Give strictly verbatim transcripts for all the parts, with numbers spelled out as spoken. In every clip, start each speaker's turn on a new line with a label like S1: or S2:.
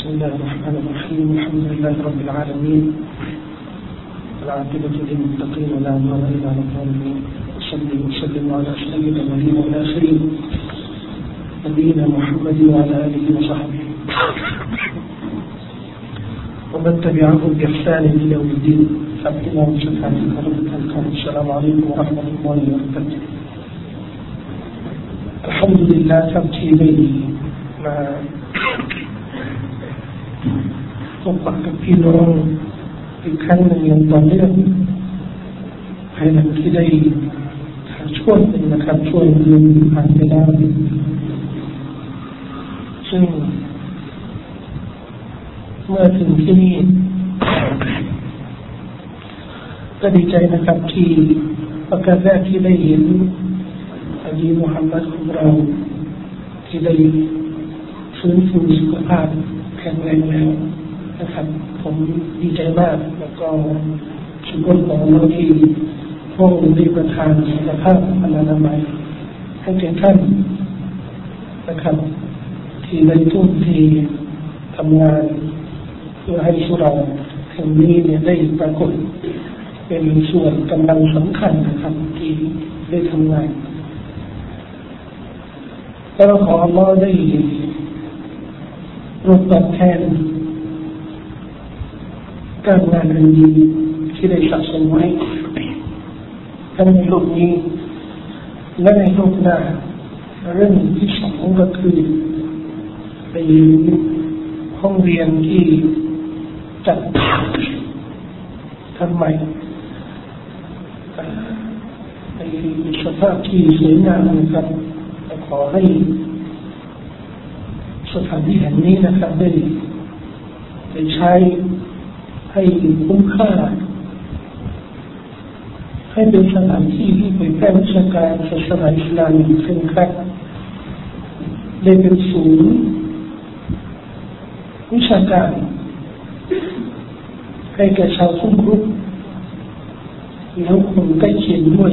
S1: بسم الله الرحمن الرحيم الحمد لله رب العالمين والعاقبة للمتقين ولا عدوان إلا على الظالمين وصلي وسلم على سيد الأولين والآخرين نبينا محمد وعلى آله وصحبه ومن تبعهم بإحسان إلى يوم الدين فأتنا بشفاعة الكريم السلام عليكم ورحمة الله وبركاته الحمد لله تبتي بيني معพบปะกับพี่น้องอีกครั้งหนึ่งอย่างต่อเนื่องภายหลังที่ได้ช่วงหนึ่งนะครับช่วงเดือนผ่านไปแล้วซึ่งเมื่อถึงที่นี่ก็ดีใจนะครับที่ประกาศแรกที่ได้เห็นอาลีมุฮัมมัดของเราที่ได้ฟื้นฟูสุขภาพแข็งแรงแล้วนะครับผมดีใจมากแล้วก็ชุมชนของเราที่พวกเราได้ประทานสุขภาพอนามัยให้แก่ท่านนะครับที่ได้ทุ่มเททำงานเพื่อให้พวกเราแห่งนี้เนี่ยได้ปรากฏเป็นส่วนกำลังสำคัญนะครับที่ได้ทำงานแล้วเราขออัลลอฮ์ได้โปรดตอบแทนการงานอันดีที่ได้สะสมไว้ทั้งในโลกนี้และในโลกหน้าเรื่องที่สองก็คือในห้องเรียนที่จัดทำใหม่ในสภาพที่สวยงามนะครับขอให้สถานที่แห่งนี้นะครับได้ได้ใช้ให้คุ้มค่าให้เป็นสถานที่ที่เผยแพร่วิชาการศาสนาอิสลามอย่างเคร่งครัดได้เป็นศูนย์วิชาการให้แก่ชาวทุ่งครุแล้วคนใกล้เคียงด้วย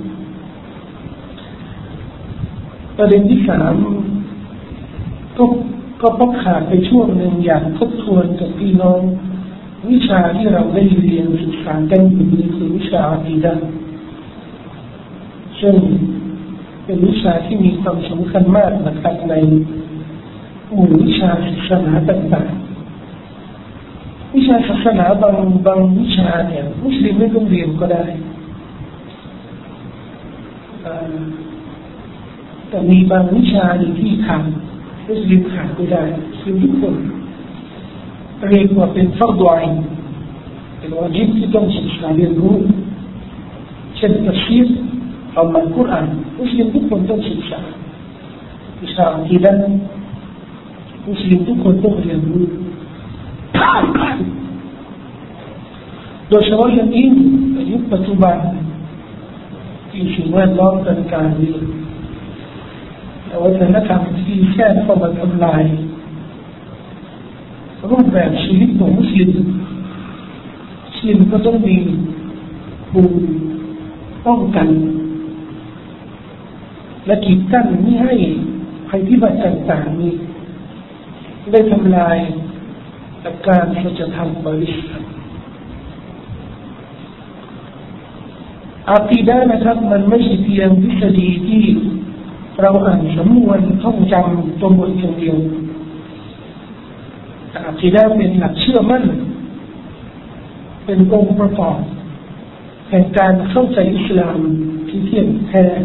S1: ประเด็นที่สามก็ก็พบขาดไปช่วงหนึ่งอยากทบทวนกับพี่น้องวิชาที่เราได้เรียนศึกษากันอยู่นี้คือวิชาอะกีดะห์ซึ่งเป็นวิชาที่มีความสำคัญมากนะครับในหมู่วิชาศาสนาต่างๆวิชาศาสนาบางบางวิชาเนี่ยมุสลิมไม่ต้องเรียนก็ได้แต่มีบางวิชาที่ขาดมุสลิมขาดไม่ได้คือทุกคนเรียกว่าเป็นฟัรฎุอัยน์เป็นวาญิบที่ต้องศึกษาเรียนรู้เช่นตัฟซีรอัลกุรอานมุสลิมทุกคนต้องศึกษาวิชาอะกีดะห์มุสลิมทุกคนต้องเรียนรู้โดยเฉพาะอย่างยิ่งในยุคปัจจุบันที่สิ่งแวดล้อมเป็นการเรียนวัฒนธรรมที่แทรกเข้ามาทำลายรูปแบบชีวิตของมุสลิมมุสลิมก็ต้องมีภูมิป้องกันและกีดกั้นไม่ให้ภัยพิบัติต่างๆนี้ได้ทำลายหลักการสัจธรรมบริสุทธิ์อะกีดะห์นะครับมันไม่ใช่เพียงทฤษฎีที่เราอ่านสำนวนท่องจำตัวบทอย่างเดียวอะกีดะห์เป็นหลักเชื่อมั่นเป็นองค์ประกอบแห่งการเข้าใจอิสลามที่เที่ยงแท้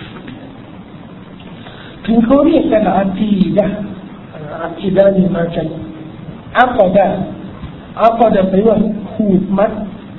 S1: ถึงเขาเรียกกันอะกีดะห์อะกีดะห์นี่มาจากอักดะห์อักดะห์แปลว่าขูดมัด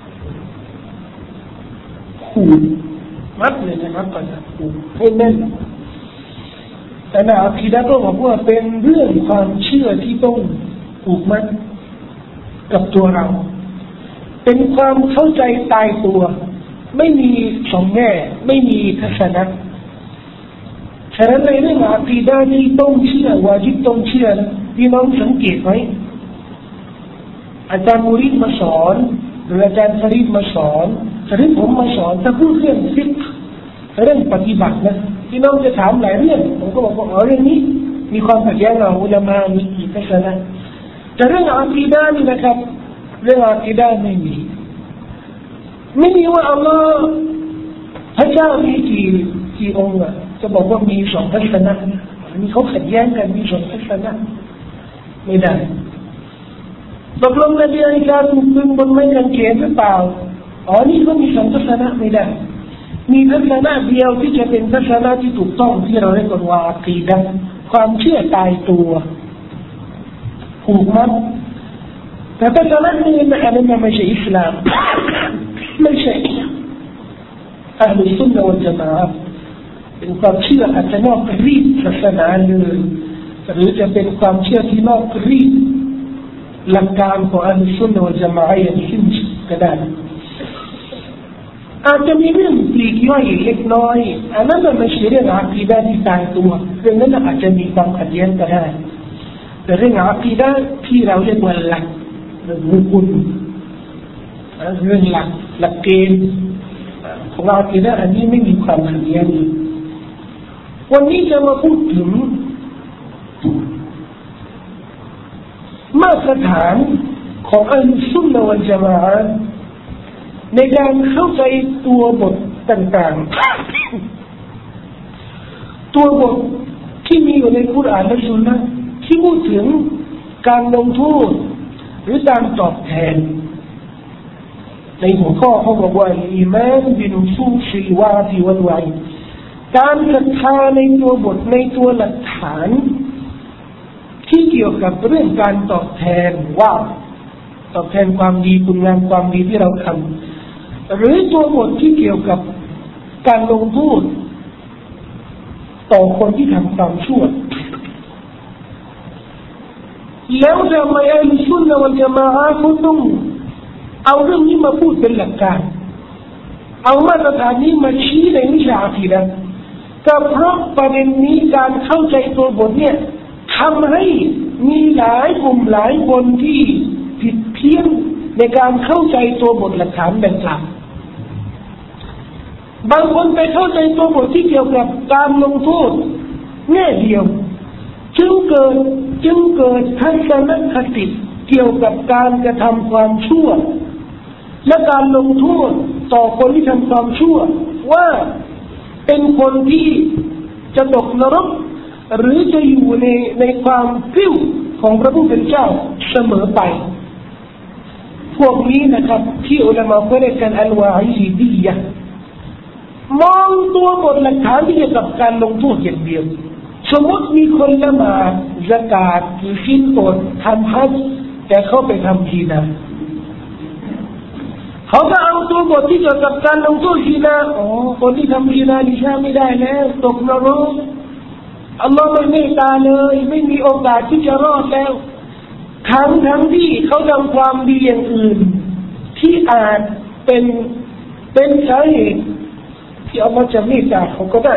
S1: ขูดมัดเลยนะครับอักดะห์ขูดให้แน่นแต่ในอะกีดะห์ก็บอกว่าเป็นเรื่องความเชื่อที่ต้องผูกมัดกับตัวเราเป็นความเข้าใจตายตัวไม่มีสองแง่ไม่มีทัศนะฉะนั้นในเรื่องอะกีดะห์ที่ต้องเชื่อวาญิบต้องเชื่อพี่น้องสังเกตไหมอาจารย์มุริดมาสอนหรืออาจารย์ฟาริดมาสอนหรือผมมาสอนถ้าพูดเรื่องฟิกห์เรื่องปฏิบัตินะพี่น้องจะถามหลายเรื่องผมก็บอกว่าเรื่องนี้มีความขัดแย้งกับอุลามะมีกี่ทัศนะ แแต่เรื่องอากีดะห์นี่นะครับเรื่องอากีดะห์ไม่มีไม่มีว่าอัลลอฮ์พระเจ้ามีกี่กี่องค์อ่ะจะบอกว่ามีสองทัศนะมีเขาขัดแย้งกันมีสองทัศนะไม่ได้ตกลงนบีอิสาถูกดึงบนไม้กางเขนหรือเปล่าอ๋อนี่ก็มีสองทัศนะไม่ได้มีทัศนะเดียวที่จะเป็นทัศนะที่ถูกต้องที่เราเรียกว่าอากีดะห์ความเชื่อตายตัวถูกมั้ยแต่ทัศนะนี้อันนั้นไม่ใช่อิสลามไม่ใช่อัลลอฮฺซุนนะวัลญะมาอะห์เป็นความเชื่ออาจจะนอกรีดศาสนาเลยหรือจะเป็นความเชื่อที่นอกรีดหลักการของอัลลอฮฺซุนนะวัลญะมาอะห์อย่างสิ้นสุดก็ได้อาจจะมีเรื่องปลีกย่อยเล็กน้อยอันนั้นไม่ใช่เรื่องอากีดะห์ที่ตายตัวเรื่องนั้นอาจจะมีความขัดแย้งก็ได้แต่เรื่องอากีดะห์ที่เราเรียกว่าหลักเรื่องมุกุลเรื่องหลักหลักเกณฑ์ของอากีดะห์อันนี้ไม่มีความขัดแย้งวันนี้จะมาพูดถึงมาตรฐานของอัลลอฮฺซุนนะวัลญะมาอะห์ในการเข้าใจตัวบทต่างๆตัวบทที่มีอยู่ในกุรอานและซุนนะห์ที่พูดถึงการลงโทษหรือการตอบแทนในหัวข้อเขาบอกว่าอีมานบินุซูซิลวาดีวัลวะอีดการศรัทธาในตัวบทในตัวหลักฐานที่เกี่ยวกับเรื่องการตอบแทนว่าตอบแทนความดีคุณงามความดีที่เราทำหรือตัวบทที่เกี่ยวกับการลงโทษต่อคนที่ทำความชั่วแล้วทำไมอัลลอฮฺซุนนะวัลญะมาอะห์เขาต้องเอาเรื่องนี้มาพูดเป็นหลักการเอามาตรฐานนี้มาชี้ในวิชาอะกีดะห์ก็เพราะประเด็นนี้การเข้าใจตัวบทเนี่ยทำให้มีหลายกลุ่มหลายคนที่ผิดเพี้ยนในการเข้าใจตัวบทหลักฐานดังกล่าวบางคนไปเข้าใจตัวบทที่เกี่ยวกับการลงโทษแง่เดียวจึงเกิดจึงเกิดทัศนคติเกี่ยวกับการกระทำความชั่วและการลงโทษต่อคนที่ทำความชั่วว่าเป็นคนที่จะตกนรกหรือจะอยู่ในในความกิ้วของพระผู้เป็นเจ้าเสมอไปพวกนี้นะครับที่อุลามะเขาเรียกกันอัลวาอิดียะห์มองตัวบทหลักฐานที่เกี่ยวกับการลงโทษอย่างเดียวสมมติมีคนละหมาดซะกาตถือศีลอดทำฮัจญ์แต่เขาไปทำซินาเขาก็เอาตัวบทที่เกี่ยวกับการลงโทษซินาอ๋อคนที่ทำซินาดิฉันไม่ได้แล้วตกนรกอัลลอฮ์ไม่เมตตาเลยไม่มีโอกาสที่จะรอดแล้วทั้งทั้งที่เขาทำความดีอย่างอื่นที่อาจเป็นเป็นสาเหตุที่อัลลอฮ์จะเมตตาเขาก็ได้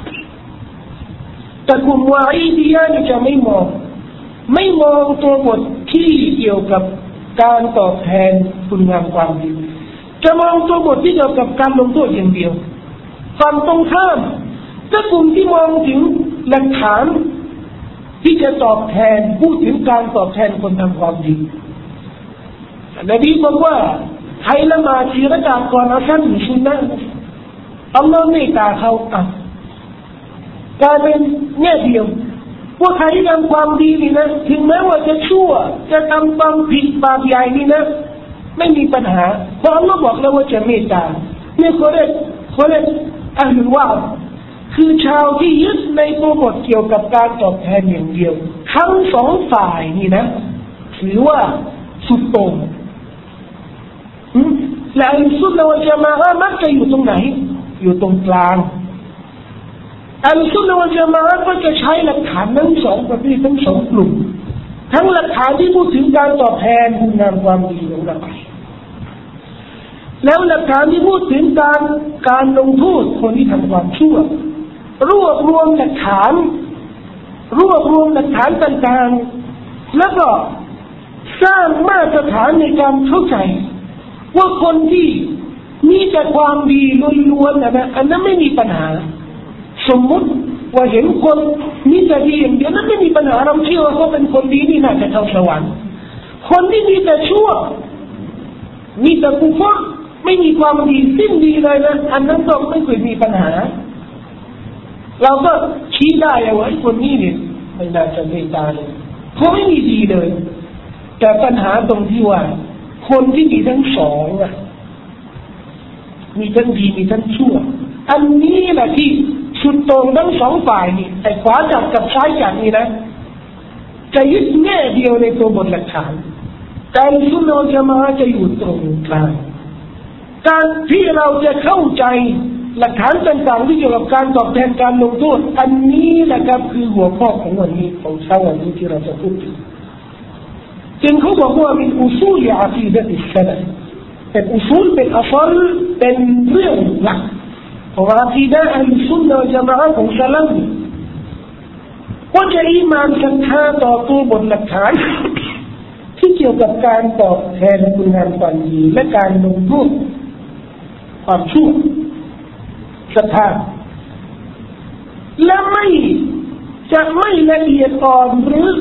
S1: แต่กลุ่มวาอีดียะห์นี่จะไม่มองไม่มองตัวบทที่เกี่ยวกับการตอบแทนคุณงามความดีจะมองตัวบทที่เกี่ยวกับการลงโทษอย่างเดียวฝั่งตรงข้ามถ้ากลุ่มที่มองถึงหลักฐานที่จะตอบแทนพูดถึงการตอบแทนคนทำความดีนบีบอกว่าใครละหมาดสี่รากาตก่อนอัสรหรือซุนนะห์อัลลอฮ์เมตตาเขาอ่ะกลายเป็นแง่เดียวว่าใครที่ทำความดีนี่นะถึงแม้ว่าจะชั่วจะทำความผิดบาปใหญ่นี่นะไม่มีปัญหาเพราะอัลลอฮ์บอกแล้วว่าจะเมตตาเนี่ยเขาเรียกเขาเรียกอัลลอฮ์คือชาวที่ยึดในตัวบทเกี่ยวกับการตอบแทนอย่างเดียวทั้งสองฝ่ายนี่นะถือว่าสุดโต่งและอัลซุนนะวัลญะมาอะห์มักจะอยู่ตรงไหนอยู่ตรงกลางอัลซุนนะวัลญะมาอะห์ก็จะใช้หลักฐานทั้งสองประเภททั้งสองกลุ่มทั้งหลักฐานที่พูดถึงการตอบแทนคุณงามความดีของเราแล้วหลักฐานที่พูดถึงการการลงโทษคนที่ทำความชั่วรวบรวมหลักฐานรวบรวมหลักฐานต่างๆแล้วก็สร้างมาตรฐานในการเข้าใจว่าคนที่มีแต่ความดีล้วนๆนะนะอันนั้นไม่มีปัญหาสมมุติว่าเห็นคนมีแต่ดีอย่างเดียวนั้นไม่มีปัญหาเราเชื่อว่าเขาเป็นคนดีนี่น่าจะเข้าสวรรค์คนที่มีแต่ชั่วมีแต่กุฟรไม่มีความดีสิ้นดีเลยนะอันนั้นก็ไม่เคยมีปัญหาเราก็ชี้ได้ว่าไอ้คนนี้เนี่ยไม่น่าจะเมตตาเลยเขาไม่มีดีเลยแต่ปัญหาตรงที่ว่าคนที่มีทั้งสองอ่ะมีทั้งดีมีทั้งชั่วอันนี้แหละที่สุดตรงทั้งสองฝ่ายนี่แต่ขวาจับกับซ้ายจับนี่นะจะยึดแง่เดียวในตัวบทหลักฐานการสุนนะจะมาจะอยู่ตรงกลางการที่เราจะเข้าใจหลักฐานต่างๆที่เกี่ยวกับการตอบแทนการลงโทษอันนี้แหละครับคือหัวข้อของวันนี้ของเช้าวันนี้ที่เราจะพูดถึงจึงเขาบอกว่าเป็นอุซูลอะกีดะติสซะลฟเป็นอุซูลเป็นอัศลเป็นเรื่องหลักของอะกีดะอัลซุนนะวัลญะมาอะฮ์ของซะลัฟว่าจะอีหม่านศรัทธาต่อตัวบทหลักฐานที่เกี่ยวกับการตอบแทนคุณงามความดีและการลงโทษความชั่วศรัทธาและไม่จะไม่ละเอียดอ่อนหรือ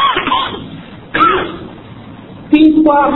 S1: ตีความ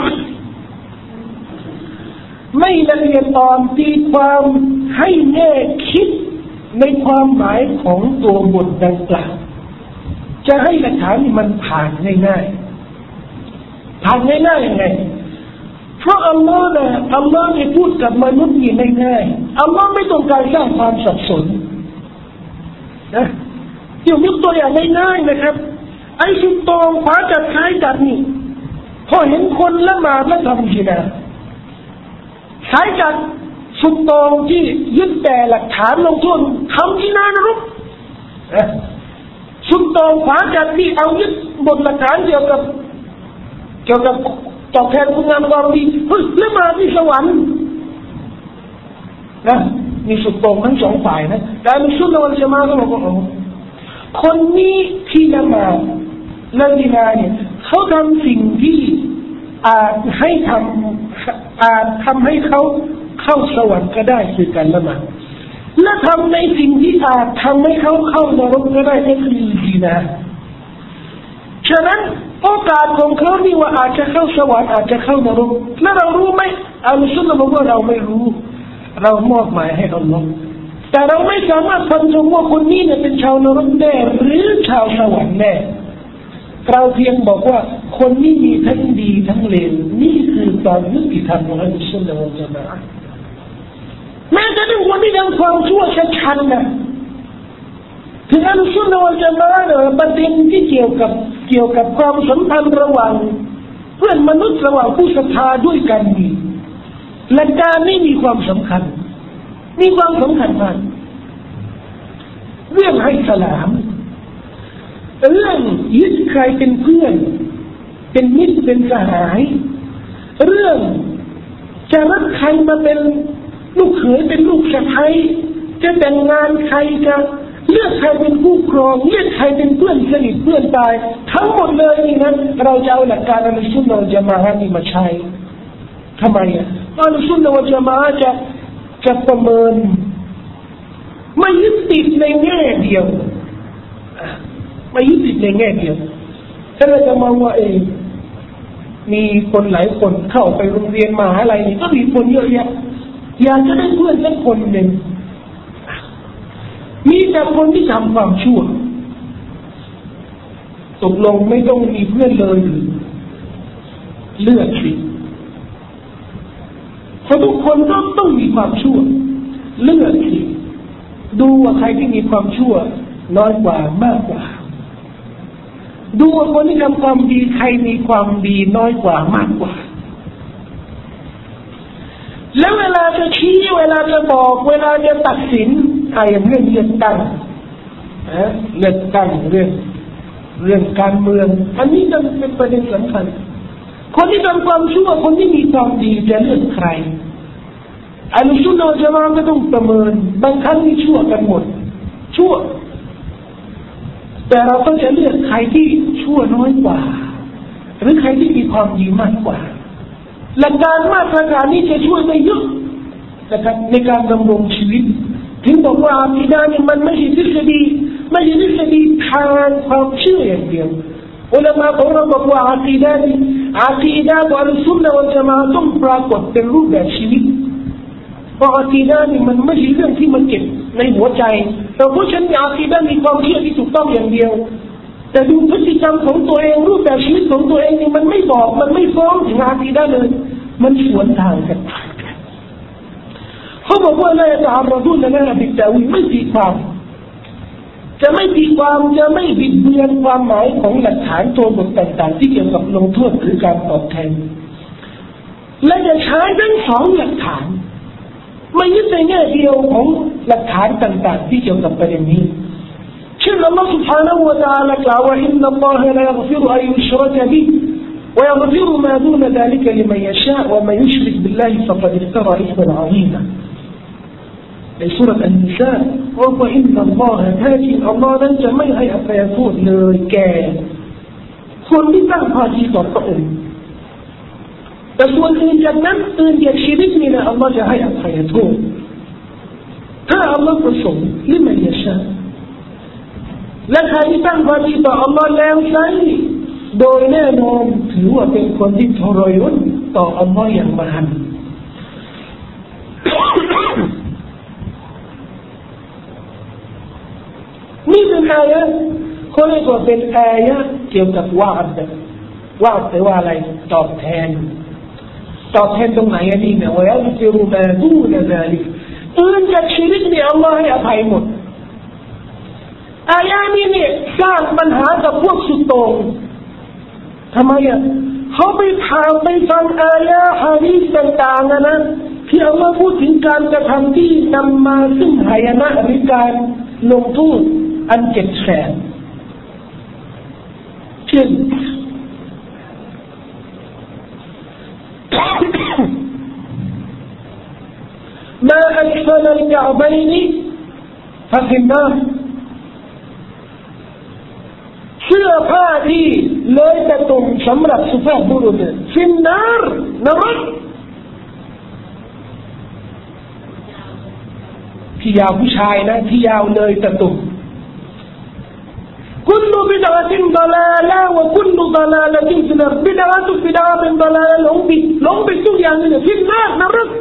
S1: ไม่ละเอียดอ่อนตีความให้แง่คิดในความหมายของตัวบทดังกล่าวจะให้หลักฐานมันผ่านง่ายๆผ่านง่ายๆยังไงเพราะอัลลอฮ์นะอัลลอฮ์ได้พูดกับมนุษย์นี่ง่ายๆอัลลอฮ์ไม่ต้องการสร้างความสับสนนะเดี๋ยวยกตัวอย่างง่ายๆนะครับไอ้สุดตรงขวาจัดซ้ายจัดนี่พอเห็นคนละหมาดแล้วทำสินะซ้ายจัดสุดตรงที่ยึดแต่หลักฐานลงโทษทำที่น่านรกสุดตรงขวาจัดที่เอายึดบทหลักฐานเกี่ยวกับเกี่ยวกับตอบแทนคุณงามความดีเฮ้ยแล้วมาที่สวรรค์นะมีสุดตรงทั้งสองฝ่ายนะแต่ในสุนนะวัลญะมาอะฮ์ก็บอกว่าคนนี้ที่ละหมาดละดีนาเนี่ยเขาทำสิ่งที่อาจให้ทำอาจทำให้เขาเข้าสวรรค์ก็ได้คือการละหมาดและทำในสิ่งที่อาจทำให้เขาเข้านรกก็ได้ก็คือดีนาฉะนั้นโอกาสของเขานี่ว่าอาจจะเข้าสวรรค์อาจจะเข้านรกแล้วเรารู้ไหมอัลซุนนะห์บอกว่าเราไม่รู้เรามอบหมายให้อัลลอฮ์แต่เราไม่สามารถฟันธงว่าคนนี้เนี่ยเป็นชาวนรกแน่หรือชาวสวรรค์แน่เราเพียงบอกว่าคนนี้มีทั้งดีทั้งเลวนี่คือความยุติธรรมของอัลซุนนะฮ์วัลญะมาอะฮ์แม้แต่คนที่ทำความชั่วชัดๆนะถึงอัลซุนนะฮ์วัลญะมาอะฮ์เนี่ยประเด็นที่เกี่ยวกับเกี่ยวกับความสัมพันธ์ระหว่างเพื่อนมนุษย์ระหว่างผู้ศรัทธาด้วยกันนี่หลักการนี้มีความสำคัญมีความสำคัญมากเรื่องให้สลามเรื่องยึดใครเป็นเพื่อนเป็นมิตรเป็นสหายเรื่องจะรับใครมาเป็นลูกเขยเป็นลูกสะใภ้จะแต่งงานใครจะเลือกใครเป็นผู้ครองเลือกใครเป็นเพื่อนสนิทเพื่อนตายทั้งหมดเลยนี่นะเราจะเอาหลักการอัลซุนนะฮ์วัลญะมาอะฮ์นี่มาใช้ทำไมอ่ะอัลซุนนะฮ์วัลญะมาอะฮ์จะจะประเมินไม่ยึดติดในแง่เดียวไม่ยึดติดในแง่เดียวถ้าเราจะมองว่าเองมีคนหลายคนเข้าไปโรงเรียนมหาลัยนี่ก็มีคนเยอะแยะอยากจะได้เพื่อนสักคนหนึ่งมีแต่คนที่ทำความชั่วตกลงไม่ต้องมีเพื่อนเลยเลือกสิเพราะทุกคนก็ต้องมีความชั่วเลือกสิดูว่าใครที่มีความชั่วน้อยกว่ามากกว่าดูว่าคนที่ทำความดีใครมีความดีน้อยกว่ามากกว่าแล้วเวลาจะชี้เวลาจะบอกเวลาจะตัดสินใครอย่างเรื่องเลือกตั้งนะเลือกตั้งเรื่องเรื่องการเมืองอันนี้จะเป็นประเด็นสำคัญคนที่ทำความชั่วคนที่มีความดีจะเลือกใครอัลซุนนะฮ์วัลญะมาอะฮ์ก็ต้องประเมินบางครั้งนี่ชั่วกันหมดชั่วแต่เราก็จะเลือกใครที่ชั่วน้อยกว่าหรือใครที่มีความดีมากกว่าหลักการมาตรการนี้จะช่วยได้เยอะนะครับในการดำรงชีวิตถึงบอกว่าอากีดะห์นี่มันไม่ใช่ทฤษฎีไม่ใช่ทฤษฎีทางความเชื่ออย่างเดียวอุลามะของเราบอกว่าอากีดะห์นี่อากีดะห์ของอัลซุนนะฮ์วัลญะมาอะฮ์ต้องปรากฏเป็นรูปแบบชีวิตเพราะอากีดะห์นี่มันไม่ใช่เรื่องที่มันเก็บในหัวใจแต่ผู้ฉันมีอากีดะห์มีความเชื่อที่ถูกต้องอย่างเดียวแต่ดูพฤติกรรมของตัวเองรูปแบบชีวิตของตัวเองนี่มันไม่บอกมันไม่ฟ้องถึงอากีดะห์เลยมันสวนทางกันเขาบอกว่าละยะตะอัรรดูนละนะบิตตะวีลไม่ตีความจะไม่ตีความจะไม่บิดเบือนความหมายของหลักฐานตัวบทต่างๆที่เกี่ยวกับลงโทษหรือการตอบแทนและจะใช้ทั้งสองหลักฐานไม่ยึดในแง่เดียวของหลักฐานต่างๆที่เกี่ยวกับประเด็นนี้เช่นอัลลอฮฺ سبحانه และ تعالى กล่าวว่าอินนัลลอฮะลายัฆฟิรุอันยุชรกะบิฮิويغفر ما دون ذلك لمن يشاء ومن يشرك بالله فقد افترى إثما عظيماในสุรษอันนิสาว่าอินนัลลอฮะแท้จริงอัลลอฮ์นั้นจะไม่ให้อภัยโทษเลยแก่คนที่ตั้งภาคีต่อพระองค์แต่ส่วนอื่นจากนั้นอื่นจากชีวิตนี่นะอัลลอฮ์จะให้อภัยโทษถ้าอัลลอฮ์ประสงค์ลิมันยะชาและใครที่ตั้งภาคีต่ออัลลอฮ์แล้วใช้โดยแน่นอนถือว่าเป็นคนที่ทรยศต่ออัลลอฮ์อย่างมหันต์นี่เป็นอายะเขาเรียกว่าเป็นอายะเกี่ยวกับวาดวาดแปลว่าอะไรตอบแทนตอบแทนตรงไหนอันนี้เนี่ยว่าอัลฟิรุมาดูนะซาลิกอื่นจากชีริกนี่อัลลอฮ์ให้อภัยหมดอายะนี้เนี่ยสร้างปัญหากับพวกสุดโต่งทำไมอ่ะเขาไปถามไปฟังอายะฮะดีษต่างๆนะนะที่อัลลอฮ์พูดถึงการกระทำที่นำมาซึ่งหายนะหรือการลงโทษอันเจ็บแสบเช่นมาอัลฟัลอัลกะอ์บัยน์ฟะฟินนารเสื้อผ้าที่เลยแต่ตรงสำหรับสุภาพบุรุษฟินนารนรกที่ยาวผู้ชายนะที่ยาวเลยแต่ตรงكل بدعة ضلالة وكل ضلالة في النار بدعة بدعة من ضلالة لهم بي لهم بيتو يعني في النار نرد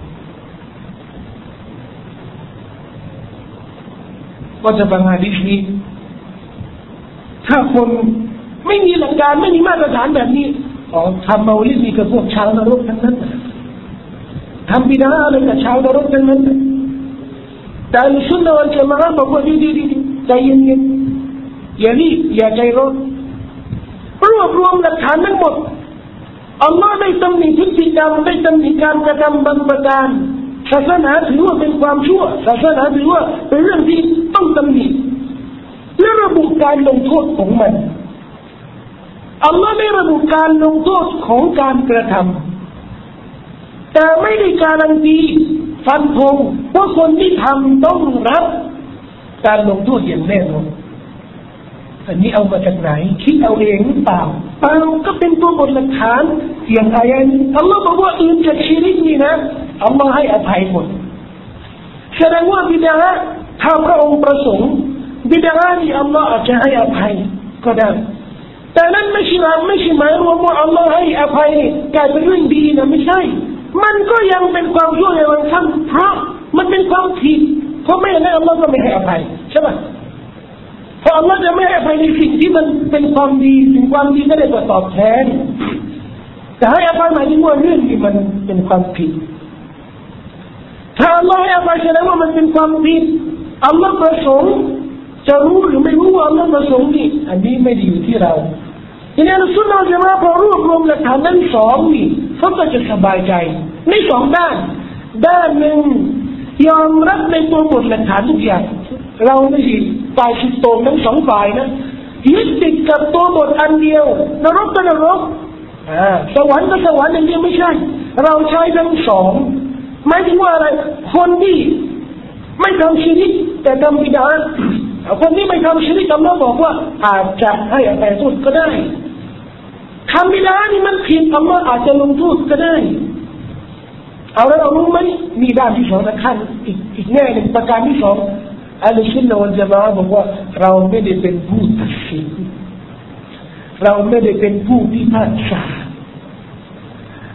S1: ว่าจะฟังหะดีษนี้ถ้าคนไม่มีหลักการไม่มีมาตรฐานแบบนี้อ๋อทำเมาลิดนี่กับพวกชาวนรกทั้งนั้นทำบิดาอะไรกับชาวนรกทั้งนั้นแต่อัลซุนนะฮ์วัลญะมาอะฮ์บอกว่าดีๆใจเย็นๆอย่ารีบอย่าใจร้อนรวบรวมหลักฐานทั้งหมดอัลลอฮ์ได้ตำหนิพฤติกรรมได้ตำหนิการกระทำบางประการศาสนาถือว่าเป็นความชั่วศาสนาถือว่าเป็นเรื่องที่ต้องตำหนิและระบุการลงโทษของมันอัลลอฮ์ได้ระบุการลงโทษของการกระทำแต่ไม่ได้การันตีฟันธงว่าคนที่ทำต้องรับการลงโทษอย่างแน่นอนอันนี้เอามาจากไหนคิดเอาเองหรือเปล่าเปล่าก็เป็นตัวบทหลักฐานอย่างอายะนี้อัลลอฮ์บอกว่าอื่นจากชิริกนี่นะอัลลอฮ์ให้อภัยหมดแสดงว่าบิดาถ้าพระองค์ประสงค์บิดานี่อัลลอฮ์อาจจะให้อภัยก็ได้แต่นั้นไม่ใช่ไม่ใช่หมายรวมว่าอัลลอฮ์ให้อภัยกลายเป็นเรื่องดีนะไม่ใช่มันก็ยังเป็นความชั่วในวันขั้นเพราะมันเป็นความผิดเพราะไม่อย่างนั้นอัลลอฮ์ก็ไม่ให้อภัยใช่ไหมเพราะอัลลอฮ์จะไม่ให้อภัยในสิ่งที่มันเป็นความดีสิ่งความดีก็ได้ตอบแทนแต่ให้อภัยหมายถึงว่าเรื่องที่มันเป็นความผิดถ้าอัลลอฮ์ให้อภัยแสดงว่ามันเป็นความผิดอัลลอฮ์ประสงค์จะรู้หรือไม่รู้ว่าอัลลอฮ์ประสงค์นี่อันนี้ไม่ได้อยู่ที่เราทีนี้อัลซุนนะฮ์จะมาพอรวบรวมหลักฐานทั้งสองนี่เขาก็จะสบายใจในสองด้านด้านหนึ่งยอมรับในตัวบทหลักฐานทุกอย่างเราไม่ใช่ฝ่ายสุดโต่งทั้งสองฝ่ายนะยึดติดกับตัวบทอันเดียวนรกก็นรกอ่าสวรรค์ก็สวรรค์อย่างเดียวไม่ใช่เราใช้ทั้งสองหมายถึงว่าอะไรคนที่ไม่ทำชิริกแต่ทำบิดาคนที่ไม่ทำชิริกอัลเลาะห์บอกว่าอาจจะให้อภัยโทษก็ได้ทำบิดานี่มันผิดอัลเลาะห์อาจจะลงโทษก็ได้เอาแล้วเรารู้ไหมมีด้านที่สองนะขั้นอีกอีกแง่หนึ่งประการที่สองอัลซุนนะฮ์วัลญะมาอะฮ์บอกว่าเราไม่ได้เป็นผู้ตัดสินเราไม่ได้เป็นผู้พิพากษา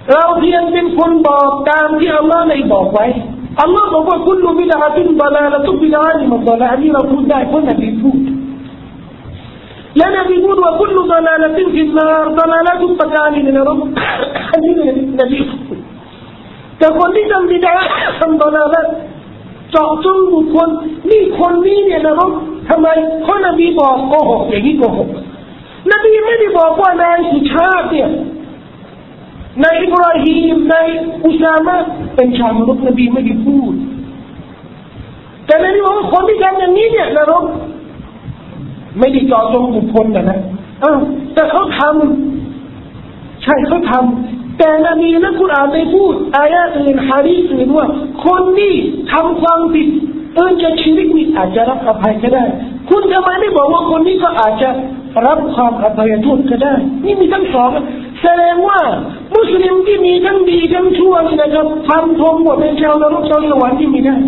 S1: เราเพียงเป็นคนบอกตามที่อัลลอฮ์ได้บอกไว้อัลลอฮ์บอกว่าคุลลุบิดอะตินฎอลาละตุบิดอะลิมฎอลาอันนี้เราพูดได้เพราะนบีพูดและนบีพูดว่าคุลลุฎอลาละตินฟินนารฎอลาละตุตตะกานีในนรกอันนี้นบีแต่คนที่ทำบิดอะห์ทำฎอลาละเจาะจงบุคคลนี่คนนี้เนี่ยนรกทำไมเพราะนบีบอกโกหกอย่างนี้โกหกนบีไม่ได้บอกว่านายสุชาติเนี่ยนายอิบราฮิมนายอุซามะเป็นชาวมนุษย์นบีไม่ได้พูดแต่นบีบอกว่าคนที่ทำอย่างนี้เนี่ยนรกไม่ได้เจาะจงบุคคลนะนะเออแต่เขาทำใช่เขาทำแต่นบีและกุรอานได้พูดอายะห์อื่นหะดีษอื่นว่าคนนี้ทำความผิดเออจะชีวิตนี้อาจจะรับอภัยก็ได้คุณทำไมไม่บอกว่าคนนี้ก็อาจจะรับความอภัยโทษก็ได้นี่มีทั้งสองแสดงว่ามุสลิมที่มีทั้งดีทั้งชั่วนี่นะครับทำทงหมดเป็นชาวนรกชาวสวรรค์ที่มีได้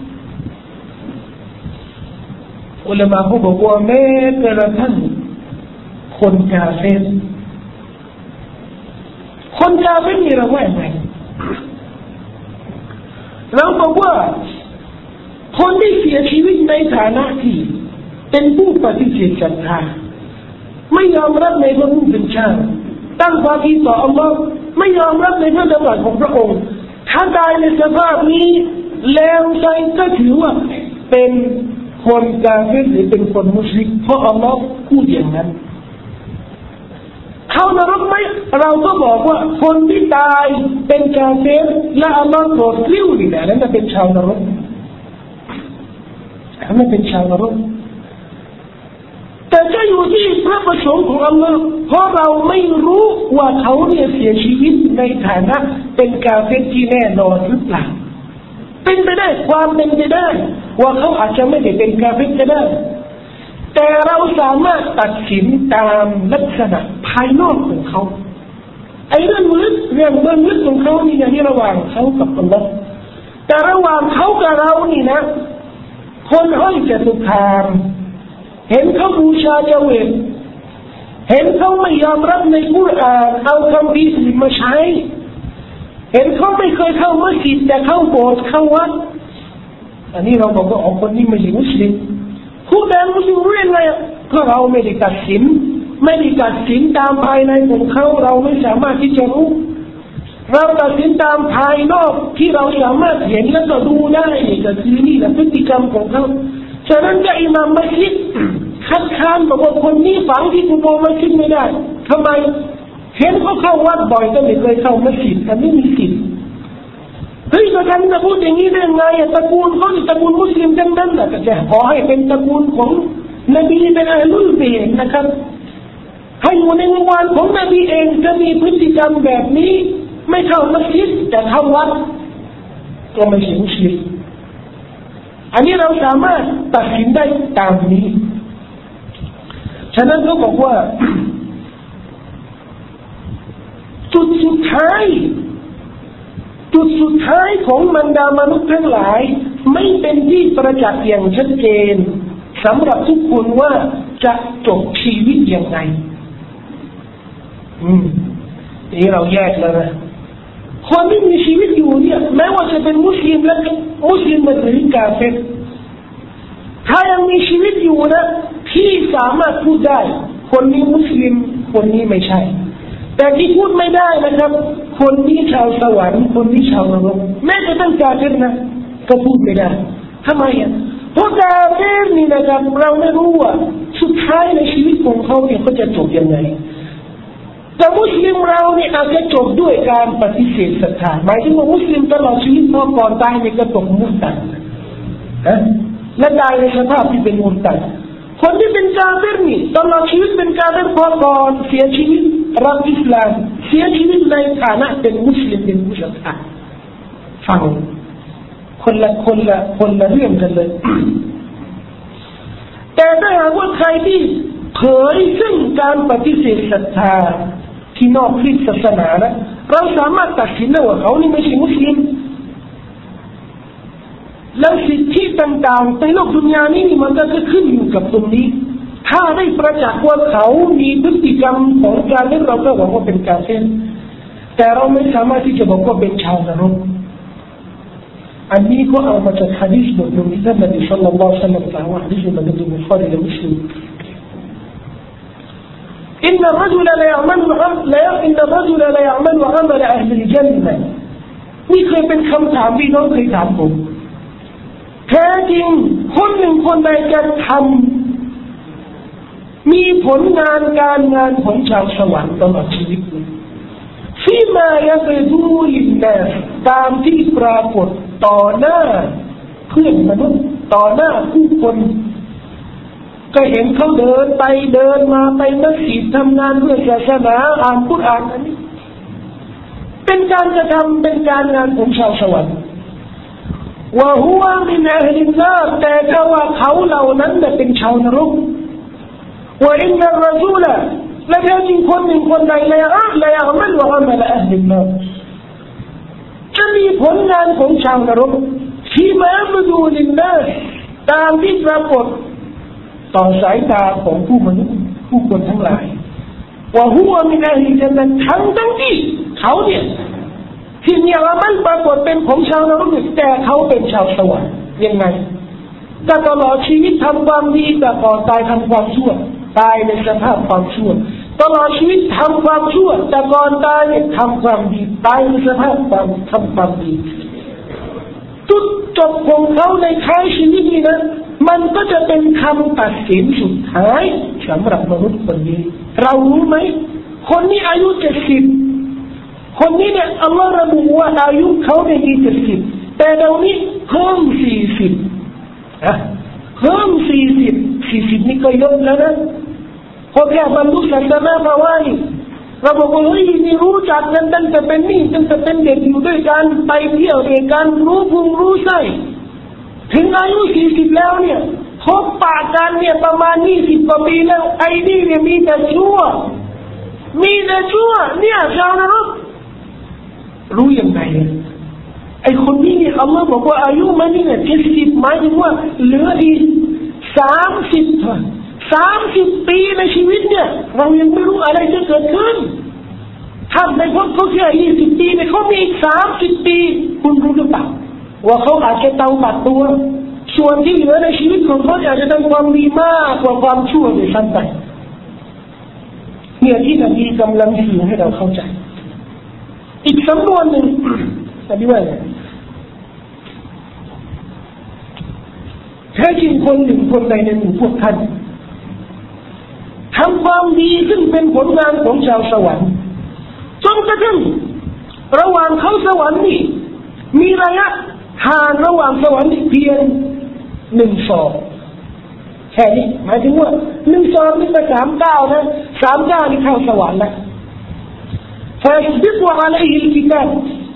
S1: อุลามะเขาบอกว่าแม้กระทั่งคนกาเฟรคนกาเฟรมีเราว่าไงเราบอกว่าคนที่เสียชีวิตในฐานะที่เป็นผู้ปฏิเสธศรัทธาไม่ยอมรับในพระผู้เป็นเจ้าตั้งความคิดต่ออัลลอฮ์ไม่ยอมรับในพระดำรัสของพระองค์ถ้าตายในสภาพนี้แล้วใจก็ถือว่าเป็นคนกาเฟรหรือเป็นคนมุชริกเพราะอัลลอฮ์พูดอย่างนั้นเข้านรกไหมเราก็บอกว่าคนที่ตายเป็นกาเฟรและอัลลอฮ์โปรดกลิ้วนี่แหละนั่นจะเป็นชาวนรกเขาไม่เป็นชาวนรกแต่จะอยู่ที่พระประสงค์ของอัลลอฮ์เพราะเราไม่รู้ว่าเขาเนี่ยเสียชีวิตในฐานะเป็นกาเฟรที่แน่นอนหรือเปล่าเป็นไปได้ความเป็นไปได้ว่าเขาอาจจะไม่ได้เป็นกาเฟรก็ได้แต่เราสามารถตัดสินตามลักษณะภายนอกของเขาไอ้เรื่องลึกเรื่องเบื้องลึกของเขานี่อย่างนี้ระหว่างเขากับอัลลอฮ์แต่ระหว่างเขากับเรานี่นะคนห้อยจตุคามเห็นเขาบูชาเจวิตเห็นเขาไม่ยอมรับในกุรอานเอาคำพีอื่นมาใช้เห็นเขาไม่เคยเข้ามัสยิดแต่เข้าโบสถ์เข้าวัดอันนี้เราบอกว่าอ๋อคนนี้ไม่ใช่มุสลิมผู้ใดมุสลิมรู้ยังไงก็เราไม่ได้ตัดสินไม่ได้ตัดสินตามภายในของเขาเราไม่สามารถที่จะรู้เราตัดสินตามภายนอกที่เราสามารถเห็นและก็ดูได้ก็คือนี่แหละพฤติกรรมของเขาฉะนั้นจะอิหม่ามมัสยิดคัดค้านบอกว่าคนนี้ฝังที่กุโบร์มัสยิดไม่ได้ทำไมเห็นเขาเข้าวัดบ่อยแต่ไม่เคยเข้ามัสยิดอันนี้มีสิทธิ์เฮ้ยจะทำจะพูดอย่างนี้ได้ไงตระกูลเขาตระกูลมุสลิมทั้งนั้นแหละก็จะขอให้เป็นตระกูลของนบีเป็นอัลลุลเบย์นะครับให้อยู่ในวงวานของนบีเองจะมีพฤติกรรมแบบนี้ไม่เข้ามัสยิดแต่เข้าวัดก็ไม่ใช่มุสลิมอันนี้เราสามารถตัดสินได้ตามนี้ฉะนั้นเขาบอกว่าจุดสุดท้ายจุดสุดท้ายของบรรดามนุษย์ทั้งหลายไม่เป็นที่ประจักษ์อย่างชัดเจนสำหรับทุกคนว่าจะจบชีวิตอย่างไรอืมนี่เราแยกแล้วนะคนที่มีชีวิตอยู่เนี่ยแม้ว่าจะเป็นมุสลิมและมุสลิมหรือกาเฟรถ้ายังมีชีวิตอยู่นะที่สามารถพูดได้คนนี้มุสลิมคนนี้ไม่ใช่แต่ที่พูดไม่ได้นะครับคนนี้ชาวสวรรค์คนนี้ชาวนรกแม้จะเป็นกาเฟรนะก็พูดไม่ได้ทำไมอ่ะเพราะกาเฟรนี่นะครับเราไม่รู้ว่าสุดท้ายในชีวิตของเขาเนี่ยเขาจะจบยังไงแต่มุสลิมเราเนี่ยอาจจะจบด้วยการปฏิเสธศรัทธาหมายถึงว่ามุสลิมตลอดชีวิตพอก่อนตายเนี่ยก็ตกมุสตัดฮะและตายในสภาพที่เป็นมุสตัดคนที่เป็นกาเฟรนี่ตลอดชีวิตเป็นกาเฟรพอก่อนเสียชีวิตรับอิสลามเสียชีวิตในฐานะเป็นมุสลิมเป็นผู้ศรัทธาฟังคนละคนละคนละเรื่องกันเลย แต่ถ้าหากว่าใครที่เผยซึ่งการปฏิเสธศรัทธาที่นอกคริสตศาสนานะเราสามารถตัดสินได้ว่าเขานี่ไม่ใช่มุสลิมแล้วสิทธิต่างๆในโลกดุนยานี้มันก็จะขึ้นอยู่กับตรงนี้ถ้าได้ประจักษ์ว่าเขามีพฤติกรรมของการที่เราก็หวังว่าเป็นกาเฟรแต่เราไม่สามารถที่จะบอกว่าเป็นชาวนรกอันนี้ก็เอามาจากหะดีษบทหนึ่งที่ท่านนบีศ็อลลัลลอฮุอะลัยฮิวะซัลลัมกล่าวว่าหะดีษมันเป็นบุคอรีและมุสลิมอินนัรรจุลละยะมัลละอินนัรรจุลละยะมัลอะมัลอะห์ลิลญันนะห์นี่เคยเป็นคำถามพี่น้องเคยถามผมแท้จริงคนหนึ่งคนใดจะทำมีผลงานการงานของชาวสวรรค์ตลอดชีวิตที่มายะบิดูลินนาตามที่ปรากฏต่อหน้าเพื่อนมนุษย์ต่อหน้าผู้คนก็เห็นเขาเดินไปเดินมาไปมัสยิดทำงานเพื่อศาสนาอ่านกุรอานอันนี้เป็นการกระทำเป็นการงานของชาวสวรรค์ว่าหัวมินอะห์ลินนาร์แต่ถ้าว่าเขาเหล่านั้นเป็นชาวนรกว่าอินนัรรจุลและแท้จริงคนหนึ่งคนใดละอะละยะมัลวะอะมัลอะห์ลินนาร์จะมีผลงานของชาวนรกที่มาบิดูลินนาร์ตามที่ปรากฏต่อสายตาของผู้มนุษย์ผู้คนทั้งหลายว่าหัวมินอะห์ลิญันนะห์ทั้งทั้งที่เขาเนี่ยที่มีอามัลปรากฏเป็นของชาวนรกแต่เขาเป็นชาวสวรรค์ยังไงก็ตลอดชีวิตทำความดีแต่ก่อนตายทำความชั่วตายในสภาพความชั่วตลอดชีวิตทำความชั่วแต่ก่อนตายทำความดีตายในสภาพความทำความดีจุดจบของเขาในท้ายชีวิตนี้นะมันก็จะเป็นคำตัดสินสุดท้ายสำหรับมนุษย์คนนี้เรารู้ไหมคนนี้อายุเจ็ดสิบคนนี้เนี่ยอัลลอฮ์ระบุว่าอายุเขาในที่เจ็ดสิบแต่เดี๋ยวนี้เพิ่มสี่สิบอะเพิ่มสี่สิบสี่สิบนี่ก็เยอะแล้วนะพอแค่บรรลุศาสนาภาวะนี่เราบอกว่าเฮ้ยนี่รู้จักกันตั้งแต่เป็นนี่ตั้งแต่เป็นเด็กอยู่ด้วยกันไปเที่ยวด้วยกันรู้พุงรู้ไส้ถึงอายุสี่สิบแล้วเนี่ยพบปะกันเนี่ยประมาณยี่สิบกว่าปีแล้วไอ้นี่เนี่ยมีแต่ชั่วมีแต่ชั่วเนี่ยชาวนรกรู้ยังไงไอ้คนนี้เนี่ยอัลลอฮ์บอกว่าอายุมันนี่เนี่ยเจ็ดสิบหมายถึงว่าเหลืออีกสามสิบเท่าสามสิบปีในชีวิตเนี่ยเรายังไม่รู้อะไรจะเกิดขึ้นถ้าในพวกเขาแค่ยี่สิบปีเนี่ยเขามีอีกสามสิบปีคุณรู้หรือเปล่าว่าเขาอาจจะเตาบัดตัวส่วนที่เหลือในชีวิตของเขาอาจจะทำความดีมากกว่าความชั่วในชั้นใดเนี่ยที่นบีกำลังสื่อให้เราเข้าใจอีกสำนวนหนึ่งนบีว่าไงแท้จริงคนหนึ่งคนใดในหมู่พวกท่านทำความดีซึ่งเป็นผลงานของชาวสวรรค์จนกระทั่งระหว่างเขาสวรรค์นี่มีระยะห่างระหว่างสวรรค์เพียงหนึ่งศอกแค่นี้หมายถึงว่าหนึ่งศอกนี่เป็นสามเก้านะสามเก้านี่เข้าสวรรค์แล้วفيسبق عليه الكتاب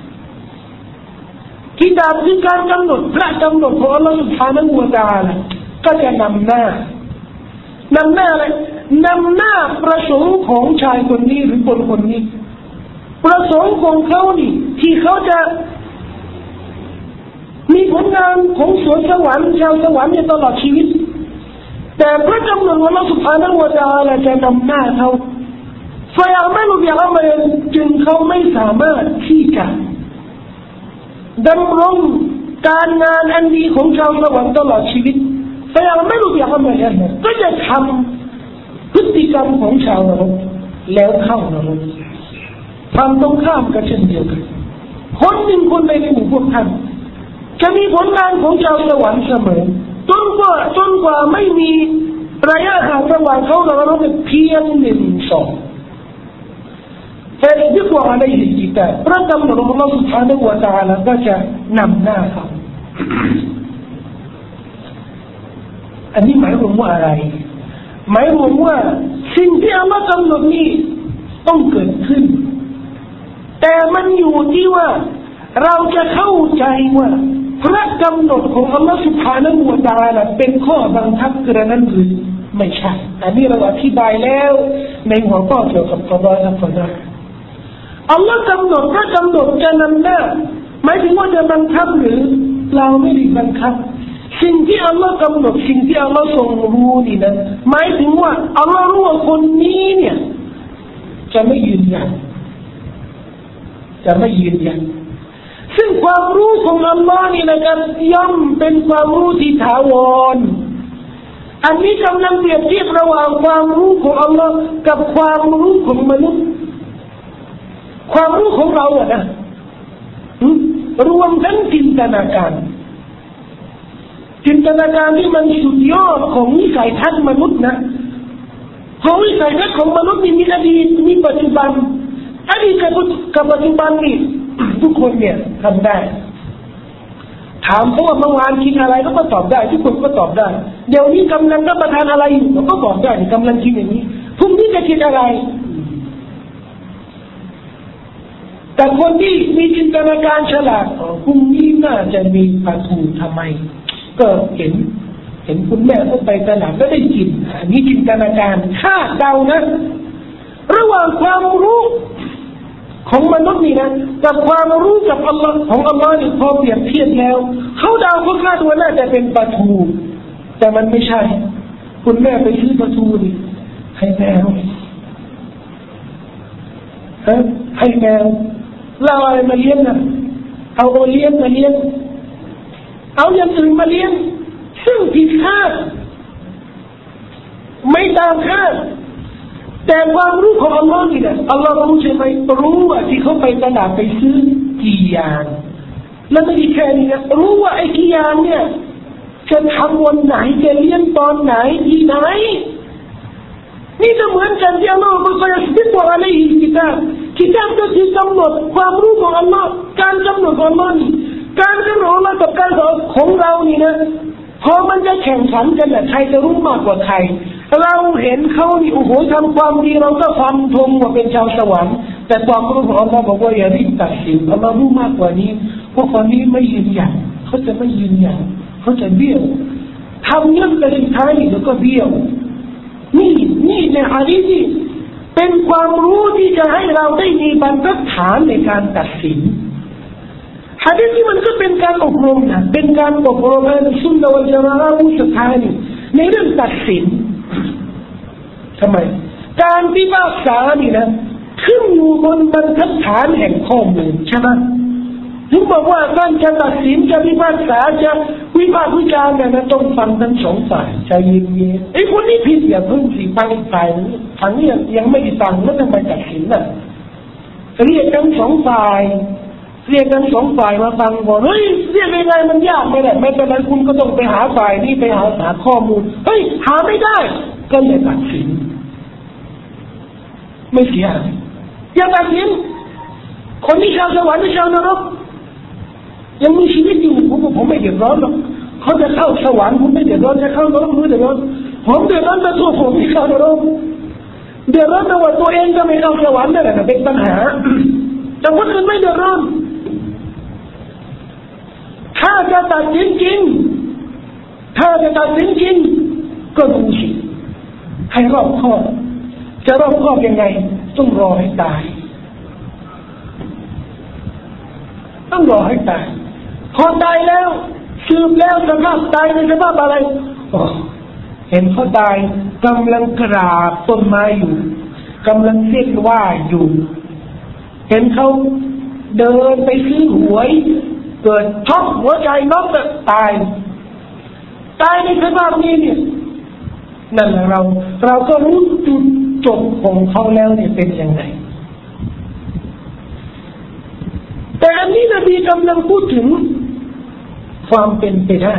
S1: كتاب คือการกำหนดพระกำหนดของ Allah سبحانه และ تعالى ก็จะนำหน้านำหน้าอะไรนำหน้าประสงค์ของชายคนนี้หรือคนคนนี้ประสงค์ของเขานี่ที่เขาจะมีผลงานของสวนสวรรค์ชาวสวรรค์ในตลอดชีวิตแต่พระกำหนดของ Allah سبحانه และ تعالى จะนำหน้าเขาฟยามัลบิอามัลจึงเขาไม่สามารถที่จะดำรงการงานอันดีของชาวสวรรค์ตลอดชีวิตฟยามัลบิอามัลก็จะทำพฤติกรรมของชาวนรกแล้วเข้านรกทำตรงข้ามกันเช่นเดียวกันคนหนึ่งคนใดในหมู่พวกท่านจะมีผลงานของชาวสวรรค์เสมอจนกว่าจนกว่าไม่มีระยะห่างระหว่างเขากับนรกเพียงหนึ่งศอกفيسبق عليه الكتاب พระกำหนดของ Allah سبحانه และ تعالى ก็จะนำหน้าเขาอันนี้หมายรวมว่าอะไรหมายรวมว่าสิ่งที่อัลลอฮ์กำหนดนี้ต้องเกิดขึ้นแต่มันอยู่ที่ว่าเราจะเข้าใจว่าพระกำหนดของ Allah سبحانه และ تعالى เป็นข้อบังคับกระนั้นหรือไม่ใช่อันนี้เราอธิบายแล้วในหัวข้อเกี่ยวกับกฎและกฎอัลลอฮ์กำหนดถ้ากำหนดจะนำหน้าหมายถึงว่าจะบังคับหรือเราไม่ได้บังคับสิ่งที่อัลลอฮ์กำหนดสิ่งที่อัลลอฮ์ทรงรู้นี่นะหมายถึงว่าอัลลอฮ์รู้ว่าคนนี้เนี่ยจะไม่ยืนยันจะไม่ยืนยันซึ่งความรู้ของอัลลอฮ์นี่นะครับย่อมเป็นความรู้ที่ถาวรอันนี้กำลังเปรียบเทียบระหว่างความรู้ของอัลลอฮ์กับความรู้ของมนุษย์ความรู้ของเราอะนะรวมทั้งจินตนาการจินตนาการที่มันสุดยอดของวิสัยทัศน์มนุษย์นะของวิสัยทัศน์ของมนุษย์นี่มีอดีตมีปัจจุบันอดีตกับปัจจุบันนี่ทุกคนเนี่ยทำได้ถามเขาว่าเมื่อวานกินอะไรเขาก็ตอบได้ทุกคนก็ตอบได้เดี๋ยวนี้กำลังรับประทานอะไรอยู่เขาก็บอกได้กำลังกินอย่างนี้พรุ่งนี้จะกินอะไรแต่คนที่มีจินตนาการฉลาดพรุ่งนี้น่าจะมีปลาทูทำไมก็เห็นเห็นคุณแม่เขาไปตลาดก็ได้กินอันนี้จินตนาการคาดเดานะระหว่างความรู้ของมนุษย์นี่นะกับความรู้กับอัลลอฮ์ของอัลลอฮ์นี่พอเปรียบเทียบแล้วเขาเดาเขาคาดว่าน่าจะเป็นปลาทูแต่มันไม่ใช่คุณแม่ไปซื้อปลาทูนี่ให้แมวฮะให้แมวเราอะไรมาเลี้ยงนะเอาโอเลี้ยงมาเลี้ยงเอาอย่างอื่นมาเลี้ยงซึ่งผิดคาดไม่ตามคาดแต่ความรู้ของอัลลอฮ์นี่นะอัลลอฮ์รู้ใช่ไหมรู้ว่าที่เขาไปตลาดไปซื้อกี่อย่างแล้วไม่ได้แค่นี้นะรู้ว่าไอ้กี่อย่างเนี่ยจะทำวันไหนจะเลี้ยงตอนไหนที่ไหนนี่ก็เหมือนกันที่อัลลอฮ์บอกว่าสติตัวอะไรอีกกิตาบกิตาบก็คือกำหนดความรู้ของอัลลอฮ์การกำหนดของอัลลอฮ์นี่การกำหนดของอัลลอฮ์กับการสอนของเรานี่นะพอมันจะแข่งขันกันแหละใครจะรู้มากกว่าใครเราเห็นเขานี่โอ้โหทำความดีเราก็ฟันธงว่าเป็นชาวสวรรค์แต่ความรู้ของอัลลอฮ์บอกว่าอย่ารีบตัดสินอัลลอฮ์รู้มากกว่านี้พวกคนนี้ไม่ยืนยันเขาจะไม่ยืนยันเขาจะเบี้ยวทำเรื่องแต่สุดท้ายนี่แล้วก็เบี้ยวนี่นี่ในฮะดีษนี่เป็นความรู้ที่จะให้เราได้มีบรรทัดฐานในการตัดสินฮะดีษที่มันก็เป็นการอบรมนะเป็นการอบรมให้ซุนนะวัลญะมาอะห์ผู้ศรัทธานี่ในเรื่องตัดสินทำไมการพิพากษานี่นะขึ้นอยู่บนบรรทัดฐานแห่งข้อมูลใช่ไหมถึงบอกว่าการจะตัดสินจะพิพากษาจะวิพากษ์วิจารณ์เนี่ยนะต้องฟังทั้งสองฝ่ายใจเย็นๆไอ้คนนี้ผิดอย่าเพิ่งสิฟังอีกฝ่ายนึงทางนี้ยังไม่ได้ฟังแล้วทำไมตัดสินน่ะเรียกทั้งสองฝ่ายเรียกทั้งสองฝ่ายมาฟังก่อนเฮ้ยเรียกยังไงมันยากไม่ได้ไม่เป็นไรคุณก็ต้องไปหาฝ่ายนี้ไปหาหาข้อมูลเฮ้ยหาไม่ได้ก็อย่าตัดสินไม่เสียอย่าตัดสินคนที่ชาวสวรรค์ที่ชาวนรกยังมีชีวิตอยู่ผมผมไม่เดือดร้อนหรอกเขาจะเข้าสวรรค์ผมไม่เดือดร้อนจะเข้านรกผมไม่เดือดร้อนผมเดือดร้อนแต่ตัวผมที่เข้านรกเดือดร้อนแต่ว่าตัวเองก็ไม่เข้าสวรรค์นั่นแหละเป็นปัญหาแต่คนอื่นไม่เดือดร้อนถ้าจะตัดสินจริงถ้าจะตัดสินจริงก็ดูสิให้รอบคอบจะรอบคอบยังไงต้องรอให้ตายต้องรอให้ตายพอตายแล้วสืบแล้วสภาพตายในสภาพอะไรเห็นเขาตายกำลังกราบต้นไม้อยู่กำลังเส้นไหว้อยู่เห็นเขาเดินไปซื้อหวยเกิดช็อกหัวใจน็อกตายตายในสภาพนี้เนี่ยนั่นแหละเราเราก็รู้จุดจบของเขาแล้วเนี่ยเป็นยังไงแต่อันนี้นบีกำลังพูดถึงความเป็นไปได้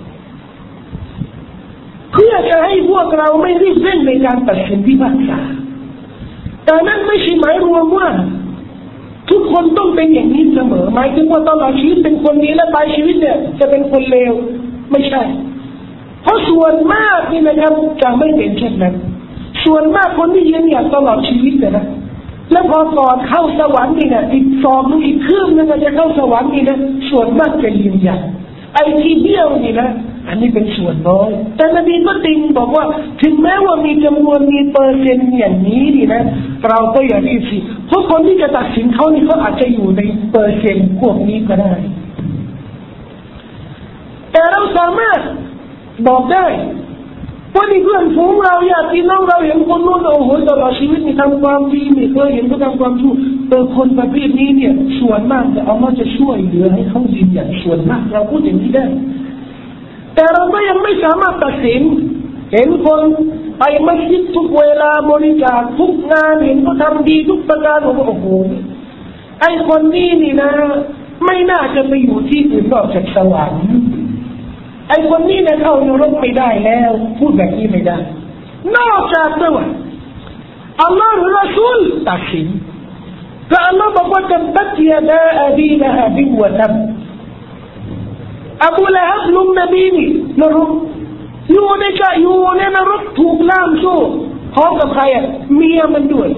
S1: เพื่อจะให้พวกเราไม่รีบเร่งในการตัดสินพิพากษาแต่นั่นไม่ใช่หมายรวมว่าทุกคนต้องเป็นอย่างนี้เสมอหมายถึงว่าตลอดชีวิตเป็นคนนี้และปลายชีวิตเนี่ยจะเป็นคนเลวไม่ใช่เพราะส่วนมากนี่นะครับจะไม่เป็นเช่นนั้นส่วนมากคนที่ยืนหยัดตลอดชีวิตเนี่ยนะแล้วพอก่อนเข้าสวรรค์นี่นะอีกสองนึงอีกครึ่งนึงจะเข้าสวรรค์นี่นะส่วนมากจะยืนหยัดไอ้ที่เบี้ยวนี่นะอันนี้เป็นส่วนน้อยแต่นบีก็ติงบอกว่าถึงแม้ว่ามีจำนวนมีเปอร์เซ็นต์อย่างนี้นี่นะเราก็อย่ารีบสิเพราะคนที่จะตัดสินเขานี่เขาอาจจะอยู่ในเปอร์เซ็นต์พวกนี้ก็ได้แต่เราสามารถบอกได้วันนี้เพื่อนฝูงเราญาติพี่น้องเราเห็นคนนู้นโอ้โหตลอดชีวิตมีทำความดีไม่เคยเห็นเขาทำความชั่วแต่คนประเภทนี้เนี่ยส่วนมากจะเอามาจะช่วยเหลือให้เขาดีอย่างส่วนมากเราพูดอย่างนี้ได้แต่เราก็ยังไม่สามารถตัดสินเห็นคนไปมัสยิดทุกเวลาบริจาคทุกงานเห็นเขาทำดีทุกประการโอ้โหไอ้คนนี้นี่นะไม่น่าจะไปอยู่ที่อื่นนอกจากสวรรค์ไอ้คนนี้เนี่ยเข้านรกไม่ได้แล้วพูดแบบนี้ไม่ได้นอกจากตัวอัลลอฮ์หรือรอซูลตัดสินก็อัลลอฮ์บอกว่าจะตัดยาดาอบีละฮะบิวะตับอบูละฮับลุงนบีนี่นรกอยู่ในกะอยู่ในนรกถูกล่ามโซ่พร้อมกับใครอ่ะเมียมันด้วย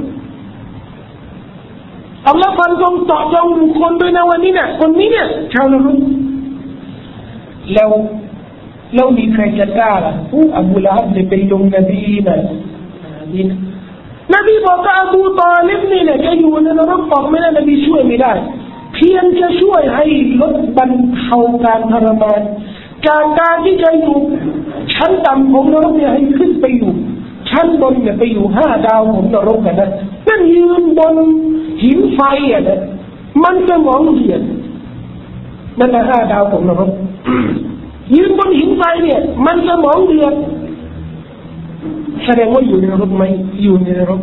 S1: อัลลอฮ์ฟันธงเจาะจงบุคคลด้วยนะวันนี้เนี่ยคนนี้เนี่ยชาวนรกแล้วแล้วมีใครจะกล้าล่ะผู้อบูละฮับเนี่ยเป็นลุงนบีนะนี่นบีบอกว่าอบูตอลิบนี่เนี่ยจะอยู่ในนรกออกไม่ได้นบีช่วยไม่ได้เพียงจะช่วยให้ลดบรรเทาการทรมานจากการที่จะอยู่ชั้นต่ำของนรกเนี่ยให้ขึ้นไปอยู่ชั้นบนเนี่ยไปอยู่ห้าดาวของนรกกันนะนั่นยืนบนหินไฟอ่ะนะมันจะมองเห็นนั่นแหละห้าดาวของนรกยืนบนหินไฟเนี่ยมันจะมองเดือดแสดงว่าอยู่ในนรกไหมอยู่ในนรก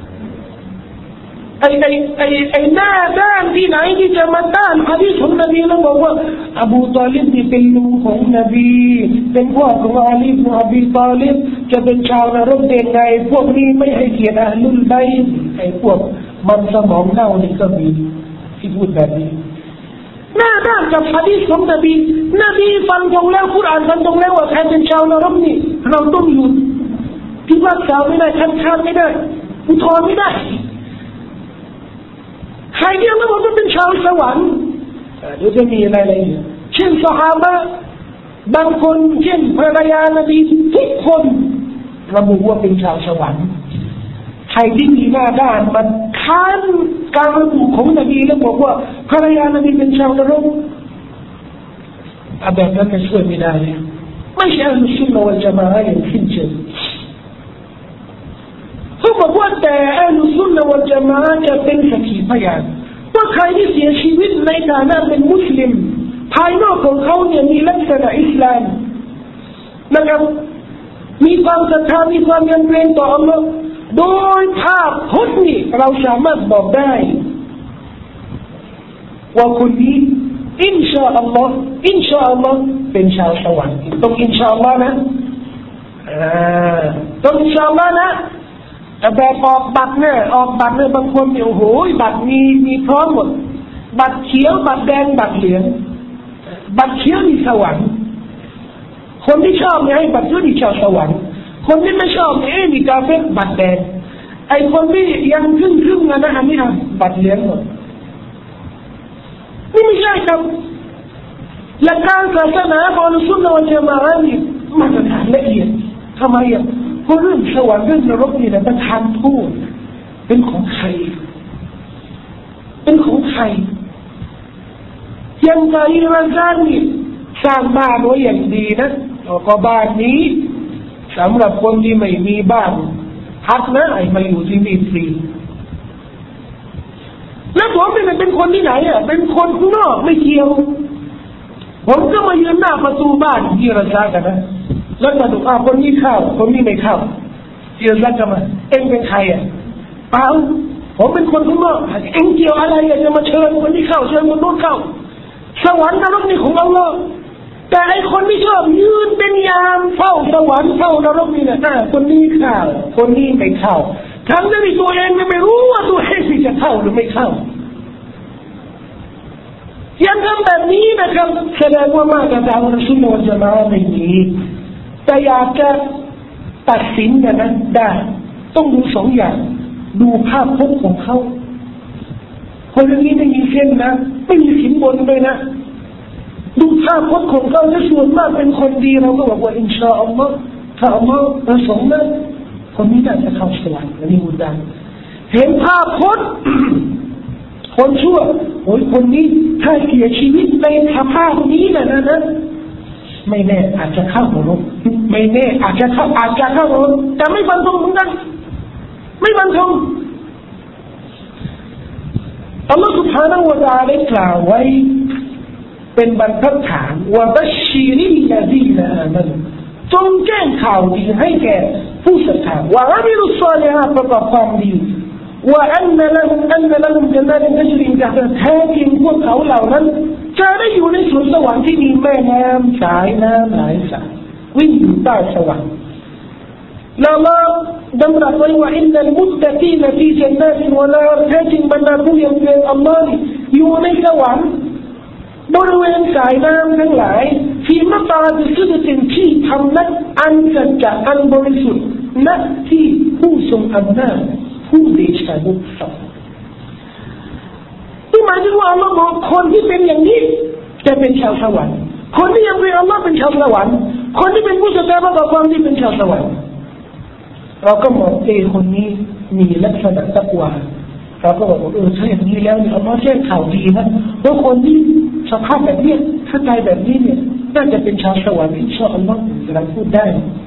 S1: ไอ้ไอ้ไอ้ไอ้หน้าด้านที่ไหนที่จะมาต้านฮะดีษของนบีแล้วบอกว่าอบูตอลิบนี่เป็นลุงของนบีเป็นพ่อของอาลีบินอบีตอลิบจะเป็นชาวนรกเด่นไงพวกนี้ไม่ให้เกียรติอะลุลไบต์ไอ้พวกมันสมองเน่านี่ก็มีที่พูดแบบนี้หน้าด้านกับฮะดีษของนบีนบีฟันตรงแล้วกุรอานฟันตรงแล้วว่าใครเป็นชาวนรกนี่เราต้องหยุดที่ว่าชาวไม่ได้คัดค้านไม่ได้อุทธรณ์ไม่ได้ใครที่ไม่บอกว่าเป็นชาวสวรรค์เดี๋ยวจะมีอะไรอะไรเช่นซอฮาบะบางคนเช่นภรรยานบีทุกคนระบุว่าเป็นชาวสวรรค์ใครที่มีหน้าด้านมันค้านการระบุของนบีแล้วบอกว่าภรรยานบีเป็นชาวนรกแบบนั้นไม่ช่วยไม่ได้ไม่ใช่อัลซุนนะวัลญะมาอะฮ์อย่างสิ้นเชิงเขาบอกว่าแต่อัลซุนนะวัลญะมาอะฮ์จะเป็นสักขีพยานว่าใครที่เสียชีวิตในฐานะเป็นมุสลิมภายนอกของเขาเนี่ยมีลักษณะอิสลามนะครับมีความศรัทธามีความยำเกรงต่ออัลลอฮ์โดยภาพพจน์นี่เราสามารถบอกได้ว่าคนนี้อินชาอัลลอฮ์อินชาอัลลอฮ์เป็นชาวสวรรค์ต้องอินชาอัลลอฮ์นะต้องอินชาอัลลอฮ์นะแต่แบบออกบัตรเนี่ยออกบัตรเนี่ยบางคนเนี่ยโอ้โหบัตรมีมีพร้อมหมดบัตรเขียวบัตรแดงบัตรเหลืองบัตรเขียวมีสวรรค์คนที่ชอบเนี่ยให้บัตรเขียวมีชาวสวรรค์คนที่ไม่ชอบเนี่ยมีกาเฟ่บัตรแดงไอ้คนที่ยังครึ่งครึ่งนะนะอันนี้นะบัตรเหลืองหมดนี่ไม่ใช่ครับหลักการศาสนาของอัลซุนนะวัลญะมาอะฮ์นี่มาตรฐานละเอียดทำไมอ่ะเพราะเรื่องสวรรค์เรื่องนรกนี่นะประทานโทษเป็นของใครเป็นของใครยังไงละกันนี่สร้างบ้านไว้อย่างดีนะก็บ้านนี้สำหรับคนที่ไม่มีบ้านพักนะไอ้มาอยู่ที่นี่ฟรีแล้วผมเป็นเป็นคนที่ไหนอ่ะเป็นคนข้างนอกไม่เกี่ยวผมก็มายืนหน้าประตูบ้านที่เราจ้ากันนะแล้วมาดูอ้าวคนนี้เข้าคนนี้ไม่เข้าเจอแล้วจะมาเอ็งเป็นใครอ่ะเปล่าผมเป็นคนข้างนอกเอ็งเกี่ยวอะไรอ่ะจะมาเชิญคนที่เข้าเชิญคนโน้นเข้าสวรรค์นรกนี่ของอัลลอฮ์แต่ไอ้คนที่ชอบยืนเป็นยามเฝ้าสวรรค์เฝ้านรกนี่นะอ่าคนนี้เข้าคนนี้ไม่เข้าทั้งที่ตัวเองไม่รู้ว่าตัวเองจะเข้าหรือไม่เข้ายังทำแบบนี้นะครับแสดงว่ามาตรฐานของอัลซุนนะวัลญะมาอะฮ์ไม่มีแต่อยากจะตัดสินกันนั้นได้ต้องดูสองอย่างดูภาพพจน์ของเขาคนนี้ไม่มีเส้นนะไม่มีสินบนด้วยนะดูภาพพจน์ของเขาและส่วนมากเป็นคนดีเราก็บอกว่าอินชาอัลลอฮ์ถ้าอัลลอฮ์ประสงค์นั้นคนนี้น่าจะเข้าสวรรค์นี่อุดมเห็นภาพพจน์ คนชั่วโอ้ยคนนี้ถ้าเสียชีวิตในสภาพนี้นะนะนะไม่แน่อาจจะเข้านรกไม่แน่อาจจะเข้าอาจจะเข้านรกแต่ไม่ฟันธงเหมือนกันไม่ฟันธงอัลลอฮฺ سبحانه และ تعالى ได้กล่าวไว้เป็นบรรทัดฐานว่าบัชชีริลลซีนอามันูจงแจ้งข่าวดีให้แก่ผู้ศรัทธาว่าอามิลุศอลิฮาตประกอบความดีว่าอันนั้นละหุมอันนั้นละหุมจันนาติตัจรีมินตะห์ติฮาแท้จริงพวกเขาเหล่านั้นจะได้อยู่ในสวนสวรรค์ที่มีแม่น้ำสายน้ำหลายสายวิ่งอยู่ใต้สวรรค์แล้วเราดำรัสไว้ว่าอินนัลมุตตะกีนฟีจันนาติวะนาร์แท้จริงบรรดาผู้ยังเกรงอัลลอฮ์อยู่ในสวรรค์บริเวณสายน้ำทั้งหลายที่มัตตาดิสุดสิ่งที่ทำนักอันสัจจะอันบริสุทธิ์นักที่ผู้ทรงอำนาจผู้เดชะบุญสองที่หมายถึงว่าอัลลอฮ์บอกคนที่เป็นอย่างนี้จะเป็นชาวสวรรค์คนที่ยังเป็นอัลลอฮ์เป็นชาวสวรรค์คนที่เป็นผู้ศรัทธาประกอบความที่เป็นชาวสวรรค์เราก็มองเอคนนี้มีลักษณะตักวาเราก็บอกว่าเออใช่อย่างนี้แล้วเนี่ยอัลลอฮ์แจ้งข่าวดีนะว่าคนที่สภาพแบบนี้ถ้าใจแบบนี้เนี่ยน่าจะเป็นชาวสวรรค์อินชาอัลลอฮ์เราพูดได้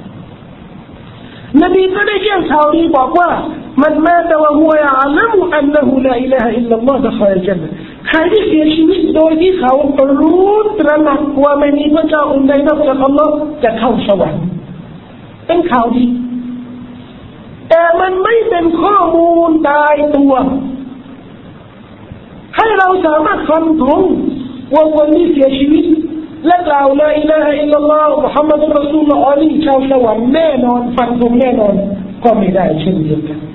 S1: นบีก็ได้แจ้งข่าวดีบอกว่ามันมาแต่ว่าหัวยาลัมอันนั้นลาอิลาฮะอิลลัลลอฮ์ดะคอลจันนะใครที่เสียชีวิตโดยที่เขารู้ตระหนักว่าไม่มีพระเจ้าองค์ใดนอกจากอัลลอฮ์จะเข้าสวรรค์เป็นข่าวดีแต่มันไม่เป็นข้อมูลตายตัวให้เราสามารถฟันธงว่าคนที่เสียชีวิตและกล่าวลาอิลาฮะอิลลัลลอฮ์มุฮัมมัดุรรอซูลุลลอฮ์นี่ชาวสวรรค์แน่นอนฟันธงแน่นอนก็ไม่ได้เช่นเดียวกัน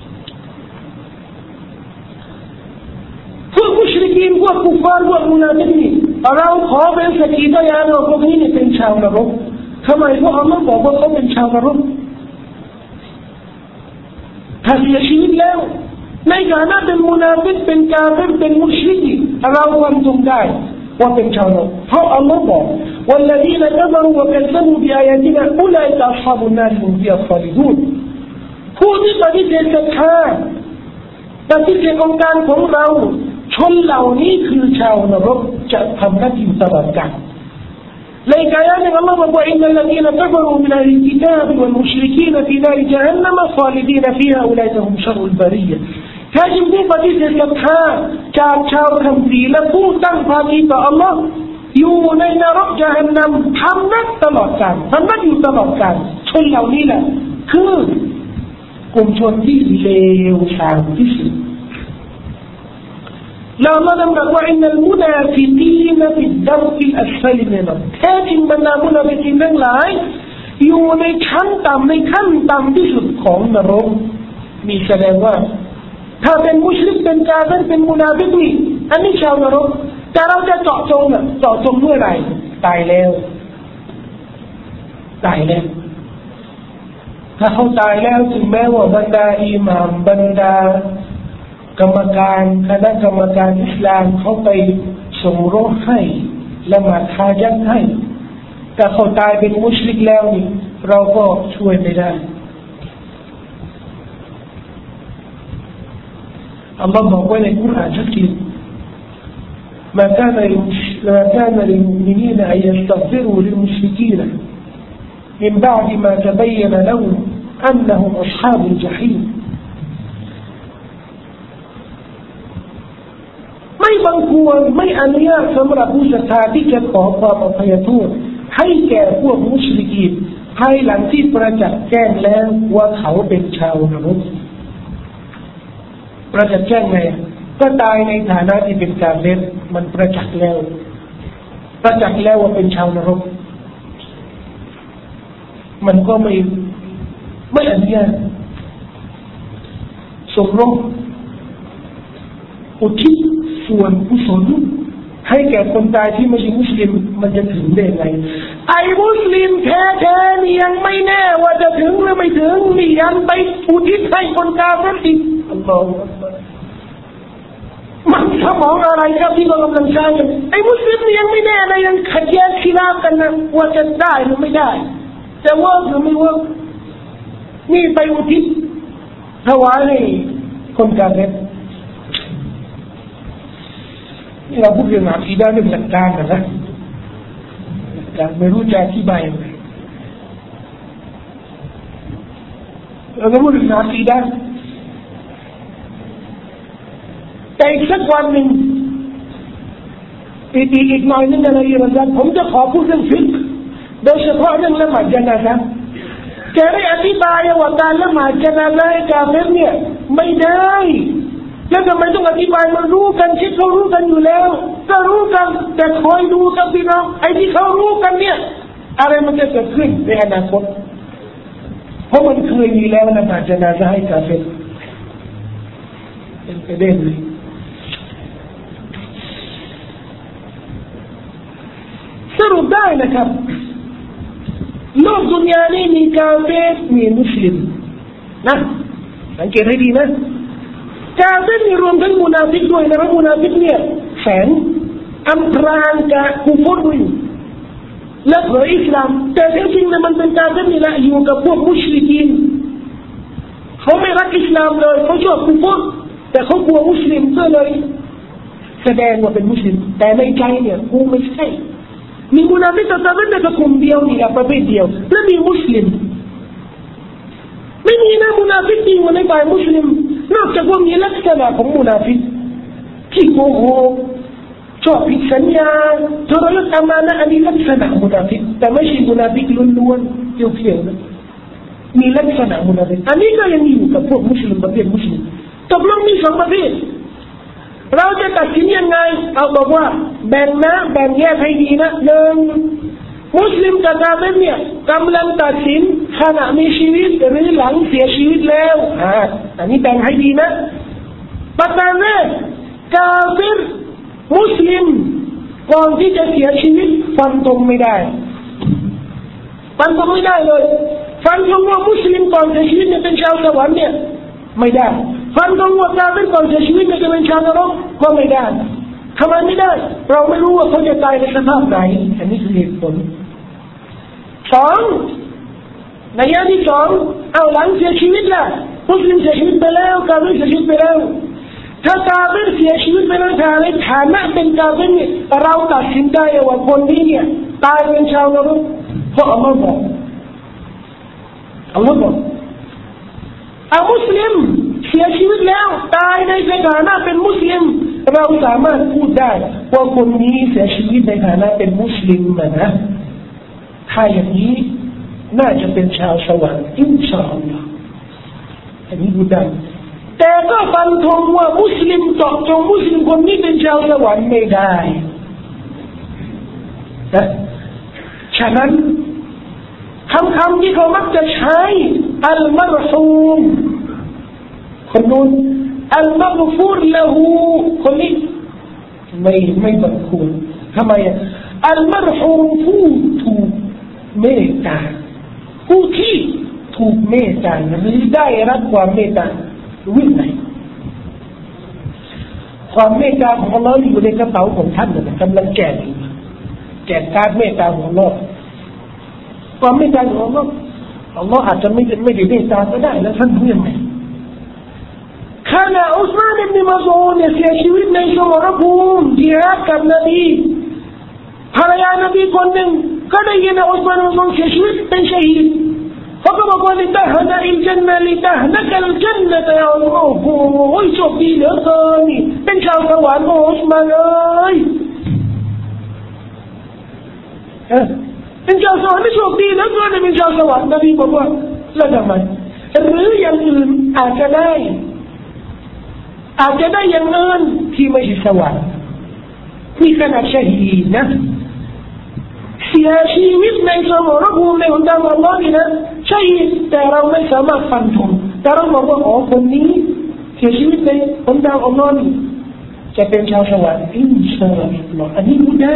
S1: พวกมุชริกีนพวกกุฟาร์พวกมุนาฟิกีนเราขอเป็นสักขีพยานว่าพวกนี้เป็นชาวนรกทำไมพวกอัลลอฮ์บอกว่าเขาเป็นชาวนรกถ้าเสียชีวิตแล้วในฐานะเป็นมุนาฟิกเป็นกาเฟรเป็นมุชริกเราควรจงได้ว่าเป็นชาวนรกเพราะอัลลอฮ์บอกوالذين كفروا وكذبوا بآياتنا أولئك أصحاب النار هم فيها خالدون ผู้ที่ปฏิเสธศรัทธาปฏิเสธองค์การของเราชนเหล่านี้คือชาวนรกจะทำหน้าที่ตลอดกาลในกายนี้อัลลอฮ์บอกว่า إن الذين كفروا من أهل الكتاب والمشركين في نار جهنم خالدين فيها أولئك هم شر البرية แท้จริงผู้ปฏิเสธศรัทธาจากชาวคัมภีร์และผู้ตั้งภาคีต่ออัลลอฮ์อยู่ในนรกญะฮันนัมทำนักตลอดกาลทำนักอยู่ตลอดกาลชนเหล่านี้แหละคือกลุ่มชนที่เลวทรามที่สุดแล้วเราดำรัสว่าอินนัลมุนาฟิกีนฟิดดาร์กิลอัสฟัลมินอัลแท้จริงบรรดามุนาฟิกีนทั้งหลายอยู่ในชั้นต่ำในขั้นต่ำที่สุดของนรกมีแสดงว่าถ้าเป็นมุชริกเป็นกาเฟรเป็นมุนาฟิกนี่อันนี้ชาวนรกแต่เราจะเจาะจงอ่ะเจาะจงเมื่อไหร่ตายแล้วตายแล้วถ้าเขาตายแล้วถึงแม้ว่าบรรดาอิหม่ามบรรดากรรมการคณะกรรมการอิสลามเขาไปส่งโรคให้ละหมาดฮาญัตให้แต่เขาตายเป็นมุชริกแล้วนี่เราก็ช่วยไม่ได้อัลลอฮ์บอกไว้ในกุรอานชัดเจนما كان ما كان للمؤمنين أن يستغفروا للمشركين من بعد ما تبين لهم أنهم أصحاب الجحيم ไม่บังควรไม่อนุญาตสำหรับผู้ศรัทธาที่จะขอความอภัยโทษให้แก่พวกมุชริกีนภายหลังที่ประจักษ์แจ้งแล้วว่าเขาเป็นชาวนรกประจักษ์แจ้งไงก็ตายในฐานะที่เป็นกาเฟรมันประจักษ์แล้วประจักษ์แล้วว่าเป็นชาวนรกมันก็ไม่ไม่อนุญาตสมรสอุทิศส่วนกุศลให้แก่คนตายที่ไม่ใช่มุสลิมมันจะถึงได้ไงไอ้มุสลิมแท้ๆนี่ยังไม่แน่ว่าจะถึงหรือไม่ถึงนี่ยังไปอุทิศให้คนกาเฟรอีกอัลลอฮฺมันสมองอะไรครับที่เรากำลังใช้กันไอ้มุสลิมนี่ยังไม่แน่นะยังขัดแย้งขีราบกันนะว่าจะได้หรือไม่ได้จะเวิร์กหรือไม่เวิร์กนี่ไปอุทิศถวายให้คนกาเฟรนี่เราพูดเรื่องอาคีดะห์เรื่องหลักการนะนะแต่ไม่รู้จะอธิบายยังไงเราก็พูดถึงอาคีดะห์แต่อีกสักวันหนึ่งอีกอีกหน่อยนึงอะไรอย่างเงี้ยผมจะขอพูดเรื่องฟิกโดยเฉพาะเรื่องละหมาดญะนาซะห์จะได้อธิบายว่าการละหมาดญะนาซะห์ให้กาเฟรเนี่ยไม่ได้แล้วทำไมต้องอธิบายมันรู้กันชิดเขารู้กันอยู่แล้วก็รู้กันแต่คอยดูกันพี่น้องไอ้ที่เขารู้กันเนี่ยอะไรมันจะเกิดขึ้นในอนาคตเพราะมันเคยมีแล้วละหมาดญะนาซะห์ให้กาเฟรเป็นประเด็นเลยสรุปได้นะครับโลกดุนยานี้มีกาเฟรมีมุสลิมนะสังเกตให้ดีนะกาเฟรมีรวมทั้งมุนาฟิกด้วยนะมุนาฟิกเนี่ยแฝงอำพรางกับกุฟรด้วยและเผยอิสลามแต่จริงๆนะมันเป็นกาเฟรนี่แหละอยู่กับพวกมุชริกีนเขาไม่รักอิสลามเลยเขาชอบกุฟรแต่เขากลัวมุสลิมก็เลยแสดงว่าเป็นมุสลิมแต่ในใจเนี่ยกูไม่ใช่มีมุนาฟิกแต่เป็นแต่กลุ่มเดียวนี่แหละประเภทเดียวและมีมุสลิมไม่มีนะมุนาฟิกจริงมันในฝ่ายมุสลิมนอกจากว่ามีลักษณะของมุนาฟิกที่โกหกชอบผิดสัญญาทรยศอามานะอันนี้ลักษณะมุนาฟิกแต่ไม่ใช่มุนาฟิกล้วนๆเพียวๆนะมีลักษณะมุนาฟิกอันนี้ก็ยังอยู่กับพวกมุสลิมประเภทมุสลิมตกลงมีสองประเภทเราจะตัดสินยังไงเอาบอกว่าแบ่งนะแบ่งแยกให้ดีนะหนึ่งมุสลิมกับกาเฟรเนี่ยกำลังตัดสินขณะมีชีวิตหรือหลังเสียชีวิตแล้วอ่าอันนี้แบ่งให้ดีนะประการแรกกาเฟรมุสลิมก่อนที่จะเสียชีวิตฟันธงไม่ได้ฟันธงไม่ได้เลยฟันธงว่ามุสลิมก่อนเสียชีวิตเนี่ยเป็นชาวสวรรค์เนี่ยไม่ได้ฟันธงว่ากาเฟรก่อนเสียชีวิตเนี่ยจะเป็นชาวนรกก็ไม่ได้ทำไมไม่ได้เราไม่รู้ว่าเขาจะตายในสภาพไหนอันนี้คือเหตุผลสองในยะที่สองเอาหลังเสียชีวิตล่ะมุสลิมเสียชีวิตไปแล้วกาเฟรเสียชีวิตไปแล้วถ้ากาเฟรเสียชีวิตไปแล้วในฐานะเป็นกาเฟรเนี่ยเราตัดสินได้ว่าคนนี้เนี่ยตายเป็นชาวนรกเพราะอัลลอฮ์บอกอัลลอฮ์บอกเอามุสลิมเสียชีวิตแล้วตายในฐานะเป็นมุสลิมเราสามารถพูดได้ว่าคนนี้เสียชีวิตในฐานะเป็นมุสลิมนะถ้าอย่างนี้น่าจะเป็นชาวสวรรค์อินชาอัลลอฮ์อันนี้พูดได้แต่ก็ฟันธงว่ามุสลิมเจาะจงมุสลิมคนนี้เป็นชาวสวรรค์ไม่ได้นะฉะนั้นคำคำที่เขามักจะใช้อัลมารฮูมคนนู้นอัลมัฆฟูรละหูคนนี้ไม่ไม่บังควรทำไมอ่ะอัลมารฮูมผู้ถูกเมตตาผู้ที่ถูกเมตตาหรือได้รับความเมตตาวิ่งไหนความเมตตาของอัลลอฮ์อยู่ในกระเป๋าของท่านนะกำลังแจกแจกการเมตตาของอัลลอฮ์ความเมตตาของอัลลอฮ์อัลลอฮ์อาจจะไม่ไม่ได้เมตตาก็ได้แล้วท่านรู้ยังไงขณะอุสมานอิบนุมัซอูดเนี่ยเสียชีวิตในสมรภูมิจิฮาดกับนบีภรรยานบีคนหนึ่งก็ได้ยินว่าอุสมานอิบนุมัซอูดเสียชีวิตเป็นชะฮีดเขาก็บอกว่าลิตะฮนะอิลจันนะลิตะฮนะกัลจันนะแต่โอ้โหโชคดีเหลือเกินนี่เป็นชาวสวรรค์อุสมานเอ้ยเออเป็นชาวสวรรค์ไม่โชคดีเหลือเกินเป็นชาวสวรรค์นบีบอกว่าแล้วทำไมหรืออย่างอื่นอาจจะได้อาจจะได้อย่างอื่นที่ไม่ใช่สวรรค์มีขนาดชะฮีดนะเสียชีวิตในสมรภูมิในหนทางอัลลอฮ์นี่นะใช่แต่เราไม่สามารถฟันธงแต่เราบอกว่าอ๋อคนนี้เสียชีวิตในหนทางอัลลอฮ์นี่จะเป็นชาวสวรรค์อินชาอัลลอฮ์อันนี้พูดได้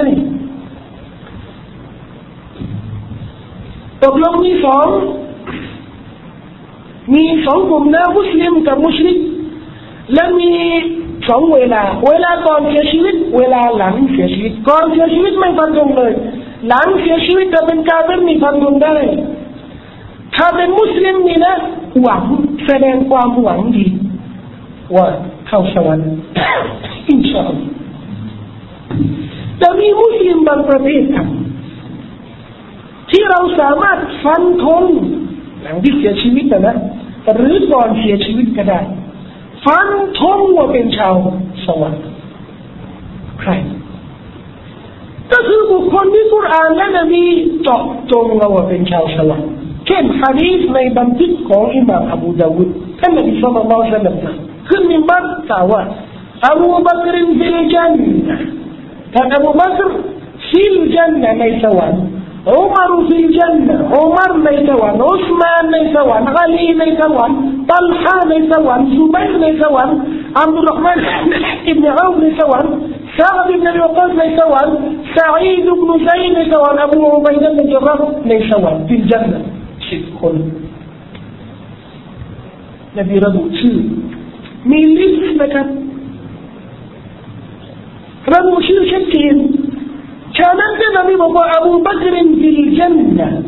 S1: ตกลงมีสองมีสองกลุ่มนะมุสลิมกับมุชริกและมีสองเวลาเวลาก่อนเสียชีวิตเวลาหลังเสียชีวิตก่อนเสียชีวิตไม่ฟันธงเลยหลังเสียชีวิตจะเป็นกาเฟรมีฟันธงได้ถ้าเป็นมุสลิมนี่นะหวังแสดงความหวังดีว่าเข้าสวรรค์อินชาอัลลอฮ์แต่มีมุสลิมบางประเภทครับที่เราสามารถฟันธงหลังที่เสียชีวิตนะหรือก่อนเสียชีวิตก็ได้ฟันธงว่าเป็นชาวสวรรค์ใครก็คือบุคคลที่กุรอานและนบีเจาะจงว่าเป็นชาวสวรรค์เช่นหะดีษในบันทึกของอิหม่ามอบูดาวุดท่านนบีศ็อลลัลลอฮุอะลัยฮิวะซัลลัมขึ้นมินบัรกล่าวว่าอบูบักรฟิลจันนะห์ท่านอบูบักรฟิลจันนะห์ในสวรรค์อุมัรฟิลจันนะห์อุมัรในสวรรค์อุสมานในสวรรค์อาลีในสวรรค์ตัลฮะในสวรรค์ซุบัยรในสวรรค์อับดุลเราะห์มานอิบนุเอาฟในสวรรค์ซะอ์ดอิบนุวะกาสในสวรรค์ซะอีดอิบนุซัยดในสวรรค์อบูอุบัยดะห์บินญะราห์ในสวรรค์ฟิลจันนะห์สิบคนนบีระบุชื่อมีลิสต์นะครับระบุชื่อชัดเจนฉะนั้นท่านนบีบอกว่าอบูบักรฟิลจันนะห์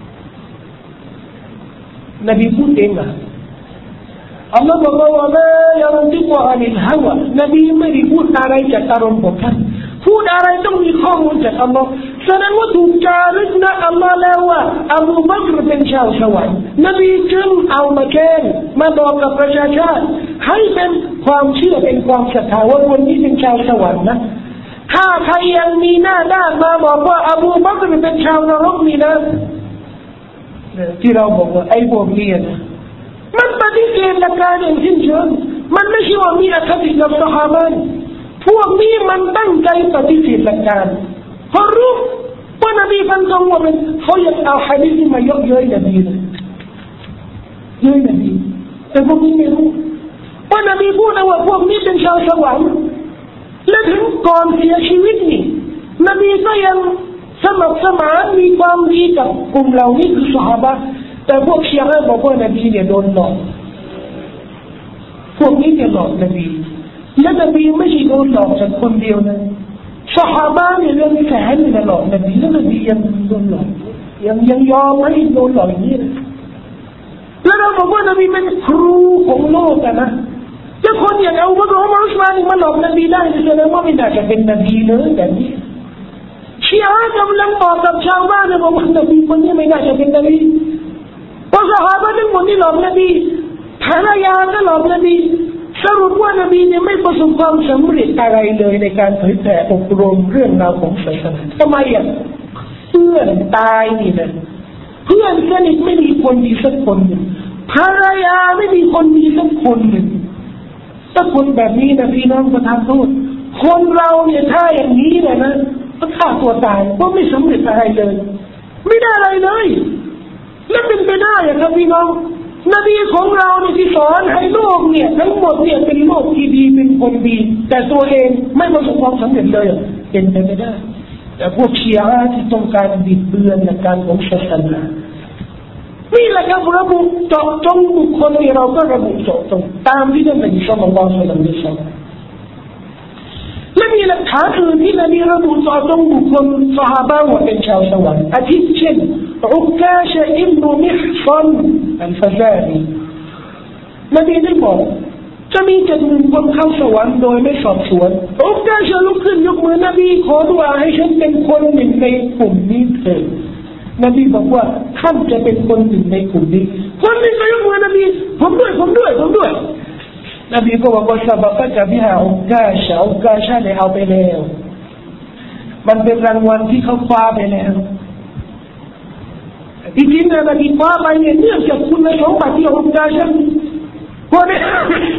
S1: นบีพูดเองนะอัลลอฮ์บอกว่ามายันติกอานิลฮาวะนบีไม่ได้พูดอะไรจากอารมณ์ของท่านพูดอะไรต้องมีข้อมูลจากอัลลอฮ์แสดงว่าถูกจารึกนะอัลลอฮ์แล้วว่าอบูบักรเป็นชาวสวรรค์นบีจึงเอามาแจ้งมาบอกกับประชาชนให้เป็นความเชื่อเป็นความศรัทธาว่าคนนี้เป็นชาวสวรรค์นะถ้าใครยังมีหน้าด้านมาบอกว่าอบูบักรเป็นชาวนรกนี่นะที่เราบอกว่าไอ้พวกนี้นะมันปฏิเสธหลักการอย่างสิ้นเชิงมันไม่ใช่ว่ามีอคติกับซอฮาบะห์พวกนี้มันตั้งใจปฏิเสธหลักการเพราะรู้ว่านบีฟันธงว่าเป็นเขาอยากเอาหะดีษมายกเย้ยนบีเลยเย้ยนบีแต่พวกนี้ไม่รู้ว่านบีพูดว่าพวกนี้เป็นชาวสวรรค์และถึงก่อนเสียชีวิตนี่นบีก็ยังสมัครสมานมีความดีกับกลุ่มเหล่านี้คือซอฮาบะห์แต่พวกชีอะห์บอกว่านบีเนี่ยโดนหลอกพวกนี้เนี่ยหลอกนบีและนบีไม่ใช่โดนหลอกจากคนเดียวนะซอฮาบะห์เนี่ยเรื่องแสนเนี่ยหลอกนบีแล้วนบียังโดนหลอกยังยังยอมให้โดนหลอกอย่างนี้เลยแล้วเราบอกว่านบีเป็นครูของโลกนะแล้วคนอย่างอูบักรอุมัรอุสมานมาหลอกนบีได้แสดงว่าไม่น่าจะเป็นนบีเลยแบบนี้ชีอะห์กำลังบอกกับชาวบ้านเลยบอกว่านบีคนนี้ไม่น่าจะเป็นนบีเพราะซอฮาบะห์ทั้งหมดที่หลอกนบีภรรยาก็หลอกนบีสรุปว่านบีเนี่ยไม่ประสบความสำเร็จอะไรเลยในการเผยแผ่อบรมเรื่องราวของศาสนาทำไมอ่ะเพื่อนตายนี่นะเพื่อนสนิทไม่มีคนดีสักคนหนึ่งภรรยาไม่มีคนดีสักคนหนึ่งถ้าคนแบบนี้นะพี่น้องประทานโทษคนเราเนี่ยถ้าอย่างนี้เลยนะก็ฆ่าตัวตายก็ไม่สำเร็จอะไรเลยไม่ได้อะไรเลยแล้วเป็นไปได้อะครับพี่น้องนบีของเราเนี่ยที่สอนให้โลกเนี่ยทั้งหมดเนี่ยเป็นโลกที่ดีเป็นคนดีแต่ตัวเองไม่ประสบความสำเร็จเลยเป็นไปไม่ได้แต่พวกชีอะห์ที่ต้องการบิดเบือนหลักการของศาสนานี่แหละครับระบุเจาะจงบุคคลที่เราก็ระบุเจาะจงตามที่ท่านนบีศ็อลลัลลอฮุอะลัยฮิวะซัลลัมได้สอนและมีหลักฐานอื่นที่นบีระบุเจาะจงบุคคลซอฮาบะห์ว่าเป็นชาวสวรรค์อาทิเช่นอุกาชะอิบนุมิฮซันอัลฟะซารีนบีได้บอกจะมีเจ็ดหมื่นคนเข้าสวรรค์โดยไม่สอบสวนอุกาชะลุกขึ้นยกมือนบีขอดุอาให้ฉันเป็นคนหนึ่งในกลุ่มนี้เถิดนบีบอกว่าท่านจะเป็นคนหนึ่งในกลุ่มนี้คนหนึ่งก็ยกมือนบีผมด้วยผมด้วยผมด้วยนบีก็บอกว่าซะบะกะจะบิฮาอุกาชะอุกาชะได้เอาไปแล้วมันเป็นรางวัลที่เขาคว้าไปแล้วที่จริงนะนบีคว้าไปเนี่ยเนื่องจากคุณสมบัติที่อุกาชะเพราะเนี่ย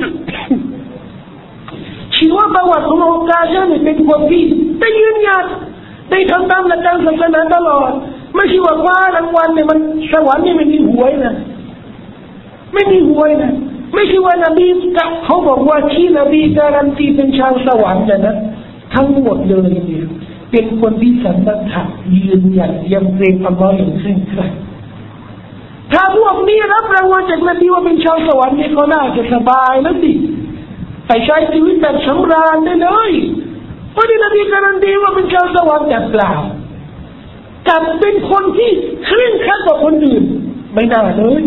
S1: ชีวประวัติของอุกาชะเนี่ยเป็นคนที่ได้ยืนยันได้ทำตามหลักการศาสนาตลอดไม่ใช่ว่าคว้ารางวัลเนี่ยมันสวรรค์นี่ไม่มีหวยนะไม่มีหวยนะไม่ใช่ว่านบีกับเขาบอกว่าที่นบีการันตีเป็นชาวสวรรค์นะทั้งหมดเลยเนี่ยเป็นคนที่สันทัดฐานยืนยันยำเกรงอัลลอฮ์อย่างเคร่งครัดถ้าพวกนี้รับรางวัลจากนบีว่าเป็นชาวสวรรค์เนี่ยก็น่าจะสบายแล้วสิไปใช้ชีวิตแบบสำราญได้เลยเพราะที่นบีการันตีว่าเป็นชาวสวรรค์แต่เปล่ากับเป็นคนที่เคร่งครัดกว่าคนอื่นไม่น่าเลย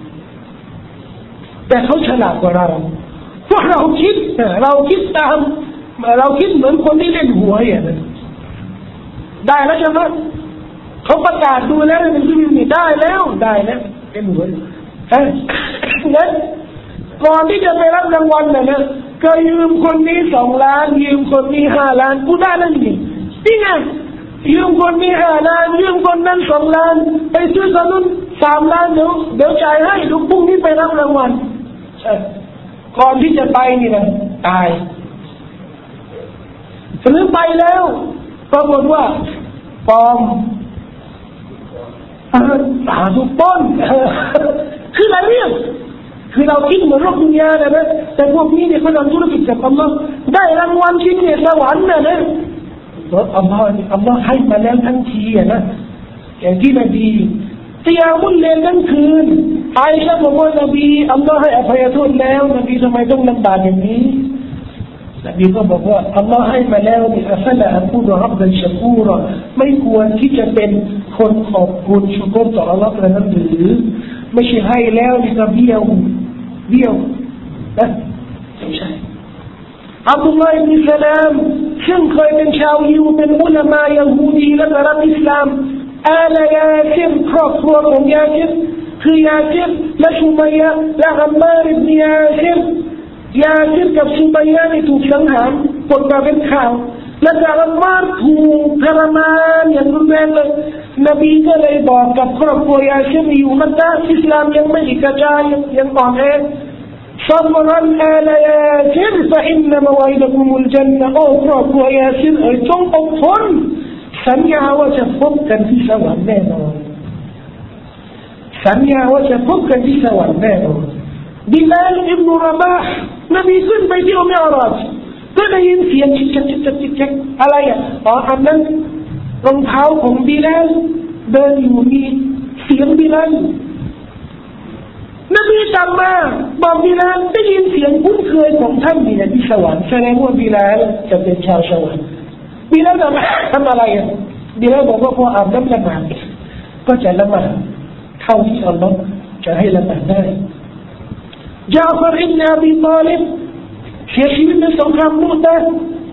S1: แต่เขาฉลาดกว่าเราเพราะเราคิดเราคิดตามเราคิดเหมือนคนที่เล่นหวยอ่ะได้แล้วใช่ไหมเขาประกาศดูแล้วในชีวิตนี่ได้แล้วได้แล้วเป็นหัวเฮ้ยงั้นก่อนที่จะไปรับรางวัลน่ะนะก็ยืมคนนี้สองล้านยืมคนนี้ห้าล้านกูได้แล้วนี่นี่ไงยืมคนนี้ห้าล้านยืมคนนั้นสองล้านไปซื้อขนมสามล้านเดี๋ยวเดี๋ยวจ่ายให้ทุกพรุ่งนี้ไปรับรางวัลใช่ก่อนที่จะไปนี่นะตายหรือไปแล้วปรากฏว่าปลอมตาทุกต้นคืออะไรเนี่ยคือเราคิดเหมือนโลกดุนยานะนะแต่พวกนี้เนี่ยเขาทำธุรกิจกับอัลลอฮ์ได้รางวัลชิ้นเนี่ยสวรรค์นะนะเพราะอัลลอฮ์อัลลอฮ์ให้มาแล้วทั้งทีนะอย่างที่นบีเตียมุลเลนทั้งคืนไอชะบอกว่านบีอัลลอฮ์ให้อภัยโทษแล้วนบีทำไมต้องลำบากอย่างนี้นบีก็บอกว่าอัลลอฮ์ให้มาแล้วนี่อัฟละอักูรอับดุลชักูรไม่ควรที่จะเป็นคนขอบคุณชุกรต่ออัลลอฮ์กระนั้นหรือไม่ใช่ให้แล้วนี่ก็เบี้ยวเบี้ยวนะไม่ใช่อับดุลลาห์อิบนุสลามซึ่งเคยเป็นชาวยิวเป็นอุลามะยะฮูดีและรับอิสลามอาลายาซิรครอบครัวของยาซิรคือยาซิรและชุมัยยะและอัมมาร์อิบนุยาซิรยาซิรกับชุมัยยะนี่ถูกสังหารปนมาเป็นข่าวและอัมมาร์ถูกทรมานอย่างรุนแรงเลยนบีก็เลยบอกกับครอบครัวยาซิรอยู่มักกะฮ์อิสลามยังไม่กระจายยังอ่อนแอصبرا آل ياسر فإن موعدكم الجنة أوครอบครัวยาซิรเอ๋ยจงอดทนสัญญาว่าจะพบกันที่สวรรค์แน่นอนสัญญาว่าจะพบกันที่สวรรค์แน่นอนบิลาลอิบนุรบาห์นบีขึ้นไปที่มิอราจก็ได้ยินเสียงจิ๊กจิ๊กจิ๊กจิ๊กจิ๊กอะไรอ่ะอ๋ออันนั้นรองเท้าของบิลาลเดินอยู่มีเสียงบิลาลนบีตามมาบอกบิลาลได้ยินเสียงคุ้นเคยของท่านอยู่ในที่สวรรค์แสดงว่าบิลาลจะเป็นชาวสวรรค์บิลาลทำอะไรอ่ะบิลาลบอกว่าพออาบน้ำละหมาดก็จะละหมาดเท่าที่อัลลอฮ์จะให้ละหมาดได้จาฟัรอิบนุอบีฏอลิบเสียชีวิตในสงครามมุตะ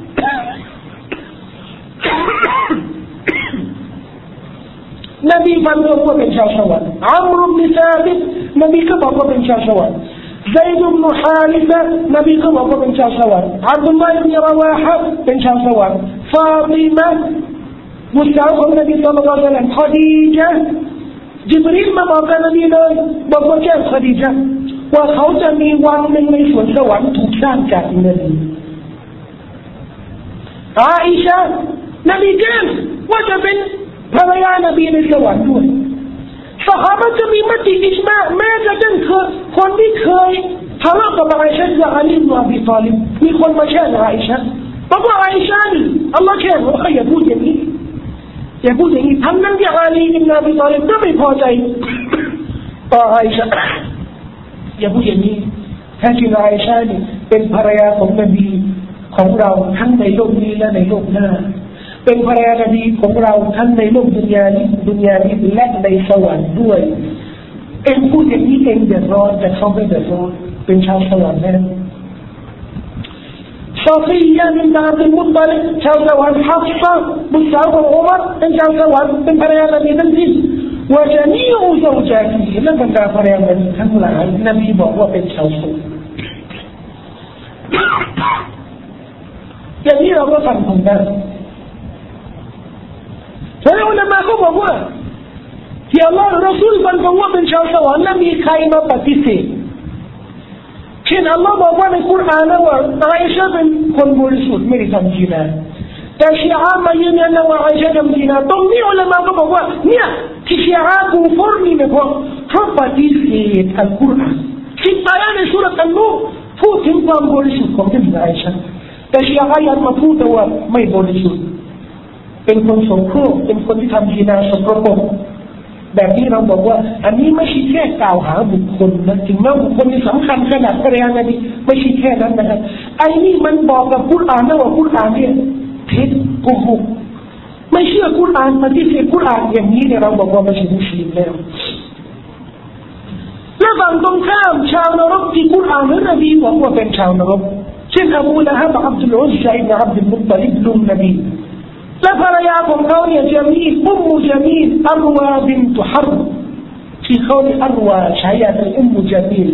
S1: นบีฟันธงว่าเป็นชาวสวรรค์อัมรุบนิซาบิดนบีก็บอกว่าเป็นชาวสวรรค์ซัยดุบนุฮาริซะนบีก็บอกว่าเป็นชาวสวรรค์อับดุลลาห์อิบนุรวาฮะเป็นชาวสวรรค์ฟาติมะบุตรสาวของนบีศ็อลลัลลอฮุอะลัยฮิวะซัลลัมคอดีญะห์จิบรีลมาบอกกับนบีเลยบอกว่าแจ้งคอดีญะห์ว่าเขาจะมีวังหนึ่งในสวนสวรรค์ถูกสร้างจากเงินอาอิชะห์นบีแจ้งว่าจะเป็นภรรยานบีในสวรรค์ด้วยซอฮาบะห์จะมีมติอิจมาแม้จะเป็นคนที่เคยทะเลาะกับอาอิชะห์กับอาลีอิบนุอบีฏอลิบมีคนมาแช่งอาอิชะห์บอกว่าอาอิชะห์นี่อัลลอฮ์แช่งว่าอย่าพูดอย่างนี้อย่าพูดอย่างนี้ทั้งนั้นที่อาลีอิบนุอบีฏอลิบก็ไม่พอใจต่ออาอิชะห์อย่าพูดอย่างนี้แท้จริงอาอิชะห์นี่เป็นภรรยาของนบีของเราทั้งในโลกนี้และในโลกหน้าเป็นภรรยานบีของเราทั้งในโลกดุนยานี้ดุนยานี้และในสวรรค์ด้วยเองพูดอย่างนี้เองเดือดร้อนแต่เขาไม่เดือดร้อนเป็นชาวสวรรค์แน่ซอฟียะบินต์อับดุลมุตตลิบชาวสวรรค์ฮัฟซะบุตรสาวของอุมัรเป็นชาวสวรรค์เป็นภรรยานบีทั้งสิ้นว่าจะมีอุซาวจาตีและบรรดาภรรยานบีทั้งหลายนบีบอกว่าเป็นชาวสวรรค์อย่างนี้เราก็ฟังผมได้แล้วอุลามะเขาบอกว่าที่อัลลอฮ์รอซูลบันทึกว่าเป็นชาวสวรรค์นั้นมีใครมาปฏิเสธเช่นอัลลอฮ์บอกว่าในกุรอานว่าอาอิชะห์เป็นคนบริสุทธิ์ไม่ได้ทำซินาแต่ชีอะห์มายืนยันว่าอาอิชะห์ทำซินาตรงนี้อุลามะก็บอกว่าเนี่ยที่ชีอะห์กูฟอร์นี่เนี่ยเพราะเพราะปฏิเสธอัลกุรอานที่อายะในสุเราะห์อันนูรพูดถึงความบริสุทธิ์ของท่านอาอิชะห์แต่ชีอะห์ยังมาพูดว่าไม่บริสุทธิ์เป็นคนโสโครกเป็นคนที่ทำซินาสกปรกแบบนี้เราบอกว่าอันนี้ไม่ใช่แค่กล่าวหาบุคคลนะถึงแม้บุคคลนี้สำคัญขนาดภรรยานบีไม่ใช่แค่นั้นนะครับไอ้นี่มันบอกกับกุรอานนะว่ากุรอานเนี่ยเท็จโกหกไม่เชื่อกุรอานปฏิเสธกุรอานอย่างนี้เนี่ยเราบอกว่าไม่ใช่มุสลิมแล้วและฝั่งตรงข้ามชาวนรกที่กุรอานหรือนบีบอกว่าเป็นชาวนรกเช่นอบูละฮับอับดุลอุซซะอิบนุอับดุลมุตตลิบลุงนบีและภรรยาของเขาเนี่ยจะมีอุมมุจามีลอัรวาบินตุฮัรที่เขาเนี่ยอัรวาฉายาเป็นอุมมุจามีล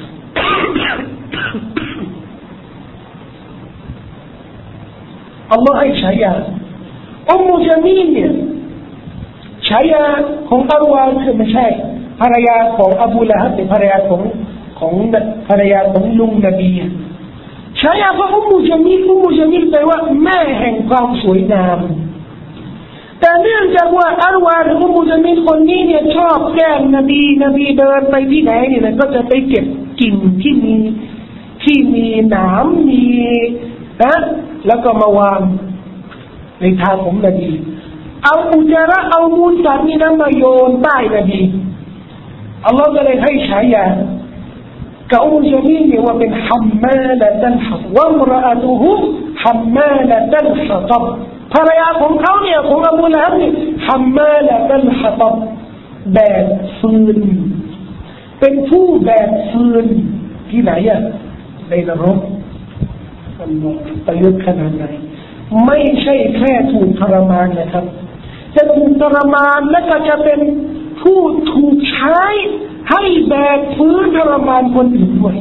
S1: อัลลอฮ์ให้ฉายาอุมมุจามีลเนี่ยฉายาของอัรวาคือไม่ใช่ภรรยาของอบูละฮับเป็นภรรยาของของภรรยาของลุงนบีฉายาของอุมมุจามีลอุมมุจามีลแปลว่าแม่แห่งความสวยงามแต่เนื่องจากว่าอัรวาหรืออุมมุจามีลคนนี้เนี่ยชอบแกล้งนบีนบีเดินไปที่ไหนเนี่ยก็จะไปเก็บกิ่งที่มีที่มีหนามมีนะแล้วก็มาวางในทางของนบีเอาอุจจาระเอามูลสัตว์นี่นั้นมาโยนใต้นบีอัลลอฮ์ก็เลยให้ฉายากับอุมมุจามีลเนี่ยว่าเป็นฮัมมาละตันฮับวะมรอะตุฮุฮัมมาละตันฮัตับภรรยาของเขาเนี่ยของอบูละฮับเนี่ยฮัมมาละตันฮัตับแบกฟืนเป็นผู้แบกฟืนที่ไหนอ่ะในนรกประยุทธ์ขนาดไหนไม่ใช่แค่ถูกทรมานนะครับจะถูกทรมานและก็จะเป็นผู้ถูกใช้ให้แบกฟื้นทรมานคนอื่นด้วย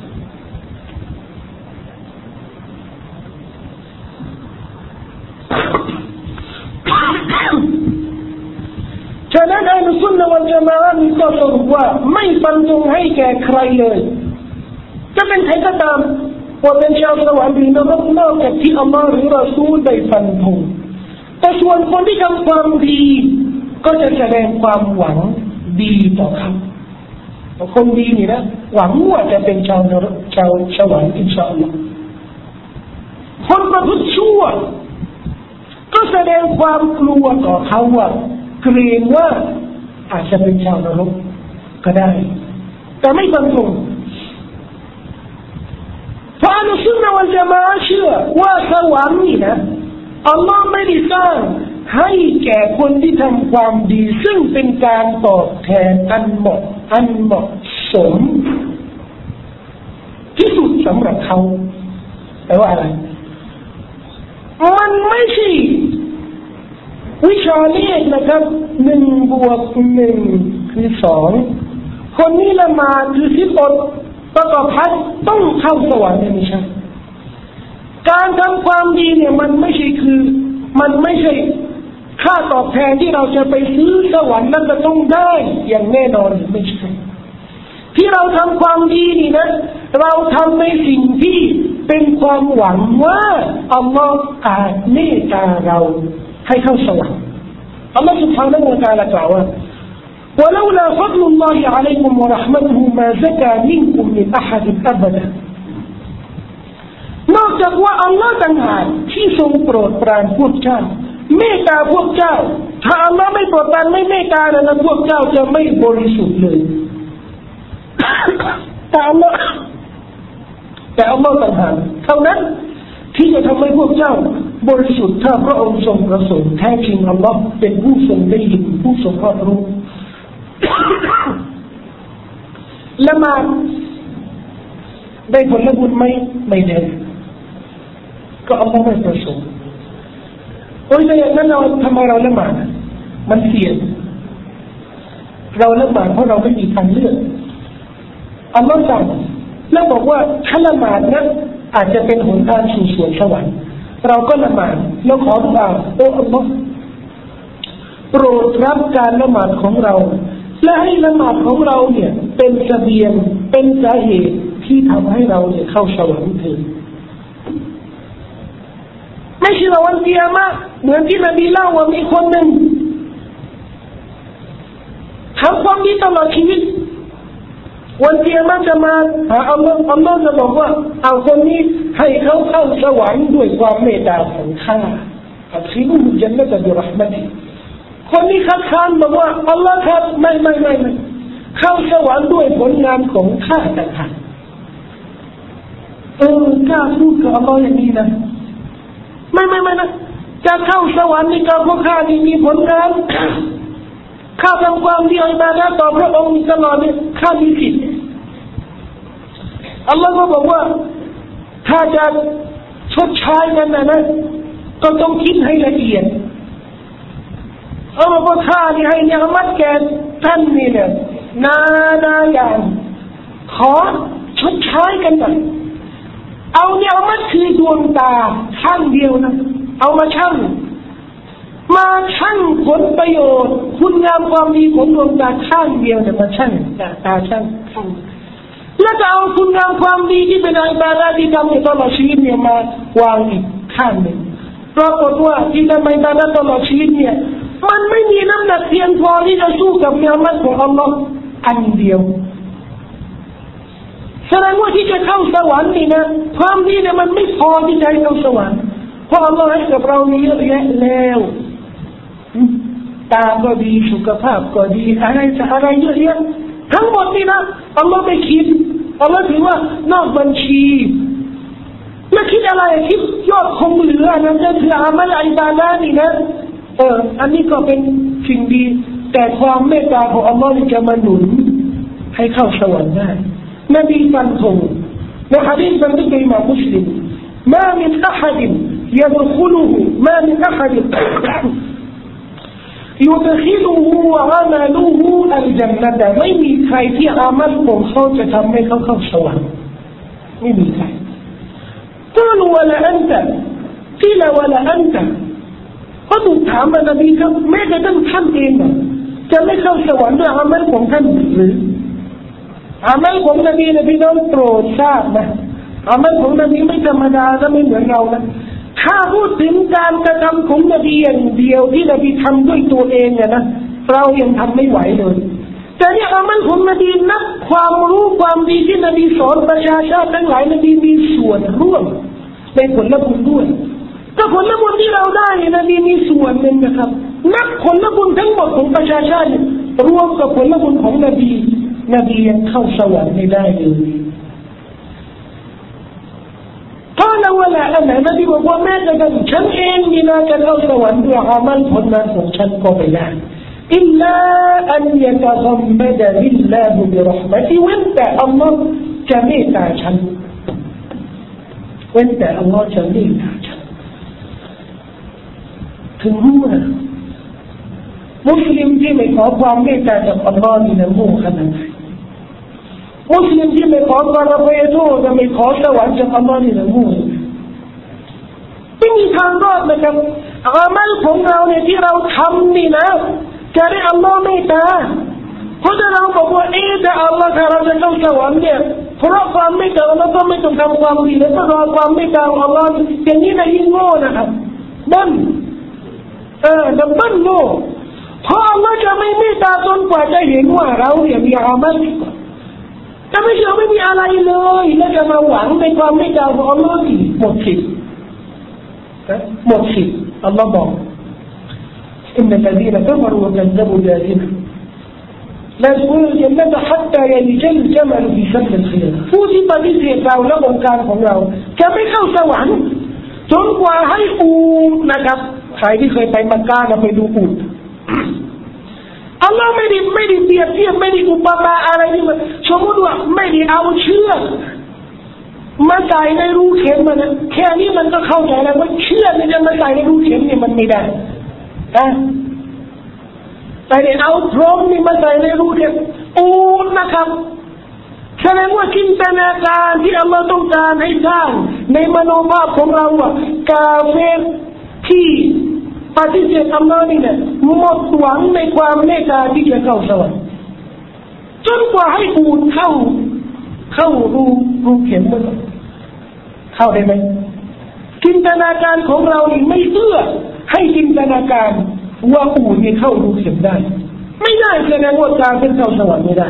S1: ฉะนั้นอัลซุนนะวัลญะมาอะห์มีข้อสรุปว่าไม่ฟันธงให้แก่ใครเลยจะเป็นใครก็ตามว่าเป็นชาวสวรรค์หรือนรกนอกจากที่อัลลอฮ์หรือรอซูลได้ฟันธงแต่ส่วนคนที่ทำความดีก็จะแสดงความหวังดีต่อเขาคนดีนี่นะหวังว่าจะเป็นชาวนรกชาวสวรรค์อินชาอัลลอฮ์คนประพฤติชั่วก็แสดงความกลัวต่อเขาว่าเกรงว่าอาจจะเป็นชาวนรกก็ได้แต่ไม่ฟันธงเพราะอัลซุนนะวัลญะมาอะห์เชื่อว่าสวรรค์นี่นะอัลลอฮ์ไม่ได้สร้างให้แก่คนที่ทำความดีซึ่งเป็นการตอบแทนอันเหมาะอันเหมาะสมที่สุดสำหรับเขาแปลว่าอะไรมันไม่ใช่วิชาเลขนะครับหนึ่งบวกหนึ่งคือสองคนนี้ละหมาดคือสิบอดประกอบฮัจญ์ต้องเข้าสวรรค์ไม่ใช่การทำความดีเนี่ยมันไม่ใช่คือมันไม่ใช่ค่าตอบแทนที่เราจะไปซื้อสวรรค์นั้นจะต้องได้อย่างแน่นอนไม่ใช่ที่เราทำความดีนี่นะเราทำในสิ่งที่เป็นความหวังว่าอัลลอฮฺอาจเมตตาเราให้เข้าสวรรค์อัลลอฮฺ سبحانه และ تعالى กล่าวว่าولولا فضل الله عليكم ورحمته ما زكى منكم من أحد أبدا นอกจากว่าอัลลอฮฺต่างหากที่ทรงโปรดปรานพวกเจ้าเมตตาพวกเจ้าถ้าอัลลอฮฺไม่โปรดปรานไม่เมตตาแล้วพวกเจ้าจะไม่บริสุทธิ์เลยแต่อัลลอฮฺแต่อัลลอฮฺต่างหากเท่านั้นที่จะทำให้พวกเจ้าบริสุทธิ์ถ้าพระองค์ทรงประสงค์แท้จริงอัลลอฮฺเป็นผู้ทรงได้ยินผู้ทรงรอบรู้ละหมาดได้ผลบุญไหมไม่ได้ก็อัลลอฮฺไม่ประสงค์โอ้ยแต่อย่างนั้นเราทำไมเราละหมาดมันเสี่ยงเราละหมาดเพราะเราไม่มีทางเลือกอัลลอฮฺสั่งแล้วบอกว่าถ้าละหมาดนั้นอาจจะเป็นหนทางสู่สวนสวรรค์เราก็ละหมาดแล้วขอดุอาโอ้อัลลอฮฺโปรดรับการละหมาดของเราและให้ละหมาดของเราเนี่ยเป็นเสบียงเป็นสาเหตุที่ทำให้เราเนี่ยเข้าสวรรค์เถิดไม่ใช่ว่าวันเกียรติเหมือนที่นบีเล่าว่ามีคนหนึ่งทำความดีตลอดชีวิตวันเกียรติจะมาหาอัลลอฮ์อัลลอฮ์จะบอกว่าเอาคนนี้ให้เขาเข้าสวรรค์ด้วยความเมตตาของข้าอัลซิบุลจันนะฮ์บิรห์มะติคนนี้คัดค้านบอกว่าอัลลอฮ์ครับไม่ไม่ไม่ไม่เข้าสวรรค์ด้วยผลงานของข้าต่างหากเออกล้าพูดกับอัลลอฮ์อย่างนี้นะไม่ไม่ไม่นะจะเข้าสวรรค์นี่ก็เพราะข้าที่มีผลงานข้าทำความดีอิบาดะห์ต่อพระองค์ตลอดเนี่ยข้ามีสิทธิ์อัลลอฮ์ก็บอกว่าถ้าจะชดใช้กันนะนะก็ต้องคิดให้ละเอียดเอามาบอกข้าที่ให้เนียมัดแก่ท่านนี่เนี่ยนานาอย่างขอชดใช้กันหน่อยเอาเนียมัดคือดวงตาข้างเดียวนะเอามาชั่งมาชั่งผลประโยชน์คุณงามความดีของดวงตาข้างเดียวเนี่ยมาชั่งตาชั่งข้างแล้วจะเอาคุณงามความดีที่เป็นอิบาดะห์ที่ทำในตลอดชีวิตเนี่ยมาวางอีกข้างหนึ่งปรากฏว่าที่ทำอิบาดะห์ตลอดชีวิตเนี่ยมันไม่มีน้ำหนักเพียงพอที่จะสู้กับเนื้อมัดของอัลลอฮ์อันเดียวแสดงว่าที่จะเข้าสวรรค์นี่นะความดีเนี่ยมันไม่พอที่จะเข้าสวรรค์เพราะอัลลอฮ์ให้กับเรานี้เยอะแยะแล้วตาก็ดีสุขภาพก็ดีอะไรจะอะไรเยอะแยะทั้งหมดนี่นะอัลลอฮ์ไม่คิดอัลลอฮ์ถือว่านอกบัญชีไม่คิดอะไรคิดยอดคงเหลือนั่นก็คืออามัลอิบาดะห์นี่นะเอออันนี้ก็เป็นสิ่งดีแต่ความเมตตาของอัลลอฮ์จะมาหนุนให้เข้าสวรรค์ได้นบีฟันธงในหะดีษบันทึกโดยอิหม่ามมุสลิมมามินอะฮัดยะดุคุลุฮุมามินอะฮัดيدخله عمله الجنة ไม่มีใครที่อามัลของเขาจะทำให้เขาเข้าสวรรค์ไม่มีใครقالوا ولا أنت قيل ولا أنت พอถูกถามนบีครับแม้กระทั่งท่านเองจะไม่เข้าสวรรค์ด้วยอามัลของท่านหรืออามัลของนบีนบีต้องโปรดทราบนะอามัลของนบีไม่ธรรมดาและไม่เหมือนเรานะถ้าพูดถึงการกระทำของนบีอย่างเดียวที่นบีทำด้วยตัวเองเนี่ยนะเรายังทำไม่ไหวเลยแต่เนี่ยอามัลของนบีนับความรู้ความดีที่นบีสอนประชาชาติทั้งหลายนบีมีส่วนร่วมในผลบุญด้วยก็ผลบุญที่เราได้เนี่ยนบีมีส่วนหนึ่งนะครับนับผลบุญทั้งหมดของประชาชาติรวมกับผลบุญของนบีนบียังเข้าสวรรค์ไม่ได้เลยถ้าเราว่าละอันไหนนบีบอกว่าแม้แต่ฉันเองมีนาจะเข้าสวรรค์ด้วยอามัลผลงานของฉันก็ไม่ได้อิลลาอันยะตะซัมมะดะลิลลาฮุบิเราะห์มะติเว้นแต่อัลลอฮ์จะเมตตาฉันเว้นแต่อัลลอฮ์จะเมตตาฉันถึงรู้นะมุสลิมที่ไม่ขอความเมตตาจากอัลลอฮ์นี่นะโง่ขนาดไหนมุสลิมที่ไม่ขอการอภัยโทษจะไม่ขอสวรรค์จากอัลลอฮ์นี่นะโง่ไม่มีทางรอดนะครับอามัลของเราเนี่ยที่เราทำนี่นะจะได้อัลลอฮ์เมตตาเพราะถ้าเราบอกว่าเอ๊ะแต่อัลลอฮ์ถ้าเราจะเข้าสวรรค์เนี่ยเพราะความเมตตาเราก็ไม่ต้องทำความดีแล้วก็รอความเมตตาของอัลลอฮ์อย่างนี้นะยิ่งโง่นะครับบ้นเออดับเบิ้ลโง่เพราะอัลลอฮ์จะไม่เมตตาจนกว่าจะเห็นว่าเราเนี่ยมีอามัลแต่ไม่ใช่ไม่มีอะไรเลยแล้วจะมาหวังในความเมตตาของอัลลอฮ์ที่หมดสิทธิ์หมดสิทธิ์อัลลอฮ์บอกอินนัลลซีนะกัฟรวะกัซซะบูบิอายัตินะลายัดขุลุลญันนะฮะฮัตตายะลิจัลญะมัลฟิซัมมิลখিยาผู้ที่ปฏิเสธเราและองค์การของเราจะไม่เข้าสวรรค์จนกว่าให้อูฐนะครับใครที่เคยไปมักกะห์ไปดูอูฐอัลลอฮ์ไม่ได้ไม่ได้เปรียบเทียบไม่ได้อุปมาอะไรนี่มันสมมติว่าไม่ได้เอาเชือกมาใส่ในรูเข็มมันนะแค่นี้มันก็เข้าใจแล้วว่าเชือกเนี่ยจะมาใส่ในรูเข็มเนี่ยมันไม่ได้นะแต่เนี่ยเอาพรมนี่มาใส่ในรูเข็มอูนนะครับแสดงว่าจินตนาการที่อัลลอฮ์ต้องการให้สร้างในมโนภาพของเราอ่ะกาเฟรที่ปฏิเสธอัลลอฮ์นี่เนี่ยหมดหวังในความเมตตาที่จะเข้าสวรรค์จนกว่าให้อูฐเข้าเข้ารูรูเข็มมันเข้าได้ไหมจินตนาการของเรานี่ไม่เอื้อให้จินตนาการว่าอูฐนี่เข้ารูเข็มได้ไม่ได้แสดงว่าการเป็นเข้าสวรรค์ไม่ได้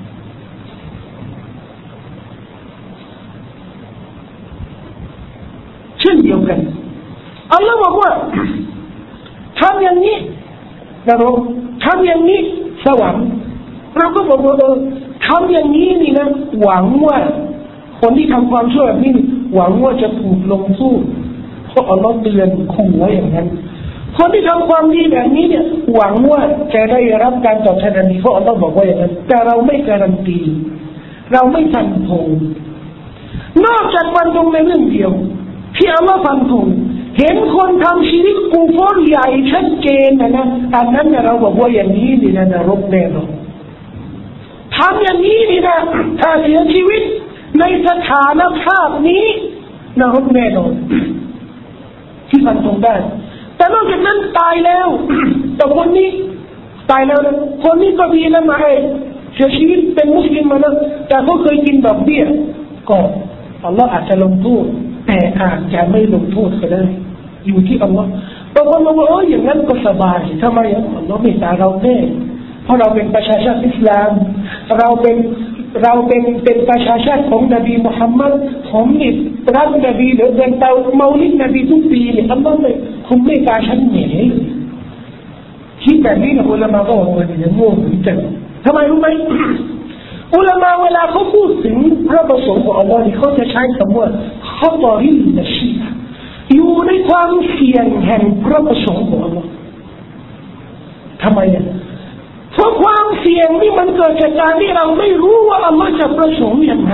S1: เช่นเดียวกันอัลลอฮ์บอกว่าทำอย่างนี้นรกทำอย่างนี้สวรรค์เราก็บอกว่าเออทำอย่างนี้นี่นะหวังว่าคนที่ทำความชั่วแบบนี้หวังว่าจะถูกลงโทษเพราะอัลลอฮ์เตือนขู่ไว้อย่างนั้นคนที่ทำความดีแบบนี้เนี่ยหวังว่าจะได้รับการตอบแทนดีเพราะอัลลอฮ์บอกว่าอย่างนั้นแต่เราไม่การันตีเราไม่ฟันธงนอกจากฟันธงในเรื่องเดียวที่อัลลอฮ์ฟันธงเห็นคนทำชีวิตกูฟอร์ใหญ่ชัดเจนนะนะอันนั้นเราบอกว่าอย่างนี้นี่นะนรกแน่นอนทำอย่างนี้นี่นะถ้าเสียชีวิตในสถานภาพนี้นรกแน่นอนที่มันตรงได้แต่นอกจากนั้นตายแล้วแต่คนนี้ตายแล้วนะคนนี้ก็ดีแล้วมาให้เสียชีวิตเป็นมุสลิมมานะแต่เขาเคยกินดอกเบี้ยก็อัลลอฮ์อาจจะลงโทษแต่อาจจะไม่ลงโทษก็ได้อยู่ที่อัลลอฮ์บางคนบอกว่าเอออย่างนั้นก็สบายทำไมอัลลอฮ์ไม่ตาเราแน่เพราะเราเป็นประชาชาติอิสลามเราเป็นเราเป็นเป็นประชาชาติของนบีมุฮัมมัดผมนี่รักนบีหรือเป็นเตาเมาลิดนบีทุกปีเนี่ยอัลลอฮ์ไม่คุมไม่ตาฉันเหนื่อยคิดแบบนี้นะอุลามะก็บอกว่าเนี่ยโง่เหมือนกันทำไมรู้ไหมอุลามะเวลาเขาพูดถึงพระประสงค์ของอัลลอฮ์นี่เขาจะใช้คำว่าข้อต่อริมนะชีอยู่ในความเสี่ยงแห่งพระประสงค์ของอัลลอฮ์ทำไมอ่ะเพราะความเสี่ยงนี่มันเกิดจากการที่เราไม่รู้ว่าอัลลอฮ์จะประสงค์อย่างไร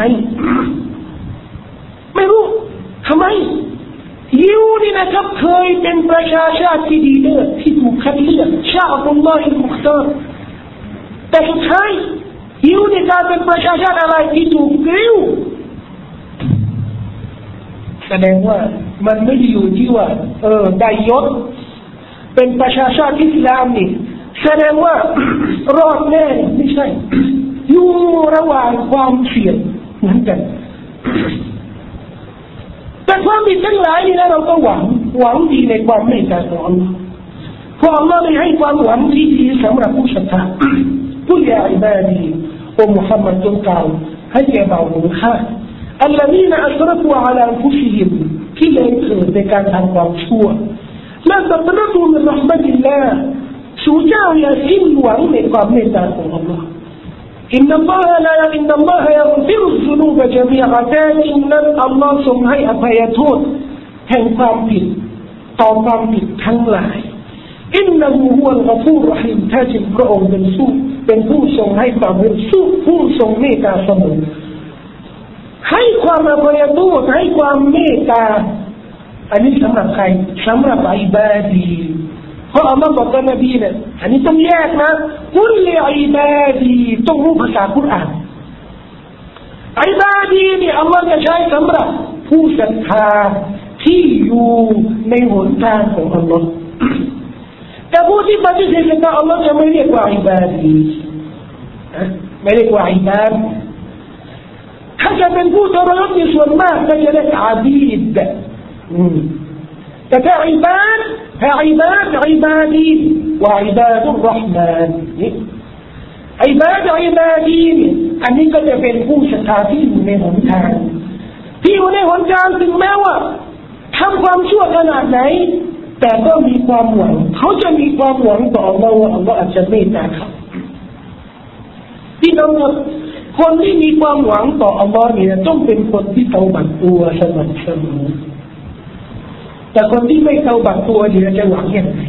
S1: ไม่รู้ทำไมยิวนี่นะครับเคยเป็นประชาชาติที่ดีเลิศที่ถูกคัดเลือกชาอัลลอฮิมุคตาร์แต่สุดท้ายยิวนี่กลายเป็นประชาชาติอะไรที่ถูกกริ้วแสดงว่ามันไม่ได้อยู่ที่ว่าเออได้ยศเป็นประชาชาติอิสลามนี่แสดงว่ารอดแน่ไม่ใช่อยู่ระหว่างความเสี่ยงเหมือนกันแต่ความผิดทั้งหลายนี่นะเราก็หวังหวังดีในความเมตตาของอัลลอฮ์เพราะอัลลอฮ์ได้ให้ความหวังที่ดีสำหรับผู้ศรัทธาผู้ยาอิบาดีโอ้มุฮัมมัดจงกล่าวให้แก่บ่าวของข้าالذين أشركوا على أنفسهم ที่เลยเถิดในการทำความชั่วและตะนัดมินรห์มะติลลาห์สู่เจ้าอย่าสิ้นหวังในความเมตตาของอัลลอฮ์อินนัลลอฮะลาอินนัลลอฮะยัฆฟิรุซุนูบะญะมีอะแท้จริงนั้นอัลลอฮ์ทรงให้อภัยโทษแห่งความผิดต่อความผิดทั้งหลายอินนะฮูฮุวัลฆอฟูรเราะฮีมแท้จริงพระองค์เป็นผู้เป็นผู้ทรงให้ความเป็นผู้ผู้ทรงเมตตาเสมอให้ความอภัยโทษให้ความเมตตาอันนี้สำหรับใครสำหรับอิบาดีเพราะอัลลอฮ์บอกกับนบีเนี่ยอันนี้ต้องแยกนะกุลลิอิบาดีต้องรู้ภาษาคุรอานอิบาดีนี่อัลลอฮ์จะใช้สำหรับผู้ศรัทธาที่อยู่ในหนทางของอัลลอฮ์แต่ผู้ที่ปฏิเสธต่ออัลลอฮ์จะไม่เรียกว่าอิบาดีไม่เรียกว่าอิบาดถ้าจะเป็นผู้ทรยศในส่วนมากก็จะเรียกอาบีดแต่ถ้าอิบาดถ้าอิบาดอิบาดีวะอิบาดุรเราะห์มานนี่อิบาดอิบาดีอันนี้ก็จะเป็นผู้ศรัทธาที่อยู่ในหนทางที่อยู่ในหนทางถึงแม้ว่าทำความชั่วขนาดไหนแต่ก็มีความหวังเขาจะมีความหวังต่ออัลลอฮ์ว่าอัลลอฮ์อาจจะเมตตาเขาที่เราคนที่มีความหวังต่ออัลลอฮ์เนี่ยต้องเป็นคนที่เตาบัตตัวสม่ำเสมอแต่คนที่ไม่เตาบัตตัวเนี่ยจะหวังยังไง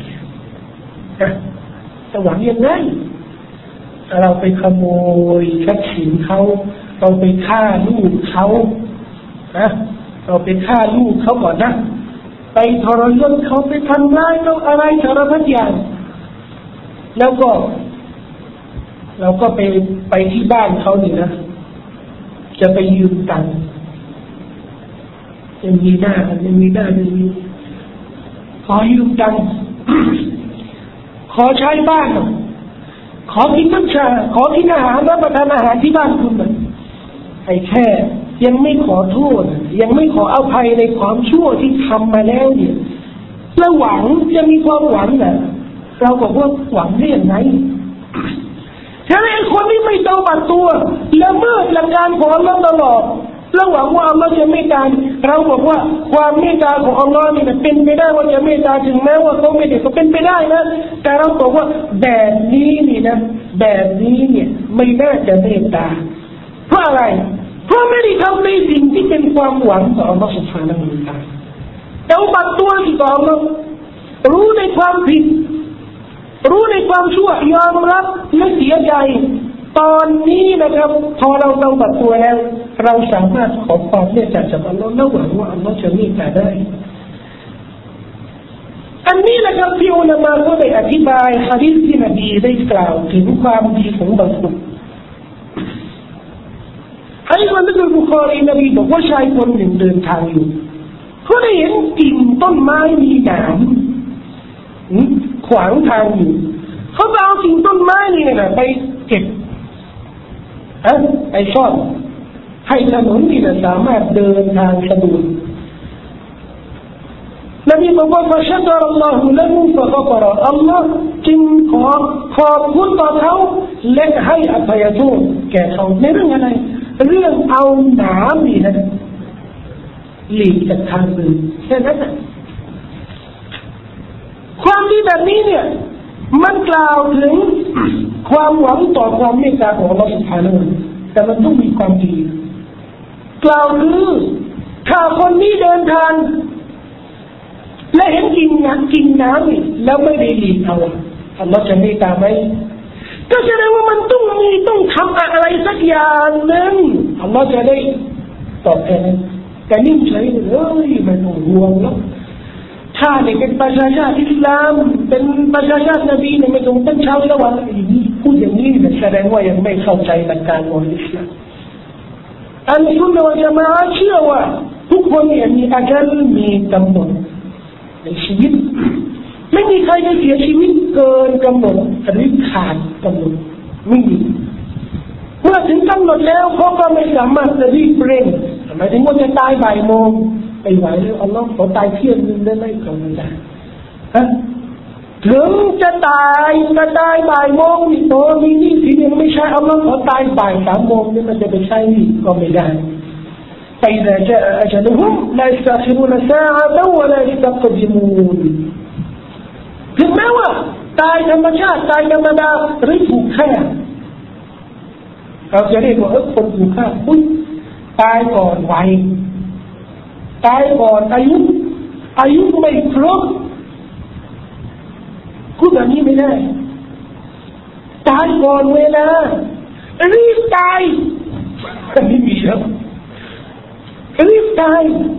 S1: จะหวังยังไงเราไปขโมยทรัพย์สินเขาเราไปฆ่าลูกเขานะเราไปฆ่าลูกเขาก่อนนะไปทรยศเขาไปทำร้ายเขาอะไรสารพัดอย่างแล้วก็เราก็ไปไปที่บ้านเขานี่นะจะไปยืมตังค์ยังมีหน้ายังมีหน้ายังมีขอยืมตังค์ขอใช้บ้านขอกินน้ำชาขอกินอาหารรับประทานอาหารที่บ้านคุณมันไอ้แค่ยังไม่ขอโทษยังไม่ขออภัยในความชั่วที่ทำมาแล้วเนี่ยแล้วหวังจะมีความหวังน่ะเราบอกว่าหวังได้อย่างไรฉะนั้นไอ้คนที่ไม่เตาบัตตัวละเมิดหลักการของอัลลอฮ์ตลอดแล้วหวังว่าอัลลอฮ์จะเมตตาเราบอกว่าความเมตตาของอัลลอฮ์นี่เป็นไปได้ว่าจะเมตตาถึงแม้ว่าเขาไม่ได้ก็เป็นไปได้นะแต่เราบอกว่าแบบนี้นี่นะแบบนี้เนี่ยไม่น่าจะเมตตาเพราะอะไรเพราะไม่ได้ทำในสิ่งที่เป็นความหวังต่ออัลลอฮ์ซุบฮานะฮูวะตะอาลาเตาบัตตัวที่ต่ออัลลอฮ์รู้ในความผิดรู้ในความชั่วยอมรับและเสียใจตอนนี้นะครับพอเราเตาบัตตัวแล้วเราสามารถขอความเมตตาจากอัลลอฮ์และหวังว่าอัลลอฮ์จะเมตตาได้อันนี้นะครับที่อุลามะเขาได้อธิบายหะดีษที่นบีได้กล่าวถึงความดีของบางคนให้มันเป็นบุคคลนบีบอกว่าชายคนหนึ่งเดินทางอยู่เขาได้เห็นกิ่งต้นไม้มีหนามขวางทางอยู่เขาเอากิ่งต้นไม้นี่นะไปเก็บอะไปซ่อนให้ถนนนี่นะสามารถเดินทางสะดวกนบีบอกว่าฟัชดาอัลลอฮุละหูฟะกะฟะรอัลลอฮ์จึงขอขอบคุณต่อเขาและให้อภัยโทษแก่เขาในเรื่องอะไรเรื่องเอาหนามนี่นะหลีกจากทางเดินแค่นั้นความดีแบบนี้เนี่ยมันกล่าวถึงความหวังต่อความเมตตาของอัลลอฮฺ سبحانه แต่มันต้องมีความดีกล่าวคือถ้าคนนี้เดินทางและเห็นกิ่งน้ำกิ่งน้ำนี่แล้วไม่ได้หลีกเอาอัลลอฮฺจะเมตตาไหมก็แสดงว่ามันต้องมีต้องทำอะไรสักอย่างหนึ่งอัลลอฮฺจะได้ตอบแทนแต่นิ่งเฉยเลยไม่ต้องห่วงแล้วถ้าเนี่ยเป็นประชาชาติอิสลามเป็นประชาชาตินบีเนี่ยไม่ต้องเป็นชาวสวรรค์อย่างนี้พูดอย่างนี้เนี่ยแสดงว่ายังไม่เข้าใจหลักการของอิสลามอัลซุนนะฮ์วัลญะมาอะฮ์เชื่อว่าทุกคนเนี่ยมีอาการมีกำหนดในชีวิตไม่มีใครจะเสียชีวิตเกินกำหนดหรือขาดกำหนดไม่มีเมื่อถึงกำหนดแล้วเขาก็ไม่สามารถจะรีบเร่งหมายถึงว่าจะตายบ่ายโมงไปไหวแล้วอัลลอฮ์ขอตายเที่ยงนึงได้ไหมก็ไม่ได้ฮะถึงจะตายจะตายบ่ายโมงนี่โตมีนี่สิยังไม่ใช่อัลลอฮ์ขอตายบ่ายสามโมงนี่มันจะไปใช่นี่ก็ไม่ได้فإذا جاء أجلهم لا يستأخرون ساعة ولا يستقدمون ถึงแม้ว่าตายธรรมชาติตายธรรมดาหรือถูกฆ่าเราจะเรียกว่าเออคนถูกฆ่าอุ๊ยตายก่อนวัยตายก่อนอายุอายุไม่ครบพูดแบบนี้ไม่ได้ตายก่อนเวลารีบตายไม่มีแล้วรีบตาย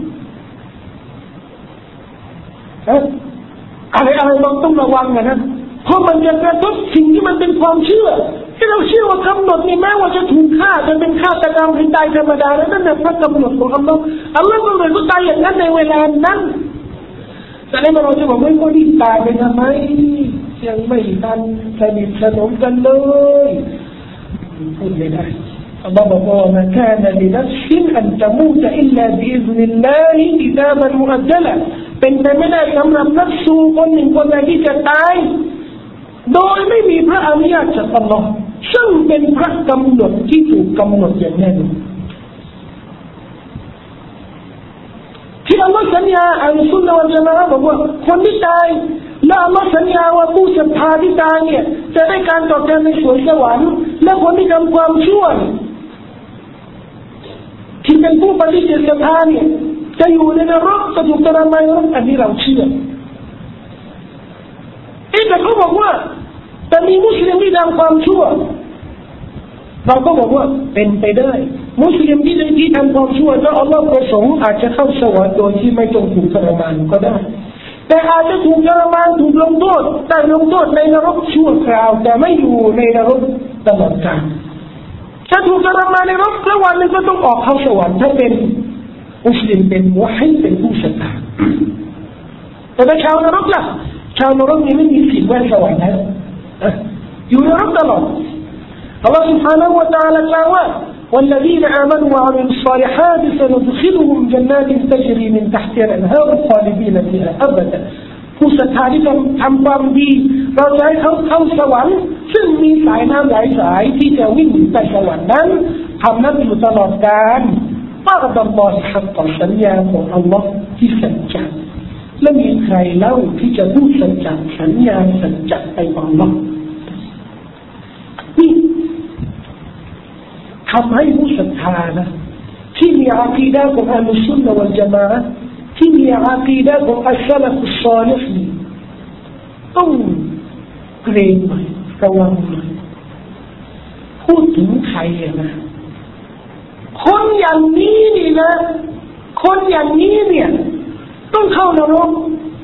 S1: อะไรอะไรเราต้องระวังนะเพราะมันจะกระทบสิ่งที่มันเป็นความเชื่อที่เราเชื่อว่ากำหนดนี่แม้ว่าจะถูกฆ่าจะเป็นฆาตกรรมหรือตายธรรมดาแล้วนั่นเป็นพระกำหนดของอัลลอฮ์อัลลอฮ์ก็เลยก็ตายอย่างนั้นในเวลานั้นแต่ในเราจะบอกว่าคนที่ตายไปทำไมยังไม่ทันสนิทสนมกันเลยพูดไม่ได้อัลลอฮ์บอกว่ามาคานะลินัฟซินอันตะมูตอิลลาบิอิซนิลลาฮิกิตาบันมุอัจญะละเป็นไปไม่ได้สำหรับนักสู้คนหนึ่งคนใดที่จะตายโดยไม่มีพระอนุญาตจากอัลลอฮ์ซึ่งเป็นพระกำหนดที่ถูกกำหนดอย่างแน่นอนที่อัลลอฮ์สัญญาอัลซุนนะฮ์วัลญะมาอะฮ์บอกว่าคนที่ตายและอัลลอฮ์สัญญาว่าผู้ศรัทธาที่ตายเนี่ยจะได้การตอบแทนในสวนสวรรค์และคนที่ทำความชั่วที่เป็นผู้ปฏิเสธศรัทธาเนี่ยจะอยู่ในนรกจะถูกทรมานอันนี้เราเชื่อเอ๊ะแต่เขาบอกว่าแต่มีมุสลิมที่ทำความชั่วเราก็บอกว่าเป็นไปได้มุสลิมที่ที่ทำความชั่วแล้วอัลลอฮ์ประสงค์อาจจะเข้าสวรรค์โดยที่ไม่ต้องถูกทรมานก็ได้แต่อาจจะถูกทรมานถูกลงโทษแต่ลงโทษในนรกชั่วคราวแต่ไม่อยู่ในนรกตลอดกาลถ้าถูกทรมานในนรกแล้ววันนึงก็ต้องออกเข้าสวรรค์ถ้าเป็นมุสลิมเป็นมุฮัยเป็นผู้ศรัทธาแต่ถ้าชาวนรกล่ะชาวนรกนี่ไม่มีสิทธิ์แวะสวรรค์แล้วอยู่ในนรกตลอดอัลลอฮฺ سبحانه และ تعالى กล่าวว่า والذين آمنوا وعملوا الصالحات سندخلهم جنات تجري من تحتها الأنهار خالدين فيها أبدا ผู้ศรัทธาที่ทำทำความดีเราจะให้เขาเข้าสวรรค์ซึ่งมีสายน้ำหลายสายที่จะวิ่งไปสวรรค์นั้นทำนั้นอยู่ตลอดกาลปากดำบอสหักต่อสัญญาของอัลลอฮ์ที่สัจจะและมีใครเล่าที่จะพูดสัจจะสัญญาสัจจะไปกับอัลลอฮ์นี่ทำให้ผู้ศรัทธานะที่มีอากีดะห์ของอัลซุนนะวัลญะมาอะห์ที่มีอากีดะห์ของอัสซะลัฟุศศอลิห์ต้องเกรงหน่อยระวังหน่อยพูดถึงใครนะคนอย่างนี้นี่นะคนอย่างนี้เนี่ยต้องเข้านรก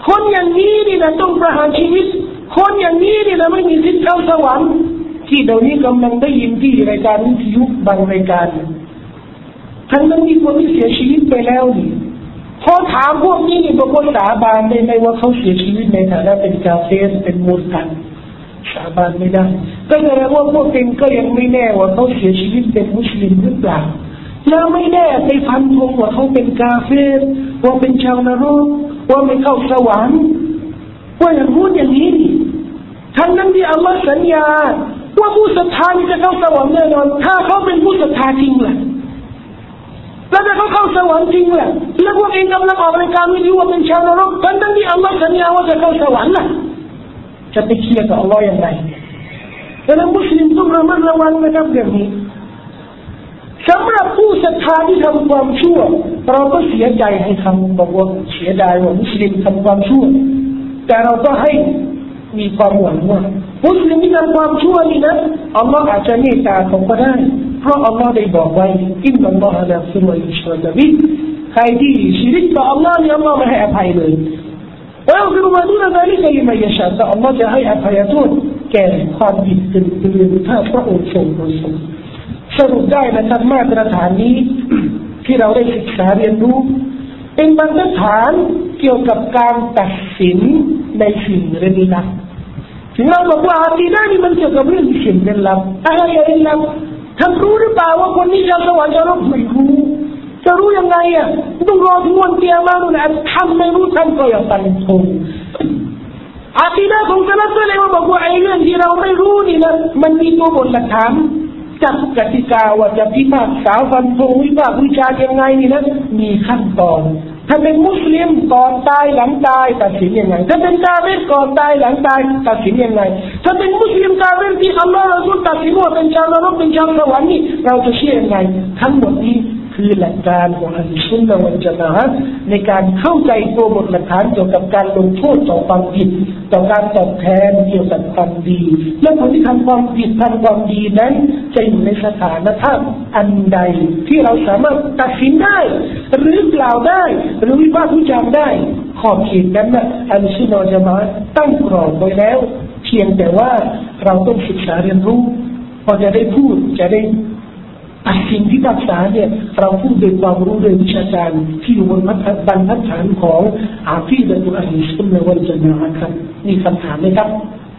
S1: คนอย่างนี้นี่นะต้องประหารชีวิตคนอย่างนี้นี่นะไม่มีสิทธิ์เข้าสวรรค์ที่เดี๋ยวนี้กำลังได้ยินที่รายการวิทยุบางรายการทั้งนั้นมีคนที่เสียชีวิตไปแล้วนี่พอถามพวกนี้นี่บอกว่าสาบานได้ไหมว่าเขาเสียชีวิตในฐานะเป็นกาเฟรเป็นมุสลิมสาบานไม่ได้ก็แสดงว่าพวกเองก็ยังไม่แน่ว่าเขาเสียชีวิตเป็นมุสลิมหรือเปล่าแล้วไม่แน่ไปฟันธงว่าเขาเป็นกาเฟรว่าเป็นชาวนรกว่าไม่เข้าสวรรค์ว่าอย่างพูดอย่างนี้ทั้งนั้นที่อัลลอฮ์สัญญาว่าผู้ศรัทธาจะเข้าสวรรค์แน่นอนถ้าเขาเป็นผู้ศรัทธาจริงแหละแล้วถ้าเขาเข้าสวรรค์จริงแหละแล้วพวกเองกำลังออกรายการวิทยุว่าเป็นชาวนรกทั้งนั้นที่อัลลอฮ์สัญญาว่าจะเข้าสวรรค์น่ะจะไปเคลียร์กับอัลลอฮ์อย่างไรดังนั้นมุสลิมต้องระมัดระวังนะครับเรื่องนี้สำหรับผู้ศรัทธาที่ทำความชั่วเราก็เสียใจให้คำบอกว่าเสียดายว่ามุสลิมทำความชั่วแต่เราก็ให้มีความหวังว่ามุสลิมที่ทำความชั่วนี่นะอัลลอฮ์อาจจะเมตตาเขาก็ได้เพราะอัลลอฮ์ได้บอกไว้อินนัลลอฮะลายักฟิรุอันยุชรกบิฮ์ใครที่ชิริกต่ออัลลอฮ์นี่อัลลอฮ์ไม่ให้อภัยเลยและยักฟิรุมาดูนะซาลิกะลิมันยะชาแต่อัลลอฮ์จะให้อภัยโทษแก่ความผิดตื่นๆถ้าพระองค์ทรงประสงค์สรุปได้นะครับมาตรฐานนี้ที่เราได้ศึกษาเรียนรู้เป็นมาตรฐานเกี่ยวกับการตัดสินในสิ่งเร้นลับถึงเราบอกว่าอากีดะห์นี่มันเกี่ยวกับเรื่องสิ่งเร้นลับอะไรเร้นลับท่านรู้หรือเปล่าว่าคนนี้จะสวรรค์จะรบไม่รู้จะรู้ยังไงอ่ะต้องรอถึงวันเกียรตินะท่านไม่รู้ท่านก็อย่าตันทงอากีดะห์ของซะลัฟก็เลยว่าบอกว่าไอ้เรื่องที่เราไม่รู้นี่นะมันมีตัวบทหลักฐานจับกติกาว่าจะพิพากษาฟันธงวิพากษ์วิจารณ์ยังไงนี่นะมีขั้นตอนถ้าเป็นมุสลิมก่อนตายหลังตายตัดสินยังไงถ้าเป็นกาเฟรก่อนตายหลังตายตัดสินยังไงถ้าเป็นมุสลิมกาเฟรที่อัลลอฮฺเราตัดสินว่าเป็นชาวนรกเป็นชาวสวรรค์นี่เราจะเชื่อยังไงทั้งหมดนี้คือหลักการของอัลซุนนะฮ์วัลญะมาอะฮ์ในการเข้าใจตัวบทหลักฐานเกี่ยวกับการลงโทษต่อความผิดต่อการตอบแทนเกี่ยวกับความดีและคนที่ทำความผิดทำความดีนั้นจะอยู่ในสถานภาพอันใดที่เราสามารถตัดสินได้หรือกล่าวได้หรือวิพากษ์วิจารณ์ได้ขอบเขตนั้นนะอัลซุนนะฮ์วัลญะมาอะฮ์ตั้งกรอบไว้แล้วเพียงแต่ว่าเราต้องศึกษาเรียนรู้พอจะได้พูดจะได้สิ่งที่รักษาเนี่ยเราพูดด้วยความรู้ด้วยวิชาการที่อยู่บนบรรทัดฐานของอาคีดะตุอัลซุนนะฮ์วัลญะมาอะฮ์ครับมีคำถามไหมครับ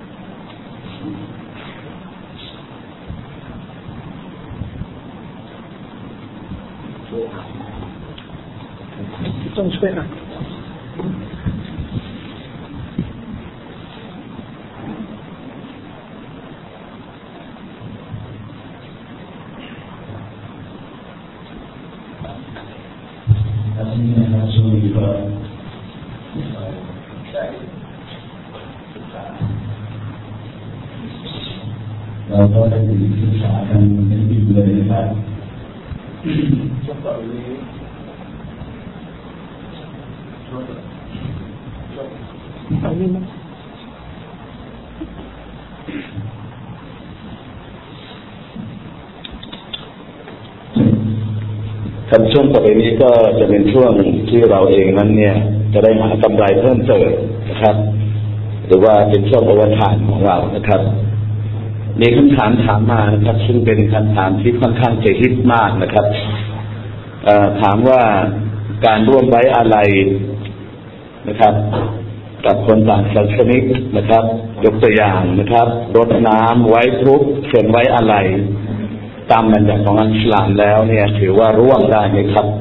S1: ต้องช่วยอ่ะ
S2: เราก็ได้ศึกษากันในปีเลยนะครับ
S1: เอานี่มั้ย
S2: ครับช่วงต่อไปนี้ก็จะเป็นช่วงที่เราเองนั้นเนี่ยจะได้หากำไรเพิ่มเติมนะครับหรือว่าเป็นช่วงโอวทานของเรานะครับมีคำถามถามมานะครับซึ่งเป็นคำถามที่ค่อนข้างจะฮิตมากนะครับถามว่าการร่วมไว้อาลัยนะครับกับคนต่างศาสนานะครับยกตัวอย่างนะครับรดน้ำไว้ทุกข์เขียนไว้อาลัยตามบัญญัติของอิสลามแล้วเนี่ยถือว่าร่วมได้ไหมครับ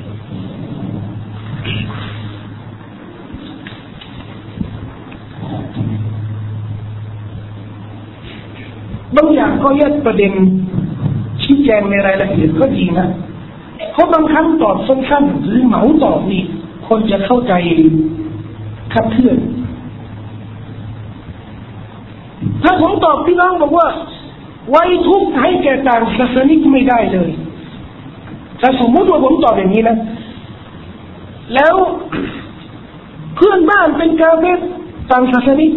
S1: บางอย่างก็แยกประเด็นชี้แจงในรายละเอียดก็ดีนะเพราะบางครั้งตอบสั้นๆหรือเหมาตอบนี่คนจะเข้าใจคลาดเคลื่อนถ้าผมตอบพี่น้องบอกว่าไว้ทุกข์ให้แก่ต่างศาสนิกไม่ได้เลยถ้าสมมติว่าผมตอบอย่างนี้นะแล้วเพื่อนบ้านเป็นกาเฟรต่างศาสนิก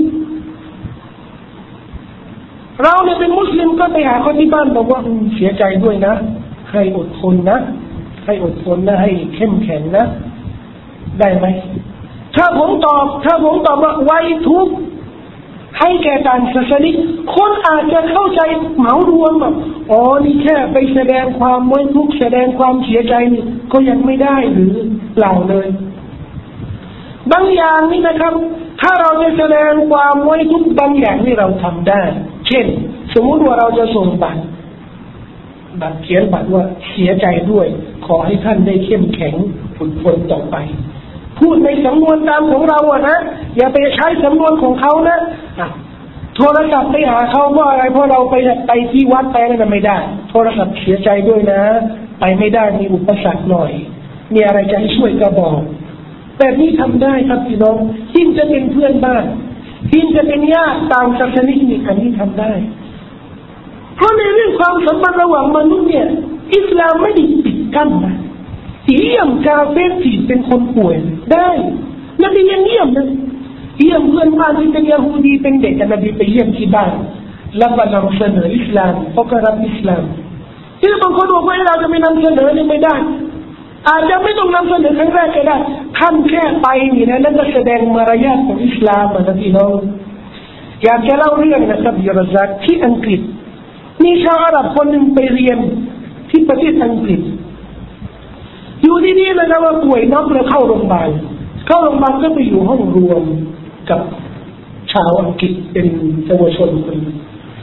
S1: เราเนี่ยเป็นมุสลิมก็ไปหาคนที่บ้านบอกว่าเสียใจด้วยนะให้อดทนนะให้อดทนนะให้เข้มแข็งนะได้ไหมถ้าผมตอบถ้าผมตอบว่าไว้ทุกข์ให้แก่การศาสนิกคนอาจจะเข้าใจเหมารวมแบบอ๋อนี่แค่ไปแสดงความไว้ทุกข์แสดงความเสียใจนี่ก็ยังไม่ได้หรือเปล่าเลยบางอย่างนี่นะครับถ้าเราจะแสดงความไว้ทุกข์บางอย่างนี่เราทำได้เช่นสมมติว่าเราจะส่งบัตรบัตรเขียนบัตรว่าเสียใจด้วยขอให้ท่านได้เข้มแข็งฝึกฝนต่อไปพูดในสำนวนตามของเราอะนะอย่าไปใช้สำนวนของเขานะโทรศัพท์ไปหาเขาเพราะอะไรเพราะเราไปไปที่วัดไปนั่นไม่ได้โทรศัพท์เสียใจด้วยนะไปไม่ได้มีอุปสรรคหน่อยมีอะไรจะให้ช่วยก็บอกแบบนี้ทำได้ครับพี่น้องยิ่งจะเป็นเพื่อนบ้านยิ่งจะเป็นญาติตามศาสนานี่อันนี้ทำได้เพราะในเรื่องความสัมพันธ์ระหว่างมนุษย์เนี่ยอิสลามไม่ได้ปิดกั้นนะเยี่ยมกาเฟรที่เป็นคนป่วยได้นบียังเยี่ยมนะเยี่ยมเพื่อนบ้านที่เป็นยะฮูดีเป็นเด็กนบีไปเยี่ยมที่บ้านแล้วก็นำเสนออิสลามเขาก็รับอิสลามที่บางคนบอกว่าเราจะไม่นำเสนอนี่ไม่ได้อาจจะไม่ต้องนำเสนอครั้งแรกก็ได้ท่านแค่ไปนี่นะนั่นก็แสดงมารยาทของอิสลามนะพี่น้องอยากจะเล่าเรื่องนะครับยรซักที่อังกฤษมีชาวอาหรับคนหนึ่งไปเรียนที่ประเทศอังกฤษอยู่ดีๆนะครับว่าป่วยน็อกแล้วเข้าโรงพยาบาลเข้าโรงพยาบาลก็ไปอยู่ห้องรวมกับชาวอังกฤษเป็นเยาวชนคนนึง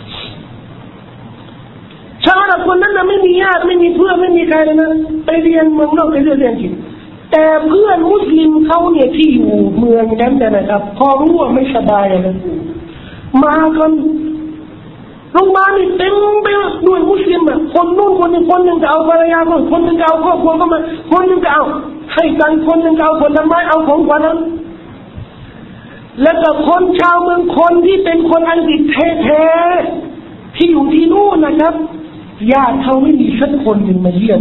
S1: ชาวอาหรับคนนั้นนะไม่มีญาติไม่มีเพื่อนไม่มีใครเลยนะไปเรียนเมืองนอกไปเรียนอังกฤษแต่เพื่อนมุสลิมเขาเนี่ยที่อยู่เมืองนั้นนะครับพอรู้ว่าไม่สบายนะมากันโรงพยาบาลนี่เต็มไปด้วยมุสลิมอ่ะคนนู้นคนนี้คนหนึ่งจะเอาภรรยาคนคนหนึ่งจะเอาครอบครัวเข้ามาคนหนึ่งจะเอาให้กันคนหนึ่งจะเอาผลไม้เอาของขวัญนั้นแล้วก็คนชาวเมืองคนที่เป็นคนอังกฤษแท้ๆที่อยู่ที่นู่นนะครับญาติเขาไม่มีสักคนหนึ่งมาเยี่ยม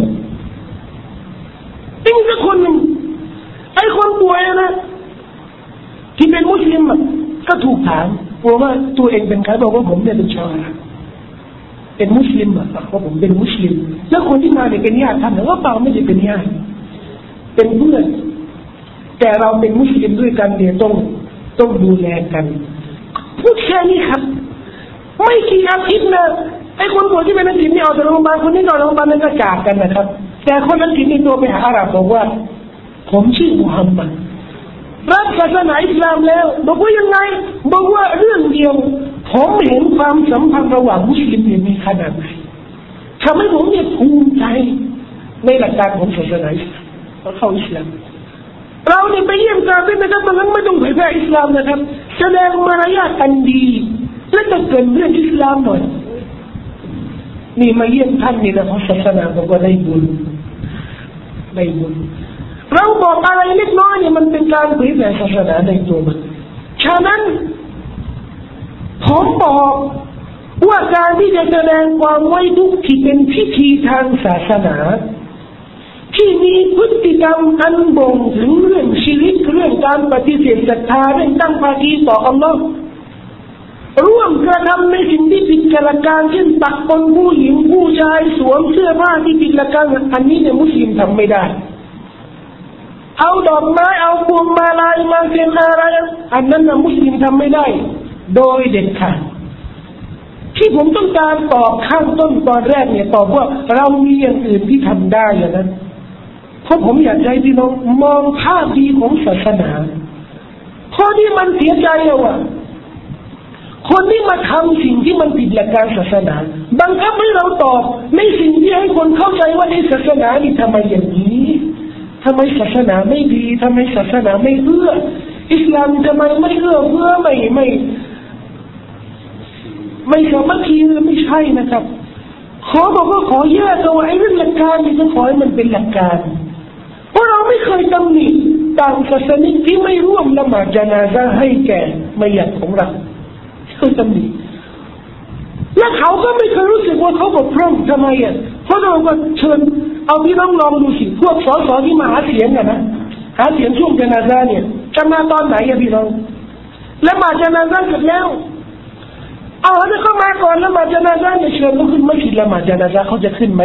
S1: ไม่มีสักคนหนึ่งไอ้คนป่วยนะที่เป็นมุสลิมอ่ะก็ถูกถามว่าตัวเองเป็นใครบอกว่าผมเนี่ยเป็นชาวอาหรับเป็นมุสลิมอ่ะว่าผมเป็นมุสลิมแล้วคนที่มาเนี่ยเป็นญาติท่านหรือว่าเปล่าไม่ได้เป็นญาติเป็นเพื่อนแต่เราเป็นมุสลิมด้วยกันเนี่ยต้องต้องดูแลกันพูดแค่นี้ครับไม่กี่อาทิตย์นะไอ้คนป่วยที่เป็นอังกฤษนี่ออกจากโรงพยาบาลคนนี้นอนโรงพยาบาลนั้นก็จากกันนะครับแต่คนอังกฤษนี่ตัวไปหาอาหรับบอกว่าผมชื่อมุฮัมมัดรับศาสนาอิสลามแล้วบอกว่ายังไงบอกว่าเรื่องเดียวผมเห็นความสัมพันธ์ระหว่างมุสลิมเนี่ยมีขนาดไหนทำให้ผมเนี่ยภูมิใจในหลักการของศาสนาอิสลามเพราะเขาอิสลามเราเนี่ยไปเยี่ยมกันเป็นนะครับบางครั้งไม่ต้องเผยแพร่อิสลามนะครับแสดงมารยาทอันดีและจะเกิดเรื่องอิสลามหน่อยนี่มาเยี่ยมท่านนี่นะเพราะศาสนาบอกว่าได้บุญได้บุญเราบอกอะไรเล็กน้อยเนี่ยมันเป็นการเผยแผ่ศาสนาในตัวมันฉะนั้นผมบอกว่าการที่จะแสดงความไว้ทุกข์ที่เป็นพิธีทางศาสนาที่มีพฤติกรรมอันบ่งถึงเรื่องชีวิตเรื่องการปฏิเสธศรัทธาเรื่องตั้งภาคีต่ออัลลอฮ์ร่วมกระทำในสิ่งที่ผิดหลักการเช่นตักปนผู้หญิงผู้ชายสวมเสื้อผ้าที่ผิดหลักการอันนี้เนี่ยมุสลิมทำไม่ได้เอาดอกไม้เอาพวงมาลัยมาเซ็นอะไรอันนั้นนะมุสลิมทำไม่ได้โดยเด็ดขาดที่ผมต้องการตอบข้างต้นตอนแรกเนี่ยตอบว่าเรามีอย่างอื่นที่ทำได้อย่างนั้นเพราะผมอยากให้พี่น้องมองภาพดีของศาสนาเพราะที่มันเสียใจอะว่ะคนที่มาทำสิ่งที่มันผิดหลักการศาสนาบังคับให้เราตอบในสิ่งที่ให้คนเข้าใจว่าในศาสนานี่ทำไมอย่างนี้ทำไมศาสนาไม่ดีทำไมศาสนาไม่เอื้ออิสลามทำไมไม่เอื้อเพื่อไม่ไม่ไม่สามัคคีไม่ใช่นะครับขอบอกว่าขอแยกเอาไว้เรื่องหลักการนี่ต้องขอให้มันเป็นหลักการเพราะเราไม่เคยตำหนิต่างศาสนาที่ไม่ร่วมละหมาดญะนาซะห์ให้แก่มัยยิตของเราเคยตำหนิและเขาก็ไม่เคยรู้สึกว่าเขาบกพร่องทำไมอ่ะเพราะเราก็เชิญเอาพี่น้องลองดูสิพวกสสที่มาหาเสียงกันนะหาเสียงช่วงญะนาซะห์เนี่ยจะมาตอนไหนอ่ะพี่น้องละหมาดญะนาซะห์เสร็จแล้วเอาถ้าเขามาก่อนละหมาดญะนาซะห์เนี่ยเชิญเขาขึ้นไม่ผิดละหมาดญะนาซะห์เขาจะขึ้นไหม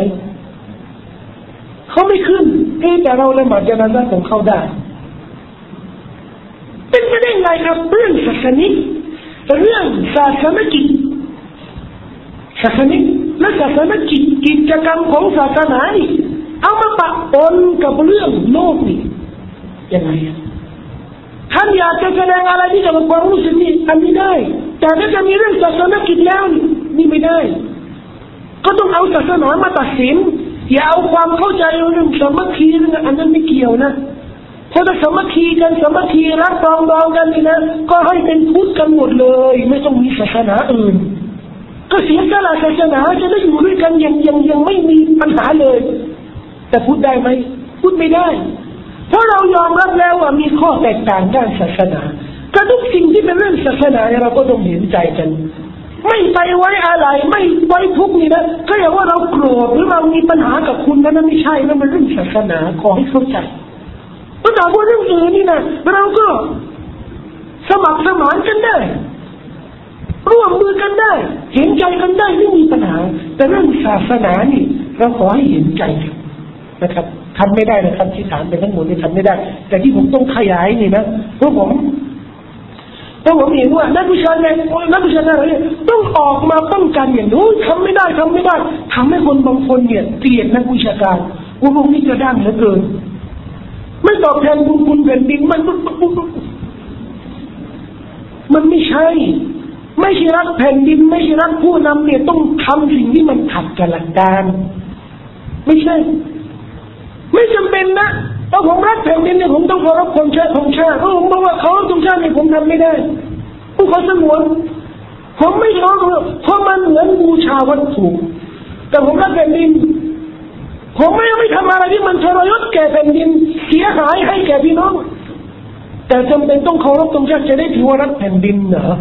S1: เขาไม่ขึ้นแต่เราละหมาดญะนาซะห์ของเขาได้เป็นไปได้ไงครับเรื่องศาสนิกเรื่องศาสนกิจศาสนิกและศาสนกิจกิจกรรมของศาสนานี่เอามาปะปนกับเรื่องโลกนี่ยังไงท่านอยากจะแสดงอะไรที่จะเป็นความรู้สึกนี่อันนี้ได้แต่ถ้าจะมีเรื่องศาสนกิจแล้วนี่ไม่ได้ก็ต้องเอาศาสนามาตัดสินอย่าเอาความเข้าใจเรื่องสามัคคีเรื่องอันนั้นไม่เกี่ยวนะเพราะถ้าสามัคคีกันสามัคคีรักปรองดองกันนี่นะก็ให้เป็นพุทธกันหมดเลยไม่ต้องมีศาสนาอื่นก็เสียสละศาสนาจะได้อยู่ด้วยกันยังยังยังไม่มีปัญหาเลยแต่พูดได้ไหมพูดไม่ได้เพราะเรายอมรับแล้วว่ามีข้อแตกต่างด้านศาสนาก็ทุกสิ่งที่เป็นเรื่องศาสนาเราก็ต้องเห็นใจกันไม่ไปไว้อะไรไม่ไว้ทุกข์นี่นะก็อย่างว่าเราโกรธหรือเรามีปัญหากับคุณนั้นไม่ใช่นั่นมันเรื่องศาสนาขอให้เข้าใจแต่ถ้าว่าเรื่องอื่นนี่นะเราก็สมัครสมานกันได้ร่วมมือกันได้เห็นใจกันได้ไม่มีปัญหาแต่เรื่องศาสนานี่เราขอให้เห็นใจกันนะครับทำไม่ได้นะครับที่ถามไปทั้งหมดนี่ทำไม่ได้แต่ที่ผมต้องขยายนี่นะเพราะผมเพราะผมเห็นว่านักวิชาการนักวิชาการเนี่ยต้องออกมาป้องกันอย่างนู้นทำไม่ได้ทำไม่ได้ทำให้คนบางคนเนี่ยเกลียดนักวิชาการว่าพวกนี้กระด้างเหลือเกินไม่ตอบแทนบุญคุณแผ่นดินมันมันไม่ใช่ไม่ใช่รักแผ่นดินไม่ใช่รักผู้นำเนี่ยต้องทำสิ่งที่มันขัดกับหลักการไม่ใช่ไม่จำเป็นนะถ้าผมรักแผ่นดินเนี่ยผมต้องเคารพคนชาติของชาติถ้าผมบอกว่าเขาต้องชาติเนี่ยผมทำไม่ได้ผมขอสงวนผมไม่ชอบเพราะมันเหมือนบูชาวัตถุแต่ผมรักแผ่นดินผมไม่ไม่ทำอะไรที่มันทรยศแก่แผ่นดินเสียหายให้แก่พี่น้องแต่จำเป็นต้องเคารพตรงชาติจะได้ถือว่ารักแผ่นดินเหรอ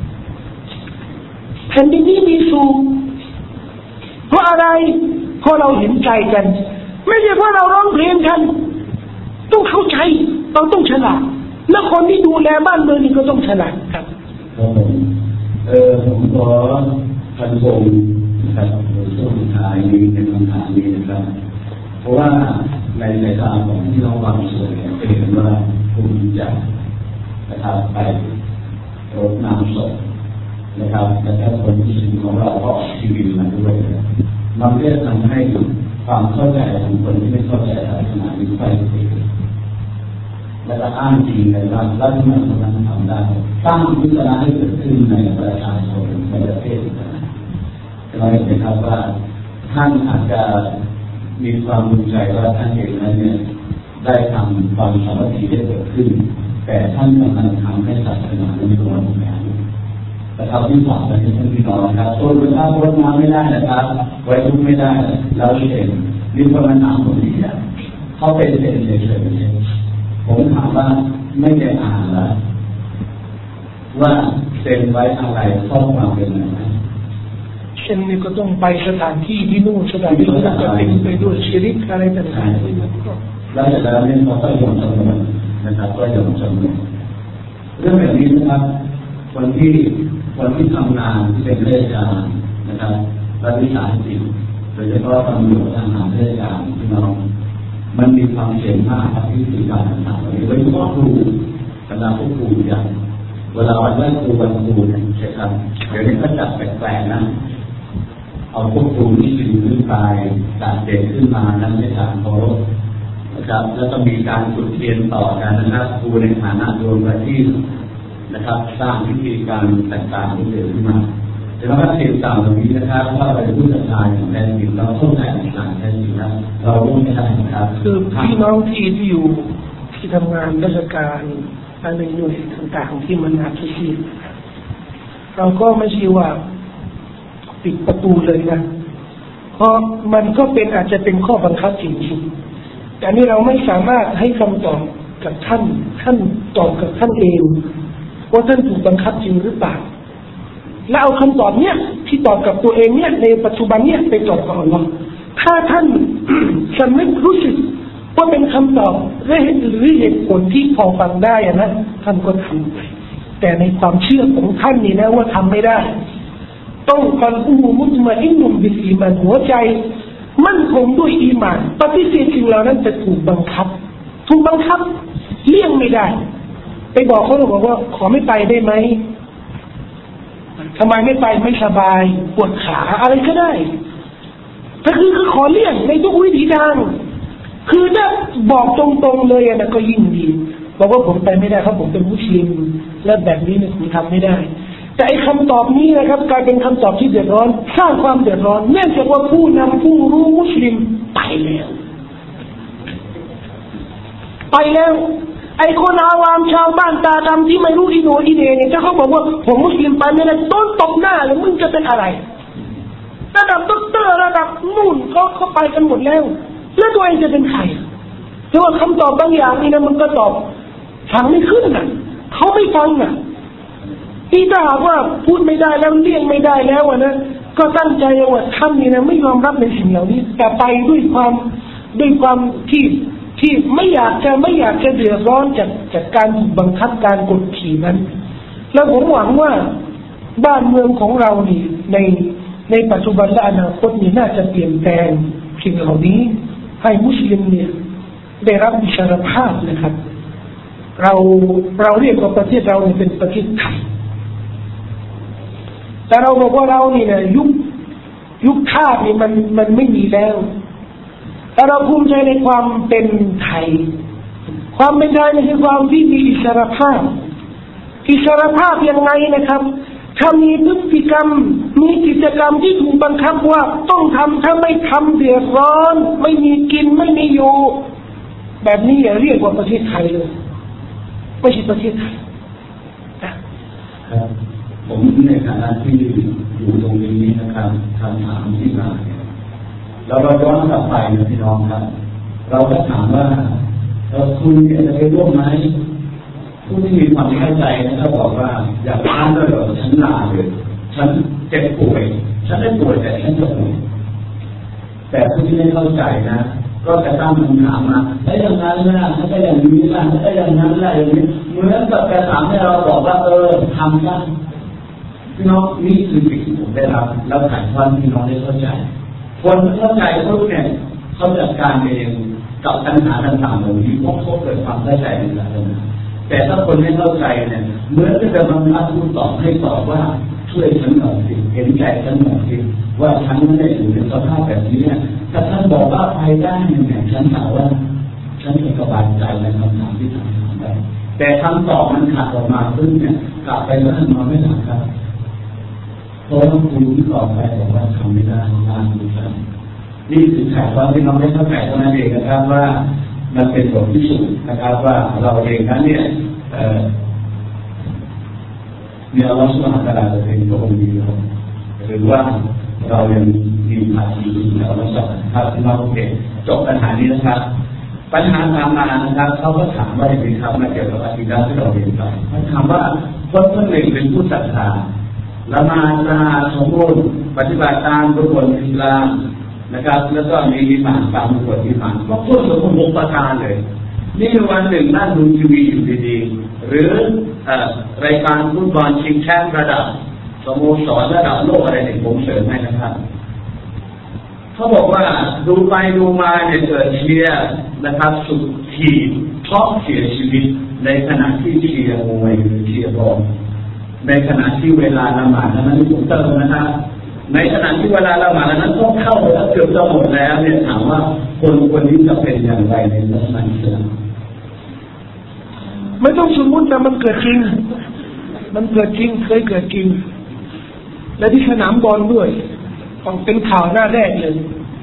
S1: แผ่นดินนี้มีสูงเพราะอะไรเพราะเราเห็นใจกันไม่ใช่เพราะเราร้องเพลงกันต้องเข้าใจเราต้องฉลาดและคนที่ดูแลบ้านเมืองนี่ก็ต้องฉลาดครับ
S2: เออผมขอทันทรงนะครับในช่วงสุดท้ายนี้ในคำถามนี้นะครับเพราะว่าในสายตาของที่เราวางส่วนเนี่ยจะเห็นว่าคุณจะนะครับไปรดน้ำศพนะครับแต่ถ้าคนที่สิ่งของเราก็ชีวิตมาด้วยมันก็ทำให้ความเข้าใจของคนที่ไม่เข้าใจศาสนามีไฟติดและก็อ้างจริงในรัฐรัฐที่มันสามารถทำได้สร้างวิชาให้เกิดขึ้นในประชาชนในประเทศเราเห็นไหมครับว่าท่านอาจจะมีความภูมิใจว่าท่านเองนั้นเนี่ยได้ทำความสามัคคีได้เกิดขึ้นแต่ท่านกำลังทำให้ศาสนาไม่ตรงกันแต่เขาที่ฝากไปที่ท่านพี่น้องนะครับต้นเป็นข้าวต้นน้ำไม่ได้นะครับไว้ทุกไม่ได้เราเห็นนี่เพราะมันถามผมนี่เขาเป็นเซ็นเฉยๆผมถามว่าไม่ได้อ่านแล้วว่าเซ็นไว้อะไรข้อความเป็นอะไร
S1: เช่นนี้ก็ต้องไปสถานที่ที่นู่นสถานที่นั้นก็เป็นไปด้วยชีริกอะไรต่างๆ
S2: แล้วจากนั้นเนี่ยเขาก็ยอมจำนวนนะครับก็ยอมจำนวนเรื่องแบบนี้นะครับคนที่คนที่ทำงานที่เป็นราชการนะครับรัฐวิสาหกิจโดยเฉพาะตำรวจทหารราชการที่น้องมันมีความเสี่ยงมากกับที่สื่อการต่างๆโดยเฉพาะครูคณะผู้ครูอย่างเวลาวันแรกครูวันครูเนี่ยใช่ครับเดี๋ยวนี้ก็จัดแปลกๆนะเอาพวกครูที่ยืนขึ้นไปตัดเด็กขึ้นมานั้นในทางเคารพนะครับแล้วก็มีการจุดเทียนต่อกันนะครับครูในฐานะดวงประทีปนะครับสร้างพิธีการต่างๆที่เกิดขึ้นมาแต่เราก็เห็นต่างตรงนี้นะครับว่าเราเป็นผู้ศรัทธาอย่างแท้จริงเราเข้าใจต่างๆแท้จริงนะเรารู้ไม่ได้นะครับ
S1: คือพี่น้องที่ที่อยู่ที่ทำงานราชการและในหน่วยต่างๆที่มันอาชีพเราก็ไม่ใช่ว่าปิดประตูเลยนะเพราะมันก็เป็นอาจจะเป็นข้อบังคับจริงๆแต่นี่เราไม่สามารถให้คำตอบกับท่านท่านตอบกับท่านเองว่าท่านถูกบังคับจริงหรือเปล่าแล้วเอาคำตอบเนี้ยที่ตอบกับตัวเองเนี้ยในปัจจุบันเนี้ยไปตอบกับอัลลอฮ์ถ้าท่าน สำนึกรู้สึกว่าเป็นคำตอบหรือเหตุผลที่พอฟังได้นะท่านก็ทำไปแต่ในความเชื่อของท่านนี่นะว่าทำไม่ได้ต้องการอุมุตมาอินนุบิลอีมานหัวใจมั่นคงด้วยอีมานปฏิเสธสิ่งเหล่านั้นจะถูกบังคับถูกบังคับเลี่ยงไม่ได้ไปบอกเขาบอกว่าขอไม่ไปได้ไหมทำไมไม่ไปไม่สบายปวดขาอะไรก็ได้ก็คือคือขอเลี่ยงในทุกวิถีทางคือถ้าบอกตรงๆเลยนะก็ยิ่งดีบอกว่าผมไปไม่ได้ครับผมเป็นมุสลิมและแบบนี้เนี่ยผมทำไม่ได้แต่ไอ้คำตอบนี้นะครับกลายเป็นคำตอบที่เดือดร้อนสร้างความเดือดร้อนเนื่องจากว่าผู้นำผู้รู้มุสลิมไปแล้วไปแล้วไอ้คนอาวามชาวบ้านตาดำที่ไม่รู้อีโหนอีเหน่เนี่ยถ้าเขาบอกว่าผมมุสลิมไปไม่ได้ต้นตบหน้าเลยมึงจะเป็นอะไรระดับด็อกเตอร์ระดับนู่นเขาเขาไปกันหมดแล้วแล้วตัวเองจะเป็นใครแต่ว่าคำตอบบางอย่างนี่นะมันก็ตอบฟังไม่ขึ้นน่ะเขาไม่ฟังน่ะที่ถ้าหากว่าพูดไม่ได้แล้วเลี่ยงไม่ได้แล้วนะก็ตั้งใจว่าท่านนี่นะไม่ยอมรับในสิ่งเหล่านี้แต่ไปด้วยความด้วยความที่ที่ไม่อยากจะไม่อยากจะเดือดร้อนจากจากการถูกบังคับการกดขี่นั้นแล้วผมหวังว่าบ้านเมืองของเรานี่ในในปัจจุบันและอนาคตนี่น่าจะเปลี่ยนแปลงสิ่งเหล่านี้ให้มุสลิมเนี่ยได้รับอิสรภาพนะครับเราเราเรียกว่าประเทศเราเนี่ยเป็นประเทศไทยแต่เราบอกว่าเรานี่เนี่ยยุคยุคชาตินี่มันมันไม่มีแล้วแต่เราภูมิใจในความเป็นไทยความเป็นไทยนี่คือความที่มีอิสรภาพอิสรภาพยังไงนะครับถ้ามีพฤติกรรมมีกิจกรรมที่ถูกบังคับว่าต้องทำถ้าไม่ทำเดือดร้อนไม่มีกินไม่มีอยู่แบบนี้อย่าเรียกว่าประเทศไทยเลยไม่ใช่ประเทศไทย
S3: ครับผมในฐานะที่อยู่ตรงนี้นะครับคำถามที่มาเนี่ยเราเราย้อนกลับไปนะพี่น้องครับเราก็ถามว่าเราคุณเนี่ยจะไปร่วมไหมผู้ที่มีความเข้าใจนะครับบอกว่าอยากทำด้วยเหรอฉันลาเลยฉันเจ็บป่วยฉันได้ป่วยแต่ฉันจะป่วยแต่ผู้ที่ไม่เข้าใจนะก็จะตั้งคำถามมาถ้าอย่างนั้นนะถ้าอย่างนี้นะถ้าอย่างนั้นอะไรอย่างนี้เหมือนกับจะถามให้เราบอกว่าเออทำได้พี่น้องนี่คือสิ่งที่ผมได้รับแล้วถ่ายทอดพี่น้องได้เข้าใจคนเข้าใจเขาเนี่ยเขาจัดการเองกับปัญหาต่างๆเหล่านี้เพราะเขาเกิดความเข้าใจในศาสนาแต่ถ้าคนไม่เข้าใจเนี่ยเหมือนจะบังคับผู้ตอบให้ตอบว่าช่วยฉันหน่อยสิเห็นใจฉันหน่อยสิว่าฉันไม่ได้อยู่ในสภาพแบบนี้เนี่ยถ้าท่านบอกว่าไปได้เนี่ยฉันถามว่าฉันสบายใจในคำถามที่ท่านถามไปแต่คำตอบมันขาดออกมาซึ่งเนี่ยกลับไปแล้วท่านมาไม่ถามครับเพราะว่าคุณที่ตอบไปบอกว่าทำไม่ได้งานดูกันนี่คือถ่ายว่าที่น้องได้เข้าใจเท่านั้นเองนะครับว่ามันเป็นบทพิสูจน์นะครับว่าเราเองนั้นเนี่ยมีอัลลอฮฺซุบฮานะฮูวะตะอาลาเป็นพระองค์เดียวหรือว่าเรายังมีภาษีในอัลลอฮฺซุบฮานะฮูวะตะอาลาครับที่มาโอเคจบปัญหานี้นะครับปัญหาตามมานะครับเขาก็ถามว่าอย่างไรครับมาเกี่ยวกับอาชีพที่เราเรียนไปเขาถามว่าคนคนหนึ่งเป็นผู้ศรัทธาละหมาดสะอาดสมบูรณ์ปฏิบัติตามกฎอิสลามนะครับแล้วก็มีอิหม่านตามกฎอิหม่านก็พูดสมบูรณ์ประการเลยนี่วันหนึ่งนั่งดูทีวีอยู่ดีๆหรือรายการฟุตบอลชิงแชมป์ระดับสโมสรระดับโลกอะไรเนี่ยผมเสริมให้นะครับเขาบอกว่าดูไปดูมาเนี่ยเกิดเชียร์นะครับสุดขีดช็อกเสียชีวิตในขณะที่เชียร์มวยหรือเชียร์บอลในขณะที่เวลาละหมาดนั้นที่ผมเติมนะครับในขณะที่เวลาละหมาดนั้นต้องเข้าแล้วเกือบจะหมดแล้วเนี่ยถามว่าคนคนนี้จะเป็นอย่างไรในลักษณะนี้
S1: ไม่ต้องสมมติแต่มันเกิดจริงมันเกิดจริงเคยเกิดจริงและที่สนามบอลด้วยต้องเป็นข่าวหน้าแรกเลย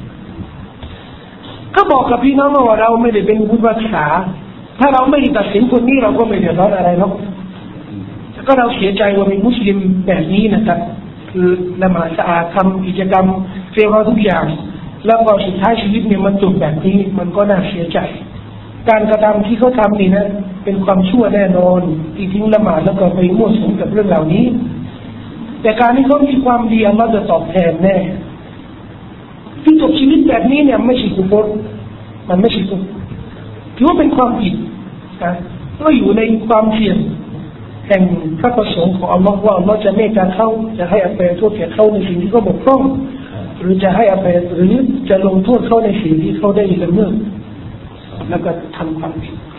S1: ก็บอกกับพี่น้องว่าเราไม่ได้เป็นผู้รักษาถ้าเราไม่ตัดสินคนนี้เราก็ไม่เดือดร้อนอะไรหรอกก็เราเสียใจว่ามีมุสลิมแบบนี้นะครับคือละหมาดสะอาดทำกิจกรรมเรียกว่าทุกอย่างแล้วก็สุดท้ายชีวิตเนี่ยมันจบแบบนี้มันก็น่าเสียใจการกระทำที่เขาทำนี่นะเป็นความชั่วแน่นอนที่ทิ้งละหมาดแล้วก็ไปมั่วสุมกับเรื่องเหล่านี้แต่การที่เขามีความดีอัลเลาะห์จะตอบแทนแน่ที่จบชีวิตแบบนี้เนี่ยไม่ใช่กุฟรมันไม่ใช่กุฟรถือว่าเป็นความผิดนะก็อยู่ในความเสี่ยงแห่งพระประสงค์ของอัลลอฮ์ว่าอัลลอฮ์จะเมตตาเขาจะให้อภัยโทษแก่เขาในสิ่งที่เขาบกพร่องหรือจะให้อภัยหรือจะลงโทษเขาในสิ่งที่เขาได้ละเมิดแล้วก็ทำความผิด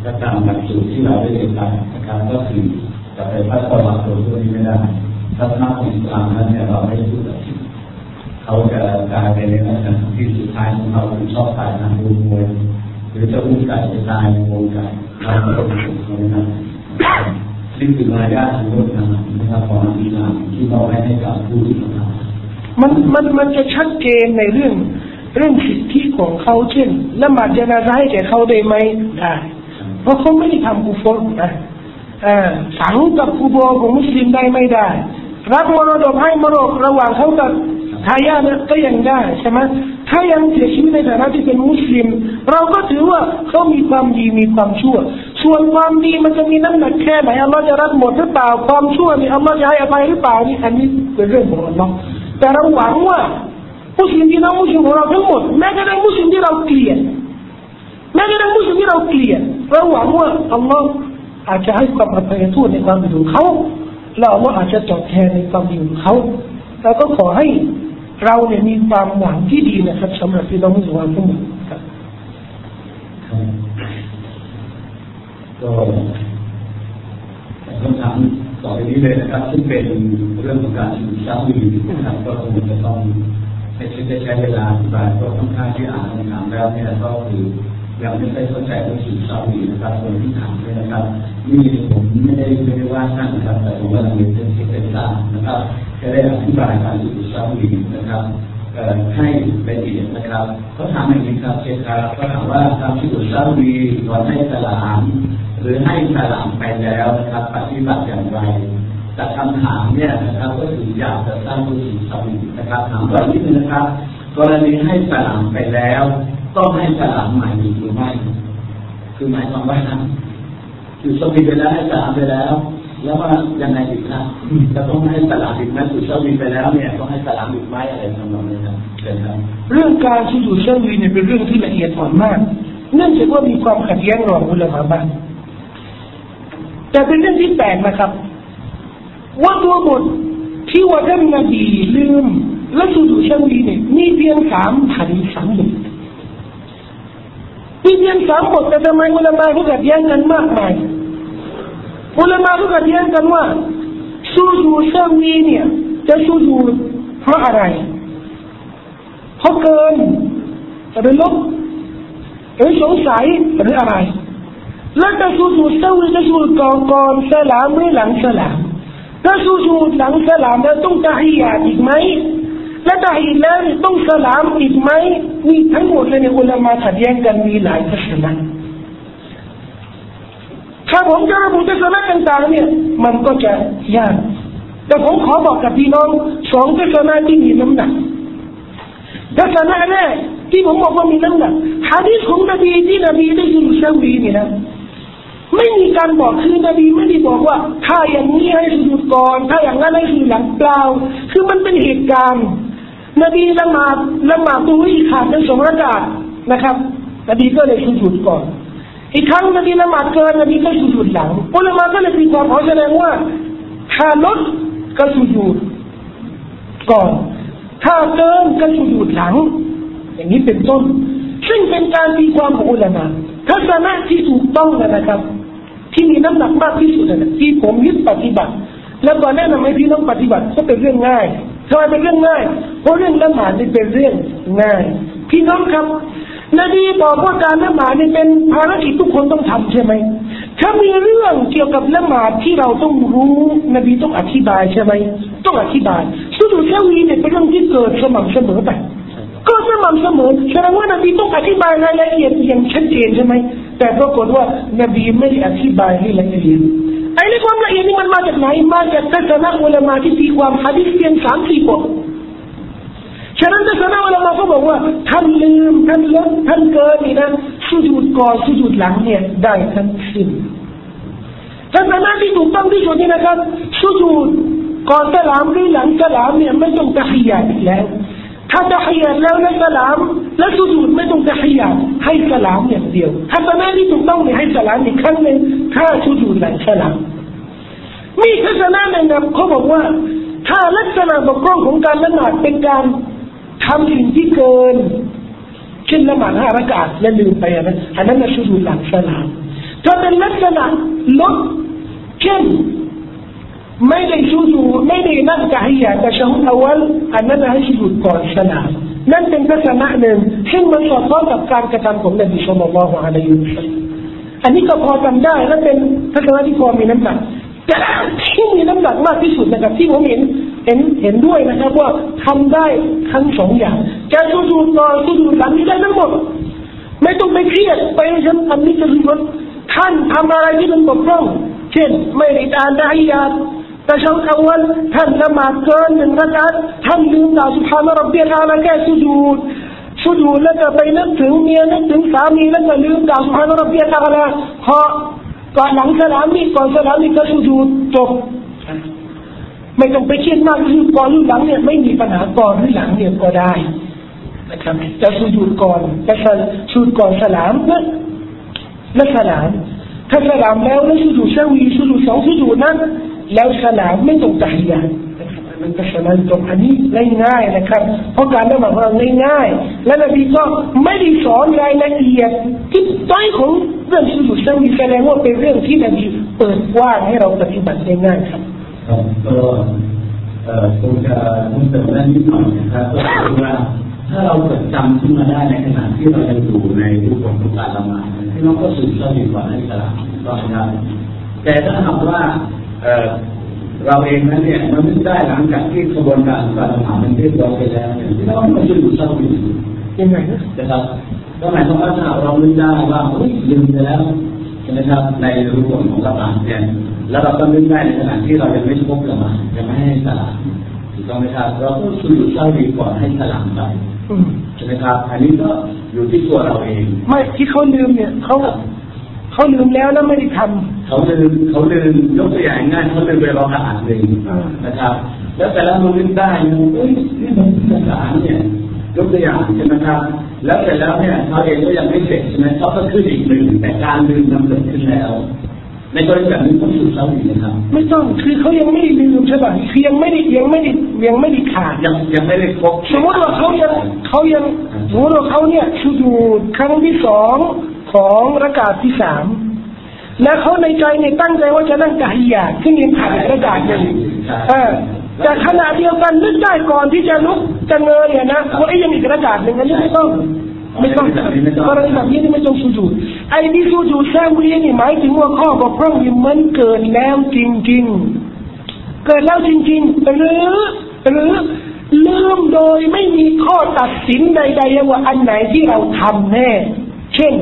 S3: ก็ตามหลักสูตรที่เราได้เรียนไปนะครับก็คือจะไปพัฒนาตัวตัวนี้ไม่ได้ถ้าทำของอิสลามนั้นเนี่ยเราไม่พูดแบบนี้เขาจะกลายเป็นในลักษณะที่สุดท้ายของเขาคือชอบตายทางดูมวยหรือจะอุ้มไก่จะตายในวงไก่เราไม่ต้องถูกเขาเลยนะนี่คือมารยาทของพุทธศาสนานะครับของอิสลามที่เราให้ให้กับผู้ที่ทำ
S1: มันมันมันจะชัดเจนในเรื่องเรื่องสิทธิของเขาเช่นละหมาดญะนาซะห์ให้แก่เขาได้ไหมได้เพราะเขาไม่ได้ทำกุฟรนะอ่าฝังกับกุโบร์ของมุสลิมได้ไม่ได้รับมรดกให้มรดกระหว่างเขากับทายาทก็ยังได้ใช่ไหมถ้ายังเสียชีวิตในฐานะที่เป็นมุสลิมเราก็ถือว่าเขามีความดีมีความชั่วส่วนความดีมันจะมีน้ำหนักแค่ไหนอัลลอฮ์จะรับหมดหรือเปล่าความชั่วนี่อัลลอฮ์จะให้อภัยหรือเปล่านี่อันนี้เป็นเรื่องของอัลลอฮ์แต่เราหวังว่ามุสลิมที่น้องมุสลิมของเราทั้งหมดแม้กระทั่งมุสลิมที่เราเกลียดแม้กระทั่งมุสลิมที่เราเกลียดเราหวังว่าอัลลอฮ์อาจจะให้ความอภัยโทษในความผิดของเขาแล้วอัลลอฮ์อาจจะตอบแทนในความดีของเขาเราก็ขอให้เราเนี่ยมีความหวังที่ดีนะครับสำหรับพี่น้องมุสลิมทั้งหมดครับ
S3: ก็คำถามต่อไปนี้เลยนะครับซึ่งเป็นเรื่องของการศึกษาวิธีนะครับก็คงจะต้องให้ใช้ใช้เวลาอธิบายเพราะค่อนข้างที่อ่านคำถามแล้วเนี่ยก็คือยังไม่ได้เข้าใจเรื่องศึกษาวิธีนะครับคนที่ถามด้วยนะครับนี่ผมไม่ได้ไม่ได้ว่าท่านนะครับแต่ผมว่าเราเรียนเรื่องที่เป็นศาสตร์นะครับจะได้อธิบายการศึกษาวิธีนะครับให้ละเอียดนะครับเขาถามอย่างนี้ครับเช่นครับเขาถามว่าการศึกษาวิธีก่อนให้สลามหรือให้สลามไปแล้วนะครับปฏิบัติอย่างไรแต่คำถามเนี่ยนะครับก็คืออยากจะสร้างผู้ศึกษาวิธีนะครับถามต่อนิดนึงนะครับกรณีให้สลามไปแล้วต้องให้สลามใหม่หรือไม่คือหมายความว่าคือสวิตไปแล้วให้สลามไปแล้วแล้วว่ายังไงอีกครับจะต้องให้สลามอีกไหมสุดสวิตไปแล้วเนี่ยต้องให้สลามอีกไหมอะไรทำนองนี้ครับเชิญครับ
S1: เรื่องการสุญูดเชวีเนี่ยเป็นเรื่องที่ละเอียดอ่อนมากเนื่องจากว่ามีความขัดแย้งระหว่างอุลามะบ้างแต่เป็นเรื่องที่แปลกนะครับว่าตัวบทที่ว่าท่านนบีลืมและสุญูดเชวีเนี่ยมีเพียงสามหะดีษสามบทมีเพียงสามบทแต่ทำไมอุลามะเขาขัดแย้งกันมากมายอุลามะเขาขัดแย้งกันว่าสุญูดเชวีเนี่ยจะสุญูดเพราะอะไรเพราะเกินหรือลบหรือสงสัยหรืออะไรแล้วจะสุญูดเชวีจะสุญูดก่อนก่อนสลามหรือหลังสลามถ้าสุญูดหลังสลามแล้วต้องตะฮียาตอีกไหมและตะฮียาตแล้วต้องสลามอีกไหมนี่ทั้งหมดเลยเนี่ยอุลามะขัดแย้งกันมีหลายทัศนะถ้าผมจะระบุทัศนะต่างๆเนี่ยมันก็จะยากแต่ผมขอบอกกับพี่น้องสองทัศนะที่มีน้ำหนักทัศนะแรกที่ผมบอกว่ามีน้ำหนักหะดีษของนบีที่นบีได้ยินเชวีนี่นะไม่มีการบอกคือนบีไม่ได้บอกว่าถ้าอย่างนี้ให้สุญูดก่อนถ้าอย่างนั้นให้สุญูดหลังเปล่าคือมันเป็นเหตุการณ์นบีละหมาดละหมาดตุฮีขาดเป็นสองรากาศนะครับนบีก็เลยสุญูดก่อนอีกครั้งนบีละหมาดเกินนบีก็สุญูดหลังอุลามะก็เลยตีความขอแสดงว่าถ้าลดก็สุญูดก่อนถ้าเกินก็สุญูดหลังอย่างนี้เป็นต้นซึ่งเป็นการตีความของอุลามะทัศนะที่ถูกต้องนะครับที่มีน้ำหนักมากที่สุดนะที่ผมยึดปฏิบัติแล้วก็แนะนำให้พี่น้องปฏิบัติก็เป็นเรื่องง่ายทำไมเป็นเรื่องง่ายเพราะเรื่องละหมาดนี่เป็นเรื่องง่ายพี่น้องครับนบีบอกว่าการละหมาดนี่เป็นภารกิจทุกคนต้องทำใช่ไหมถ้ามีเรื่องเกี่ยวกับละหมาดที่เราต้องรู้นบีต้องอธิบายใช่ไหมต้องอธิบายสุญูดเชวีเนี่ยเป็นเรื่องที่เกิดสม่ำเสมอไปก็สม่ำเสมอแสดงว่านบีต้องอธิบายรายละเอียดอย่างชัดเจนใช่ไหมแต่ปรากฏว่านบีไม่ได้อธิบายให้ละเอียดไอ้เรื่องความละเอียดนี่มันมาจากไหนมาจากทัศนะอุลามะที่ตีความหะดีษเพียงสามสี่บทฉะนั้นทัศนะอุลามะเขาบอกว่าท่านลืมท่านลดท่านเกินนี่นะสุญูดก่อนสุญูดหลังเนี่ยได้ทั้งสิ้นทัศนะที่ถูกต้องที่สุดนี่นะครับสุญูดก่อนสลามหรือหลังสลามเนี่ยไม่ต้องตะฮียาตอีกแล้วถ้าตะฮียาตแล้วและสลามและสุญูดไม่ต้องตะฮียาตให้สลามอย่างเดียวทัศนะที่ถูกต้องเนี่ยให้สลามอีกครั้งนึงถ้าสุญูดหลังสลามมีทัศนะหนึ่งนะเขาบอกว่าถ้าลักษณะบกพร่องของการละหมาดเป็นการทำสิ่งที่เกินเช่นละหมาดห้ารากาตและลืมไปนะอันนั้นนะสุญูดหลังสลามถ้าเป็นลักษณะลดเช่นไม่ได้สุญูดไม่ได้นั่งตะฮิยะตะชะฮุดอวัลอันนั้นให้สุญูดก่อนสลามนั่นเป็นลักษณะหนึ่งซึ่งมันสอดคล้องกับการกระทำของนบีศ็อลลัลลอฮุอะลัยฮิวะซัลลัมอันนี้ก็พอจำได้และเป็นทัศนะที่พอมีน้ำหนักแต่ที่มีน้ำหนักมากที่สุดนะครับที่ผมเห็นเห็นเห็นด้วยนะครับว่าทำได้ทั้งสองอย่างจะสุญูดก่อนสุญูดหลังได้ทั้งหมดไม่ต้องไปเครียดไปฉันทำนี้จะสุญูดท่านทำอะไรที่มันบกพร่องเช่นไม่ได้อ่านตะฮิยะห์ตะชะฮุดอวัลท่านละหมาดเกินหนึ่งรากะอะห์ท่านลืมกล่าวซุบฮานะร็อบบิยัลอาลาแค่สุญูดสุญูดแล้วก็ไปนึกถึงเมียนึกถึงสามีแล้วก็ลืมกล่าวซุบฮานะร็อบบิยัลอาลาพอก่อนหลังสลามนี่ก่อนสลามนี่ก็สุญูดจบไม่ต้องไปเครียดมากคือก่อนหรือหลังเนี่ยไม่มีปัญหาก่อนหรือหลังเนี่ยก็ได้นะครับจะสุญูดก่อนจะสุญูดก่อนสลามนะและสลามถ้าสลามแล้วแล้วสุญูดซะวีสุญูดสองสุญูดนั้นแล้วสลามไม่ต้องตะฮิยะห์มันก็ฉะนั้นตรงอันนี้ง่ายๆนะครับเพราะการละหมาดของเราง่ายๆและนบีก็ไม่ได้สอนรายละเอียดที่ต้อยของเรื่องสุญูดซะวีแสดงว่าเป็นเรื่องที่นบีเปิดกว้างให้เราปฏิบัติได้ง่ายครับ
S3: ก็เอ่อคงจะมุ่งเติมด้านนิดหน่อยนะครับก็คือว่าถ้าเราจดจำขึ้นมาได้ในขณะที่เรายังอยู่ในรูปของการละหมาดพี่น้องก็สื่อสารดีกว่าให้สลามก็ได้แต่ถ้าหากว่าเอ่อเราเองนั้นเนี่ยมันไม่ได้หลังจากที่กระบวนการการละหมาดมันเรียบร้อยไปแล้วเนี่ยพี่น้องก็จะอยู่เศร้าอยู่
S1: ยังไง
S3: นะครับก็หมายความว่าถ้าเราลืมได้ว่าเฮ้ยลืมไปแล้วใช่ไหมครับในรูปของละหมาดเนี่ยแล้วเราก็นึกได้ในขณะที่เรายังไม่ครบละหมาดยังไม่ให้สลามถูกต้องไหมครับเราก็สุญูดเศร้าดีก่อนให้สลามไปใช่ไหมครับอันนี้ก็อยู่ที่ตัวเราเอง
S1: ไม่ที่เขาลืมเนี่ยเขาเขาลืมแล้วแล้วไม่ได้ทำ
S3: เขาลืมเขาลืมยกตัวอย่างง่ายเขาลืมไปรออาหารหนึ่งนะครับแล้วแต่ละมันนึกได้เอ้ยนี่มันภาษาเนี่ยยกตัวอย่างใช่ไหมครับแล้วแต่แล้วเนี่ยเขาเองก็ยังไม่เสร็จใช่ไหมเขาก็ขึ้นอีกหนึ่งแต่การลืมนำเกิดขึ้นแล้วในกรณีแบบนี้ต้องสุดเศร้าอีกนะครับ
S1: ไม่ต้องคือเขายังไม่ได้ลืมใช่ป่ะคือยังไม่ได้ยังไม่ได้ยังไม่ได้ขาด
S3: ยังยังไม่ได้ครบ
S1: สมมติว่าเขายังเขายังสมมติว่าเขาเนี่ยสุญูดครั้งที่สองของรากาศที่สามแล้วเขาในใจเนี่ยตั้งใจว่าจะนั่งตะฮิยะห์ซึ่งยังขาดรากาศหนึ่งเออแต่ขณะเดียวกันนึกได้ก่อนที่จะลุกจะเงยเนี่ยนะว่าไอ้ยังอีกรากาศหนึ่งอันนี้ไม่ต้องไม่ต้องกรณีแบบนี้ไม่ต้องสุญูดไอ้ที่สุญูดซะวีนี่หมายถึงว่าข้อบกพร่องนี่มันเกิดแล้วจริงๆเกิดแล้วจริงๆหรือหรือลืมโดยไม่มีข้อตัดสินใดๆว่าอันไหนที่เราทำแน่เช่น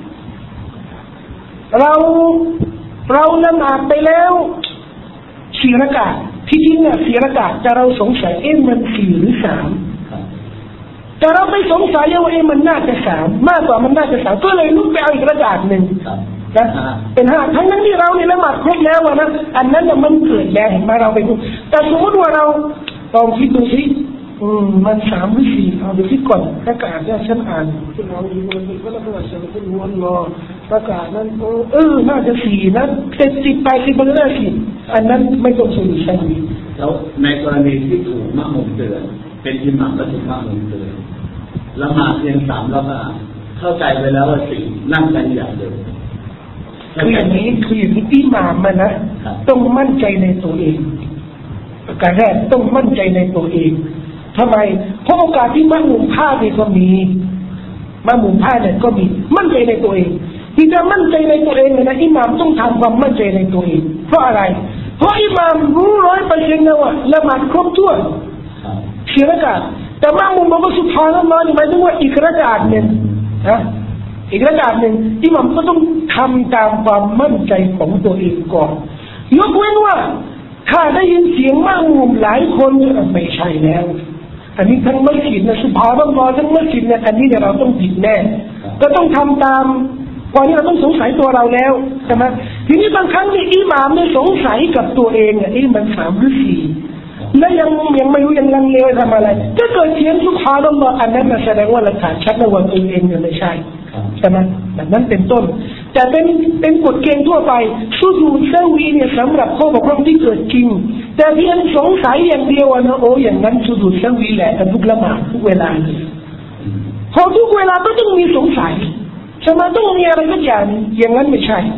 S1: เราเราละหมาดไปแล้วสี่รากาศที่จริงเนี่ยสี่รากาศแต่เราสงสัยเอ๊ะมันสี่หรือสามแต่เราไม่สงสัยว่าเอ๊ะมันน่าจะสามมากกว่ามันน่าจะสามก็เลยลุกไปเอาอีกรากาศหนึ่งนะเป็นห้าทั้งนั้นที่เราเนี่ยละหมาดครบแล้วนะอันนั้นน่ะมันเกิดแล้วเห็นไหมเราไปดูแต่สมมติว่าเราลองคิดดูสิอืมมันสามหรือสี่เอาดูสิก่อนประกาศเนี่ยฉันอ่านที่เราอยู่บนนี้ก็แล้วก็ฉันก็รู้ว่ารอประกาศนั้นเออน่าจะสี่นะเจ็ดสิบแปดสิบมันน่าสี่อันนั้นไม่ต้องสูญใช่ไหม
S3: แล้วในกรณีที่ถูกมะมุมเตือนเป็นอิหม่ามและถูกมะมุมเตือนละหมาดเพียงสามแล้วก็เข้าใจไปแล้วว่าสี่นั่งกันอย่างเดียว
S1: คืออย่างนี้คืออย่างนี้อิหม่ามมันนะต้องมั่นใจในตัวเองประการแรกต้องมั่นใจในตัวเองทำไมเพราะโอกาสที่มะมุมพลาดเนี่ยก็มีมะมุมพลาดเนี่ยก็มีมั่นใจในตัวเองที่จะมั่นใจในตัวเองนะอิหม่ามต้องทำความมั่นใจในตัวเองเพราะอะไรเพราะอิหม่ามรู้ร้อยเปอร์เซ็นต์นะว่าละหมาดครบถ้วนเสียละกาศแต่มะมุมบอกว่าซุบฮานัลลอฮ์นี่หมายถึงว่าอีกระกาศหนึ่งนะอีกระกาศหนึ่งอิหม่ามก็ต้องทำตามความมั่นใจของตัวเองก่อนยกเว้นว่าถ้าได้ยินเสียงมะมุมหลายคนไม่ใช่แล้วอันนี้ทั้งมัสยิดนะซุบฮานัลลอฮ์ทั้งมัสยิดเนี่ยอันนี้เราต้องผิดแน่ก็ต้องทำตามก่อนที่เราต้องสงสัยตัวเราแล้วใช่ไหมทีนี้บางครั้งนี่อิหม่ามเนี่ยสงสัยกับตัวเองอ่ะเอ๊ะมันสามหรือสี่และยังยังไม่รู้ยังลังเลทำอะไรถ้าเกิดเสียงซุบฮานัลลอฮ์อันนั้นแสดงว่าหลักฐานชัดนะว่าตัวเองเนี่ยไม่ใช่ใช่ไหมแบบนั้นเป็นต้นแต่เป็นเป็นกฎเกณฑ์ทั่วไปสุญูดซะวีเนี่ยสำหรับข้อบกพร่องที่เกิดจริงแต่เพียงสงสัยอย่างเดียวนะโอ้อย่างนั้นสุญูดซะวีแหละทุกละหมาดทุกเวลาเลยพอทุกเวลาก็ต้องมีสงสัยใช่ไหมต้องมีอะไรสักอย่างอย่างนั้นไม่ใช่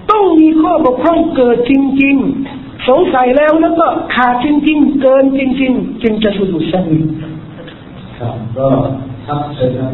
S1: ต้องมีข้อบกพร่องเกิดจริงๆสงสัยแล้วแล้วก็ขาดจริงๆเกินจริงๆจึงจะสุดุสวี
S3: ครับก็ทับเชิญครับ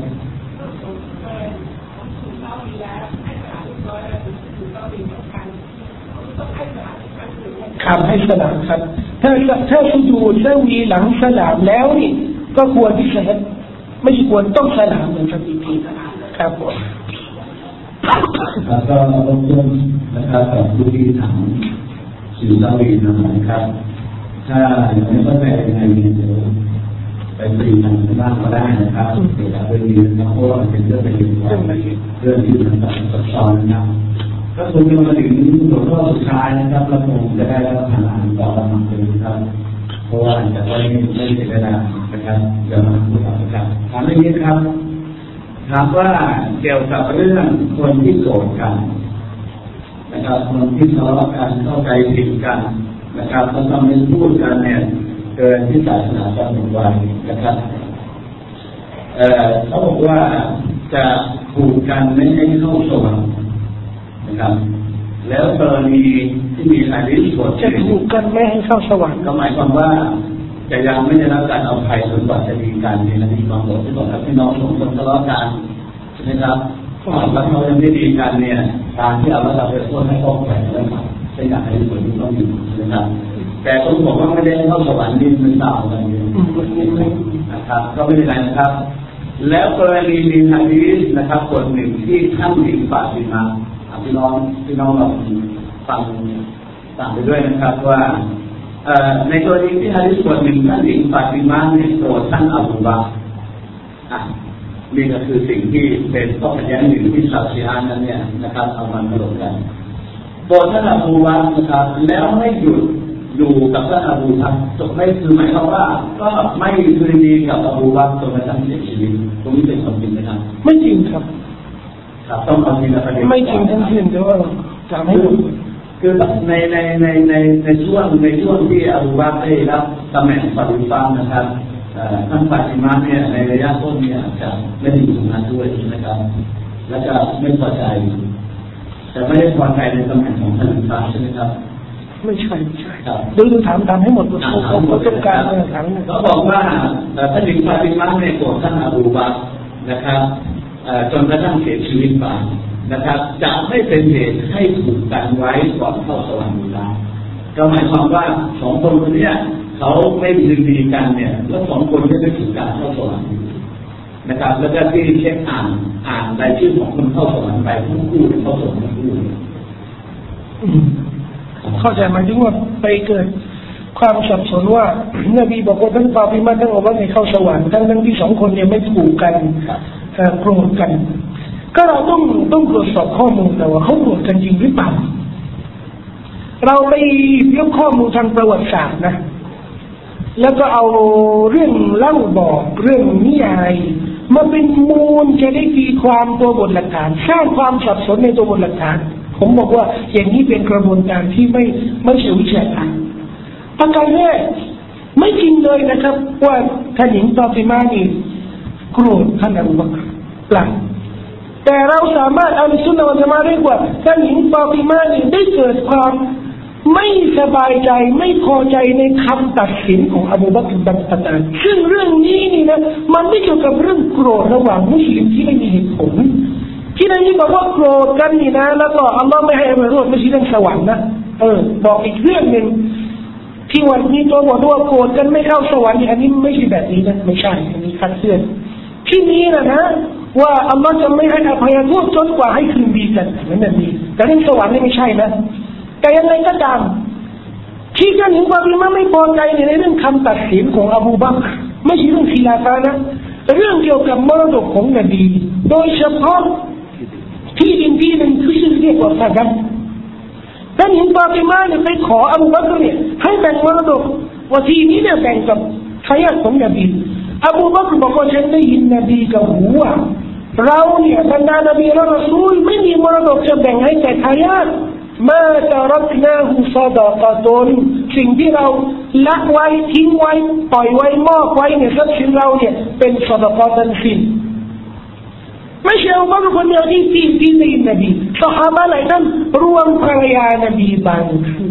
S1: คำให้สลามครับถ้าถ้าสุญูดสวีหลังสลามแล้วนี่ก็ควรที่จะไม่ควรต้องสลามเหมือนกับอีกทีครับผม
S3: แล้วก็รบกวนนะครับกับผู้ที่ถามสื่อสารนะครับถ้าอย่างนี้ก็ไปในเดี๋ยวไปปรีกันบ้างก็ได้นะครับเดี๋ยวไปเรียนนะเพราะว่าเป็นเรื่องเป็นเรื่องที่มันซับซ้อนนะครับก็คงจะมาถึงหัวข้อสุดท้ายนะครับเราคงจะได้รับทางอ่านต่อมาเลยครับเพราะว่าจะไม่ไม่เสียเวลานะครับเดี๋ยวมาพูดต่อครับถามเรื่องนี้ครับถามว่าเกี่ยวกับเรื่องคนที่โกรธกันนะครับคนที่ทะเลาะกันเข้าใจผิดกันนะครับแล้วทำให้พูดกันเนี่ยเกินที่ศาสนากำหนดไว้นะครับเอ่อเขาบอกว่าจะถูกกันไม่ให้เข้าสวรรค์นะครับแล้วกรณีที่มีหะดีษบท
S1: จะถูกกันไม่ให้เข้าสวรรค์
S3: ก็หมายความว่าจะยังไม่ได้รับการเอาภัยจนกว่าจะดีกันในนาทีบางบทที่บอกว่าพี่น้องสองคนทะเลาะกันใช่ไหมครับแล้วเขายังไม่ดีกันเนี่ยการที่เอาแล้วเราไปโทษให้เขาแข่งแล้วใช่อยากให้ผลที่ต้องอยู่นะครับแต่ต้องบอกว่าไม่ได้เข้าสวรรค์นี่มันต่างกันอยู่นะครับก็ไม่เป็นไรนะครับแล้วกรณีมีหะดีษนะครับบทหนึ่งที่ท่านหญิงฟาติมาพี่น้องพี่น้องเราฟังตามไปด้วยนะครับว่าในกรณีที่หะดีษบทหนึ่งท่านหญิงฟาติมาเนี่ยโปรดท่านอบูบักรนี่ก็คือสิ่งที่เป็นข้อขัดแย้งหนึ่งที่ชาวชีอะห์นั้นเนี่ยนะครับเอามาถกกันโปรดท่านอบูบักรนะครับแล้วไม่หยุดอยู่กับท่านอบูบักรจบไม่คือหมายความว่าก็ไม่คืนดีกับอบูบักรจนกระทั่งเสียชีวิตตรงนี้เป็นความจริงไหมครับ
S1: ไม่จริงครับ
S3: ครับต้องเอาจริงนะประเด็น
S1: ไม่จริงทั้งสิ้นแต่ว่าจะไม่
S3: คือในในในในในช่วงในช่วงที่อบูบักรได้รับตำแหน่งปฏิบัตินะครับท่านฟาติมาเนี่ยในระยะต้นเนี่ยจะไม่ได้อยู่ตรงนั้นด้วยใช่ไหมครับและจะไม่พอใจแต่ไม่ได้พอใจในตำแหน่งของท่านฟาใช่ไหมครับ
S1: ไม่ใช่ไม่ใช่ดูดูถามถามให้หมดเขาเขาต้องการถาม
S3: เขาบอกว่าท่านหญิงฟาติมาเนี่ยโกรธท่านอบูบักรนะครับจนกระทั่งเสียชีวิตไปนะครับจะไม่เป็นเหตุให้ถูกกันไว้ก่อนเข้าสวรรค์ได้ก็หมายความว่าสองคนคนนี้เขาไม่ยืนดีกันเนี่ยแล้วสองคนนี้ได้ถูกการเข้าสวรรค์นะครับแล้วก็ที่เช็คอ่านอ่านรายชื่อของคนเข้าสวรรค์ไปทุกคู่เข้าสวรรค์ทุกคู่
S1: เข้าใจไหมถึงว่าไปเกิดความสับสนว่านบีบอกว่าทั้งฟาติมาทั้งอบูบักรให้เข้าสวรรค์ทั้งทั้งที่สองคนเนี่ยไม่ถูกกันโกรธกันก็เราต้องต้องตรวจสอบข้อมูลแต่ว่าเขาโกรธกันจริงหรือเปล่าเราไปยกข้อมูลทางประวัติศาสตร์นะแล้วก็เอาเรื่องเล่าบอกเรื่องนิยายมาเป็นมูลจะได้ตีความตัวบทหลักฐานสร้างความสับสนในตัวบทหลักฐานผมบอกว่าอย่างนี้เป็นกระบวนการที่ไม่ไม่ใช่วิชาการประการแรกไม่จริงเลยนะครับว่าท่านหญิงฟาติมานี่โกรธท่านอบูบักรเปล่าแต่เราสามารถเอาสุนนะวะญะมาอะห์เรียกว่าท่านหญิงฟาติมานี่ได้เกิดความไม่สบายใจไม่พอใจในคำตัดสินของอบูบักรบันตะตานซึ่งเรื่องนี้นี่นะมันไม่เกี่ยวกับเรื่องโกรธระหว่างมุสลิมที่ไม่มีเหตุผลที่นั่นนี่บอกว่าโกรธกันนี่นะแล้วก็อัลลอฮ์ไม่ให้อภัยโทษไม่ใช่เรื่องสวรรค์นะเออบอกอีกเรื่องหนึ่งที่วันนี้ตัวบอกว่าโกรธกันไม่เข้าสวรรค์อันนี้ไม่ใช่แบบนี้นะไม่ใช่อันนี้คัดเลือกที่นี้นะนะว่าอัลลอฮ์จะไม่ให้อภัยโทษจนกว่าให้คืนดีกันนั่นน่ะนี่แต่เรื่องสวรรค์นี่ไม่ใช่นะแต่ยังไงก็ตามที่ท่านหญิงฟาติมาไม่พอใจในเรื่องคำตัดสินของอบูบักรไม่ใช่เรื่องขีลาฟะนะเรื่องเกี่ยวกับมรดกของนบีโดยเฉพาะที่ดินที่หนึ่งที่ชื่อเรียกว่าซะกันท่านหญิงฟาติมาเนี่ยไปขออบูบักรเนี่ยให้แบ่งมรดกว่าที่นี้เนี่ยแบ่งกับทายาทของนบีอบูบักรบอกว่าฉันได้ยินนบีกับหูว่าเราเนี่ยบรรดานบีและรอซูลไม่มีมรดกจะแบ่งให้แก่ทายาทมาตรักนาหูซาดะกะตุนสิ่งที่เราละไว้ทิ้งไว้ปล่อยไว้มอบไว้เนี่ยทรัพย์สินเราเนี่ยเป็นซะดะกะห์ทั้งสิ้นไม่ใช่ว่าเป็นคนเดียวที่ที่ที่ในนบีซอฮาบะห์หลายท่านรวมภรรยานบีบางคืน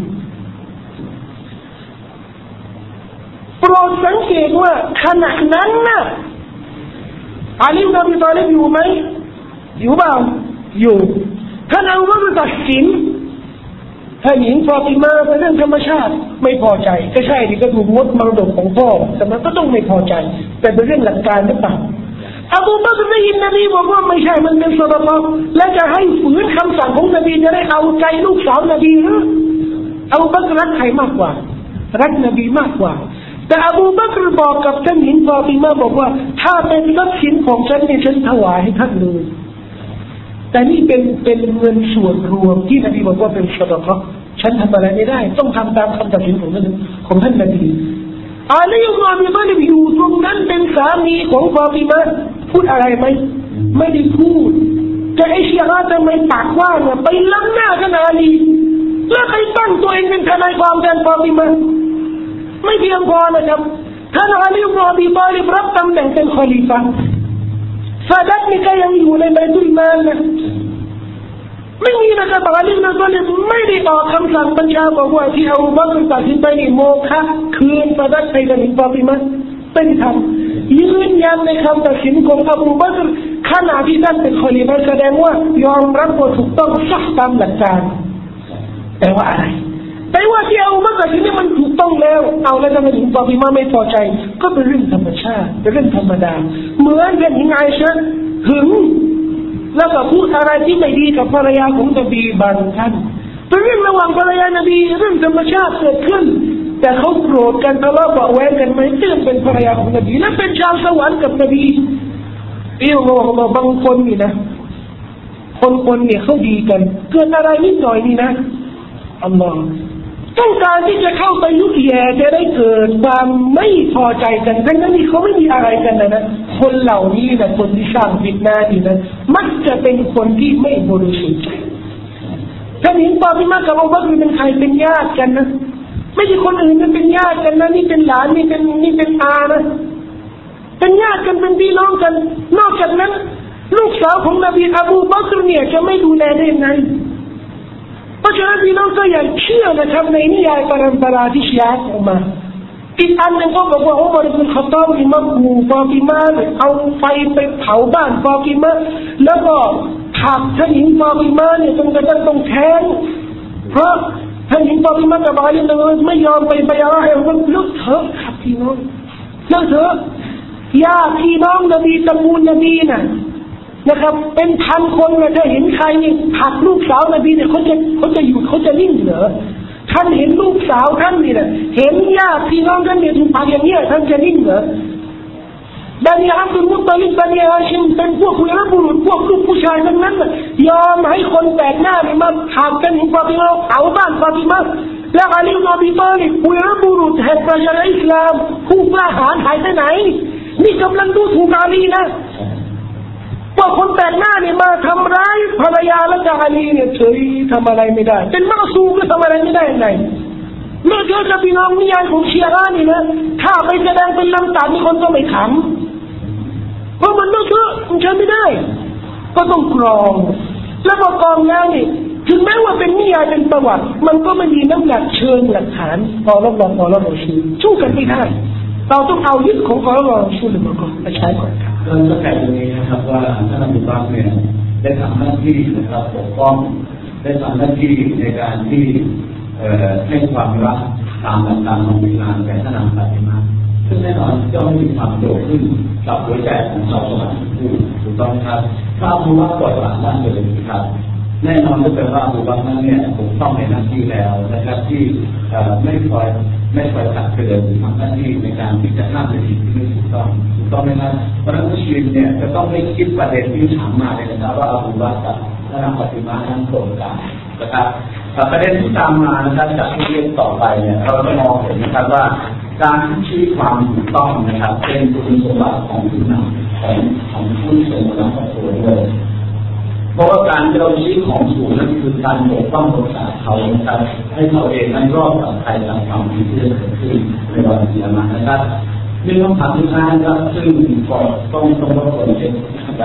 S1: โปรดสังเกตว่าขณะนั้นน่ะอาลีบินอบีฏอลิบอยู่ไหมอยู่เปล่าอยู่ท่านอุมัรตัดสินท่านหญิงฟาติมาเป็นเรื่องธรรมชาติไม่พอใจก็ใช่ดิก็ถูกงดมรดกของพ่อแต่มันก็ต้องไม่พอใจแต่เป็นเรื่องหลักการหรือเปล่าอบูบักรได้ยินนบีบอกว่าไม่ใช่มันเป็นซอดาะห์และจะให้ฝืนคำสั่งของนบีจะได้เอาใจลูกสาวนบีหรืออบูบักรรักใครมากกว่ารักนบีมากกว่าแต่อบูบักรบอกกับท่านหญิงฟาติมาบอกว่าถ้าเป็นทรัพย์สินของฉันเนี่ยฉันถวายให้ท่านเลยแต่นี่เป็นเป็นเงินส่วนรวมที่นบีบอกว่าเป็นซอดาะห์ฉันทำอะไรไม่ได้ต้องทำตามคำตัดสินของท่านของท่านนบีอาลีอิบนุอับีฏอลิบอยู่ตรงนั้นเป็นสามีของฟาติมาพูดอะไรไหมไม่ได้พูดแต่ไอ้ชีอะห์ทำไมปากว่างอ่ะไปล้ำหน้าท่านอาลีแล้วไปตั้งตัวเองเป็นทนายความแทนฟาติมาไม่เพียงพอนะครับท่านอาลีอิบนุอับีฏอลิบรับตำแหน่งเป็นคอลิฟะห์ซาดัตนี่ก็ยังอยู่ในบัยตุลมาลนะไม่มีนะครับอาลีอิบนุอับีฏอลิบไม่ได้ออกคำสั่งบัญชาบอกว่าที่อบูบักรตัดสินใจนี่โมฆะคืนซาดัตให้กับฟาติมาเป็นธรรมยืนยันในคำตัดสินของอบูบักรขณะที่ท่านเป็นคอลิฟะห์แสดงว่ายอมรับว่าถูกต้องซักตามหลักการแต่ว่าอะไรแต่ว่าที่อบูบักรที่นี่มันถูกต้องแล้วเอาแล้วทำไมถึงฟาติมาไม่พอใจก็เป็นเรื่องธรรมชาติเป็นเรื่องธรรมดาเหมือนกับหญิงไอชะห์หึงแล้วก็พูดอะไรที่ไม่ดีกับภรรยาของนบีบางท่านเป็นเรื่องระหว่างภรรยานบีเรื่องธรรมชาติเกิดขึ้นแต่เขาโกรธกันทะเลาะเบาะแว้งกันไม่เรื่องเป็นภรรยาของนบีและเป็นชาวสวรรค์กับนบีเอี่ยวเราบางคนนี่นะคนคนเนี่ยเขาดีกันเกิดอะไรนิดหน่อยนี่นะอัลลอฮ์ต้องการที่จะเข้าไปยุแย่จะได้เกิดความไม่พอใจกันทั้งนั้นที่เขาไม่มีอะไรกันนะนะคนเหล่านี้นะคนที่สร้างฟิตนานี่นะมักจะเป็นคนที่ไม่บริสุทธิ์ท่านเห็นฟาติมากับอบูบักรเป็นใครเป็นญาติกันนะไม่ใช่คนอื่นนะเป็นญาติกันนะนี่เป็นหลานนี่เป็นนี่เป็นอานะเป็นญาติกันเป็นพี่น้องกันนอกจากนั้นลูกสาวของนบีอบูบักรเนี่ยจะไม่ดูแลได้ยังไงเพราะฉะนั้นพี่น้องก็อย่าเชื่อนะครับในนิยายปรำปราที่ชีอะห์ออกมาอีกอันหนึ่งก็บอกว่าอุมัรบินค็อฏฏอบอิมัมหูฟาติมาเอาไฟไปเผาบ้านฟาติมาแล้วก็ขับท่านหญิงฟาติมาเนี่ยจนกระทั่งต้องแท้งเพราะท่านหญิงฟาติมากับอาลีไม่ยอมไปไปอะไรมันเลิกเถอะครับพี่น้องเลิกเถอะญาติพี่น้องนบีตระกูลนบีน่ะนะครับเป็นพันคนเลยถ้าเห็นใครนี่หักลูกสาวนบีเนี่ยเขาจะเขาจะอยู่เขาจะนิ่งเหรอท่านเห็นลูกสาวท่านนี่แหละเห็นญาติพี่น้องท่านเนี่ยถูกหักอย่างนี้ท่านจะนิ่งเหรอบันิอับดุลมุตตลิบบันิฮาชิมเป็นพวกวีรบุรุษพวกลูกผู้ชายทั้งนั้นยอมให้คนแปลกหน้านี่มาหักกันถึงฟาติมาเอาบ้านฟาติมาแล้วอาลีอิบนุอับีฏอลิบวีรบุรุษแห่งประชาชนอิสลามผู้กล้าหาญหายไปไหนนี่กำลังดูถูกอาลีนะว่าคนแปลกหน้าเนี่ยมาทำร้ายภรรยาและอาลีเนี่ยเฉยทำอะไรไม่ได้เป็นมักซูมก็ทำอะไรไม่ได้ไงเมื่อเกิดจะพี่น้องนิยายของชีอะห์นี่นะถ้าไปแสดงเป็นลำตัดนี่คนก็ไม่ขำเพราะมันไม่เชื่อมันใช้ไม่ได้ก็ต้องกรองแล้วพอกรองแล้วนี่ถึงแม้ว่าเป็นนิยายเป็นประวัติมันก็ไม่มีน้ำหนักเชิงหลักฐานพอรับรองพอรับรองชื่อชู้กันไม่ได้เราต้องเอายึดของพอรับรองชื่อมาก่อนมาใช้ก่อนครับ
S3: เริ่มตั้งแต่ตรงนี้นะครับว่าท่านอบูบักรเนี่ยได้ทำหน้าที่นะครับปกป้องได้ทำหน้าที่ในการที่ให้ความรักตามหลักการของอิสลามแก่ท่านนางฟาติมาซึ่งแน่นอนจะไม่มีความโดดขึ้นกับหัวใจของชาวสวรรค์ผู้ถูกต้องครับถ้าอบูบักรปล่อยวางบ้านเลยครับแน่นอนก็แปลว่าอบูบักรนั้นเนี่ยถูกต้องในหน้าที่แล้วนะครับที่ไม่คอยไม่คอยขัดเกินทำหน้าที่ในการที่จะห้ามในสิ่งที่ไม่ถูกต้องถูกต้องไหมครับเพราะฉะนั้นมุสลิมเนี่ยจะต้องไม่คิดประเด็นที่ถามมาเลยนะครับว่าอบูบักรกับท่านนางฟาติมานั้นตรงกันนะครับประเด็นที่ตามมานะครับจากที่เรียนต่อไปเนี่ยเราจะมองเห็นนะครับว่าการชี้ความถูกต้องนะครับเป็นคุณสมบัติของผู้นำของของผู้ทรงนำของตัวด้วยเพราะว่าการที่เราชี้ของถูกนั่นคือการปกป้องรักษาเขานะครับให้เขาเองนั้นรอดปลอดภัยจากความผิดที่จะเกิดขึ้นในวันที่จะมานะครับมีคำถามที่ท้ายนะครับซึ่งก่อนต้องต้องรบกวนเช่นกัน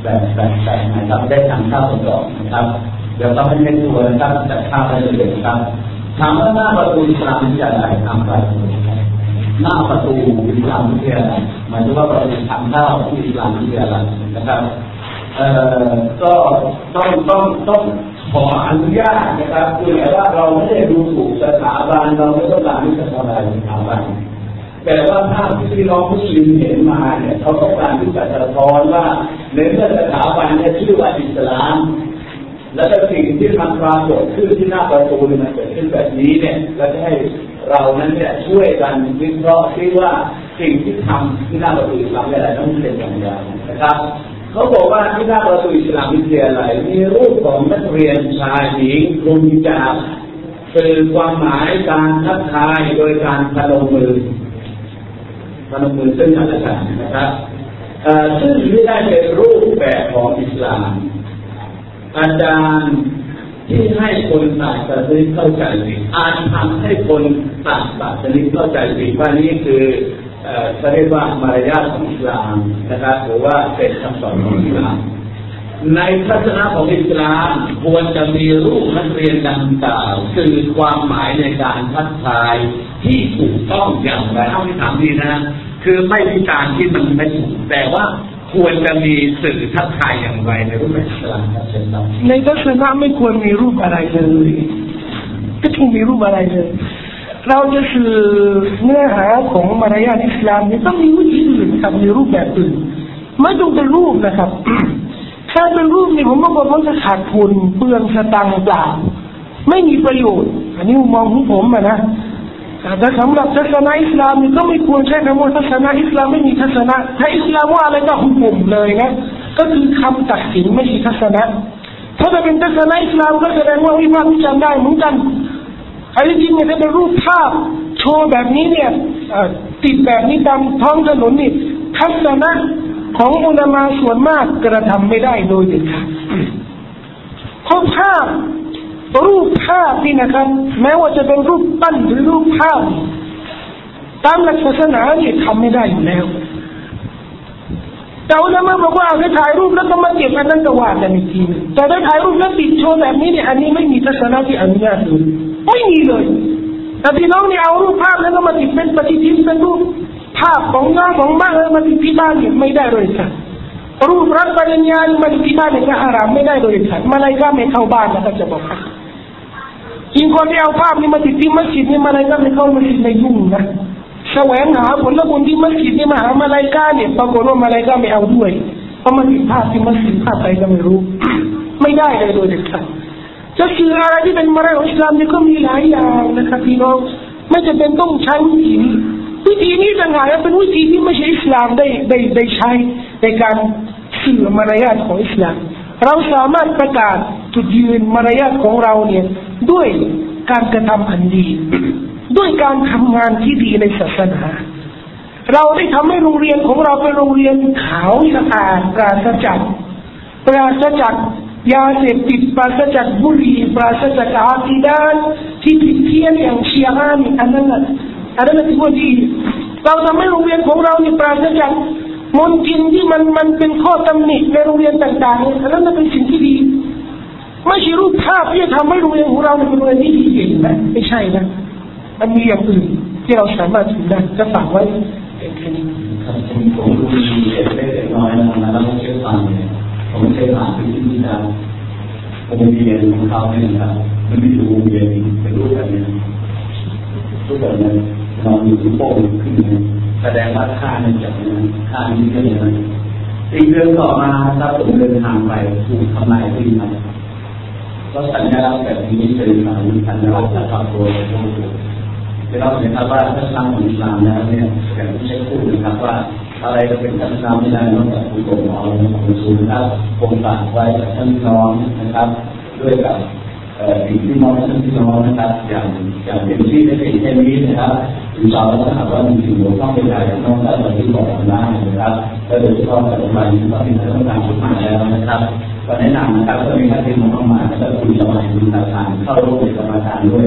S3: แบบแบบแบบนะครับได้ทำข้าวสดนะครับเดี๋ยวเราไปในตัวนะครับจัดข้าวให้เลยครับถามว่าหน้าประตูอิสลามที่อะไรทำไปหน้าประตูอิสลามที่อะไรหมายถึงว่าประตูทางเข้าที่อิสลามที่อะไรนะครับเอ่อก็ต้องต้องต้องขออนุญาตนะครับคือหมายว่าเราไม่ได้ดูถูกสถาบันเราไม่ต้องการที่จะทำอะไรสถาบันแต่ว่าภาพที่พี่น้องมุสลิมเห็นมาเนี่ยเขาต้องการที่จะสะท้อนว่าในเมื่อสถาบันเนี่ยชื่อว่าอิสลามและก็สิ่งที่มันปรากฏขึ้นที่หน้าประตูมันเกิดขึ้นแบบนี้เนี่ยเราจะให้เรานั้นเนี่ยช่วยกันวิเคราะห์ที่ว่าสิ่งที่ทำที่หน้าประตูอิสลามอะไรต้องเป็นอย่างไรนะครับเขาบอกว่าที่หน้าประตูอิสลามวิทยาลัยมีรูปของนักเรียนชายหญิงคลุมฮิญาบคือความหมายการทักทายโดยการพนมมือพนมมือซึ่งกันและกันนะครับซึ่งไม่ได้เป็นรูปแบบของอิสลามอาจารย์ที่ให้คนต่างศาสนาเข้าใจผิดอาจทำให้คนต่างศาสนาเข้าใจผิดว่านี่คือเขาเรียกว่ามารยาทของอิสลามนะครับหรือว่าเป็นคำสอนของอิสลามในทัศนะของอิสลามควรจะมีรูปนักเรียนดังกล่าวสื่อความหมายในการทักทายที่ถูกต้องอย่างไรเอาที่ถามดีนะคือไม่พิการที่มันไม่ถูกแต่ว่าควรจะมีสื่อทักทายอย่างไรในรูปแบบอิสลามครับเช่นนั้น
S1: ในทัศนะไม่ควรมีรูปอะไรเลยก็ถูกมีรูปอะไรเลยเราจะสื่อเนื้อหาของมารยาทอิสลามนี่ต้องมีวิธีอื่นครับมีรูปแบบอื่นไม่ต้องเป็นรูปนะครับถ้าเป็นรูปนี่ผมบอกว่ามันจะขาดทุนเปลืองสตางค์เปล่าไม่มีประโยชน์อันนี้มุมมองของผมอะนะแต่สำหรับทัศนะอิสลามนี่ก็ไม่ควรใช้คำว่าทัศนะอิสลามไม่มีทัศนะถ้าอิสลามว่าอะไรก็หุกมเลยนะก็คือคำตัดสินไม่ใช่ทัศนะถ้าจะเป็นทัศนะอิสลามก็แสดงว่าวิพากษ์วิจารณ์ได้เหมือนกันไอ้จริงเนี่ยถ้าเป็นรูปภาพโชว์แบบนี้เนี่ยติดแบบนี้ตามท้องถนนนี่ทัศนะของอุลามะส่วนมากกระทำไม่ได้โดยเด็ดขาดเพราะภาพรูปภาพนี่นะครับแม้ว่าจะเป็นรูปปั้นหรือรูปภาพตามหลักศาสนาเนี่ยทำไม่ได้อยู่แล้วแต่อุลามะบอกว่าถ้าถ่ายรูปแล้วก็มาเก็บอันนั้นก็ว่ากันอีกทีแต่ถ้าถ่ายรูปแล้วติดโชว์แบบนี้เนี่ยอันนี้ไม่มีทัศนะที่อนุญาตเลยไม่มีเลยแต่พี่น้องเนี่ยเอารูปภาพแล้วก็มาติดเป็นปฏิทินเป็นรูปภาพของน้าของบ้านแล้วมาติดที่บ้านเนี่ยไม่ได้เลยค่ะรูปรับปริญญามาติดที่บ้านเนี่ยก็ฮารามไม่ได้เลยค่ะมาลายกาไม่เข้าบ้านนะครับจะบอกยิ่งคนที่เอาภาพนี้มาติดที่มัสยิดนี่มาลายกาไม่เข้ามัสยิดในยุ่งนะแสวงหาผลบุญที่มัสยิดนี่มาหามาลายกาเนี่ยปรากฏว่ามาลายกาไม่เอาด้วยเพราะมันติดภาพที่มัสยิดภาพใครก็ไม่รู้ไม่ได้เลยโดยเด็ดขาดจะคืออะไรที่เป็นมารยาทของอิสลามนี่ก็มีหลายอย่างนะครับพี่น้องไม่จำเป็นต้องใช้วิธีนี้วิธีนี้ต่างหากเป็นวิธีที่ไม่ใช่อิสลามได้ได้ได้ใช้ในการสื่อมารยาทของอิสลามเราสามารถประกาศจุดยืนมารยาทของเราเนี่ยด้วยการกระทำอันดีด้วยการทำงานที่ดีในศาสนาเราได้ทำให้โรงเรียนของเราเป็นโรงเรียนขาวสะอาดปราศจากปราศจากยาเสพติดปราศจากบุหรี่ปราศจากอาคีดะที่ผิดเพี้ยนอย่างชีอะห์นี่อันนั้นอันนั้นถือว่าดีเราทำให้โรงเรียนของเราเนี่ยปราศจากมลทินที่มันมันเป็นข้อตำหนิในโรงเรียนต่างๆอันนั้นเป็นสิ่งที่ดีไม่ใช่รูปภาพที่จะทำให้โรงเรียนของเราเป็นโรงเรียนที่ดีเองนะไม่ใช่นะมันมีอย่างอื่นที่เราสามารถทำได้จะฝากไว้แค่นี้
S3: ครับผมผมรู้ดีเล็กๆน้อยๆนะครับแล้วผมเชื่อฟังเนี่ยผมเคยผ่านที่ที่จะโรงเรียนของเขาเนี่ยนะครับมันมีอยู่โรงเรียนเป็นรูปแบบนี้รูปแบบนั้นนอนอยู่ที่โป๊ะขึ้นเนี่ยแสดงว่าค่าเนี่ยจากนั้นค่านี้ก็อย่างนั้นอีกเรื่องต่อมาถ้าผมเดินทางไปถูกทำลายทิ้งไปก็สัญลักษณ์แบบนี้เป็นสัญลักษณ์จากความโกรธโกรธที่เราเห็นครับว่าทัศนะของอิสลามแล้วเนี่ยอย่างที่ใช้พูดนะครับว่าอะไรจะเป็นทัศนะไม่ได้นอกจากคุณโกรธหมอและคุณสูงครับผมฝากไว้กับท่านน้องนะครับด้วยกับสิ่งที่น้องท่านพี่น้องนะครับอย่างอย่างเป็นที่ได้เป็นแค่นี้นะครับถึงเราถ้าหากว่ามีสิ่งที่ต้องเป็นอะไรน้องท่านเราที่บอกได้นะครับและโดยเฉพาะปัจจุบันที่ต้องเป็นต้องการทุกมาแล้วนะครับก็แนะนำนะครับก็มีการเรียนรู้เข้ามาแล้วก็คุณสมัยคุณตาทานเข้าร่วมในกรรมการด้วย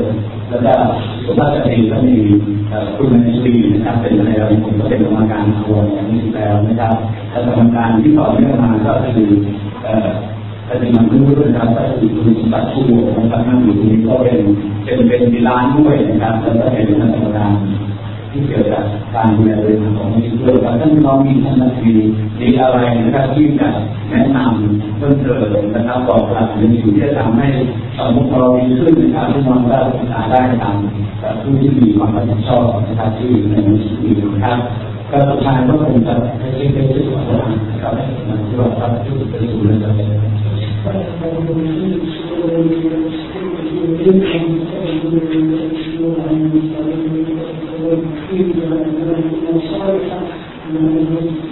S3: แล้วก็สุภาพสตรีก็มีคุณนันทรีนะครับเป็นอะไรเราผมก็เป็นกรรมการตัวอย่างนี้แล้วนะครับและกรรมการที่ต่อเนื่องมาก็คือปฏิมาคุณรุ่นนะครับก็คือคุณสมบัติผู้บวกนะครับนั่งอยู่ตรงนี้ก็เป็นเป็นเป็นดีลานด้วยนะครับแล้วก็เป็นนักกรรมการที่เกี่ยวกับการดูแลเรื่องของนี้ด้วยท่านน้องมีท่านนักมีมีอะไรนะครับที่จะแนะนำเพิ่มเติมนะครับบอกกล่าวในสิ่งที่จะทำให้สังคมเราดีขึ้นนะครับที่น้องได้ศึกษาได้ตามผู้ที่มีความรับผิดชอบนะครับที่อยู่ในนี้นะครับก็สุดท้ายก็คงจะให้เชื่อถือว่านะครับมันที่ว่าครับที่เป็นศูนย์เลยจะเป็น
S1: Thank you.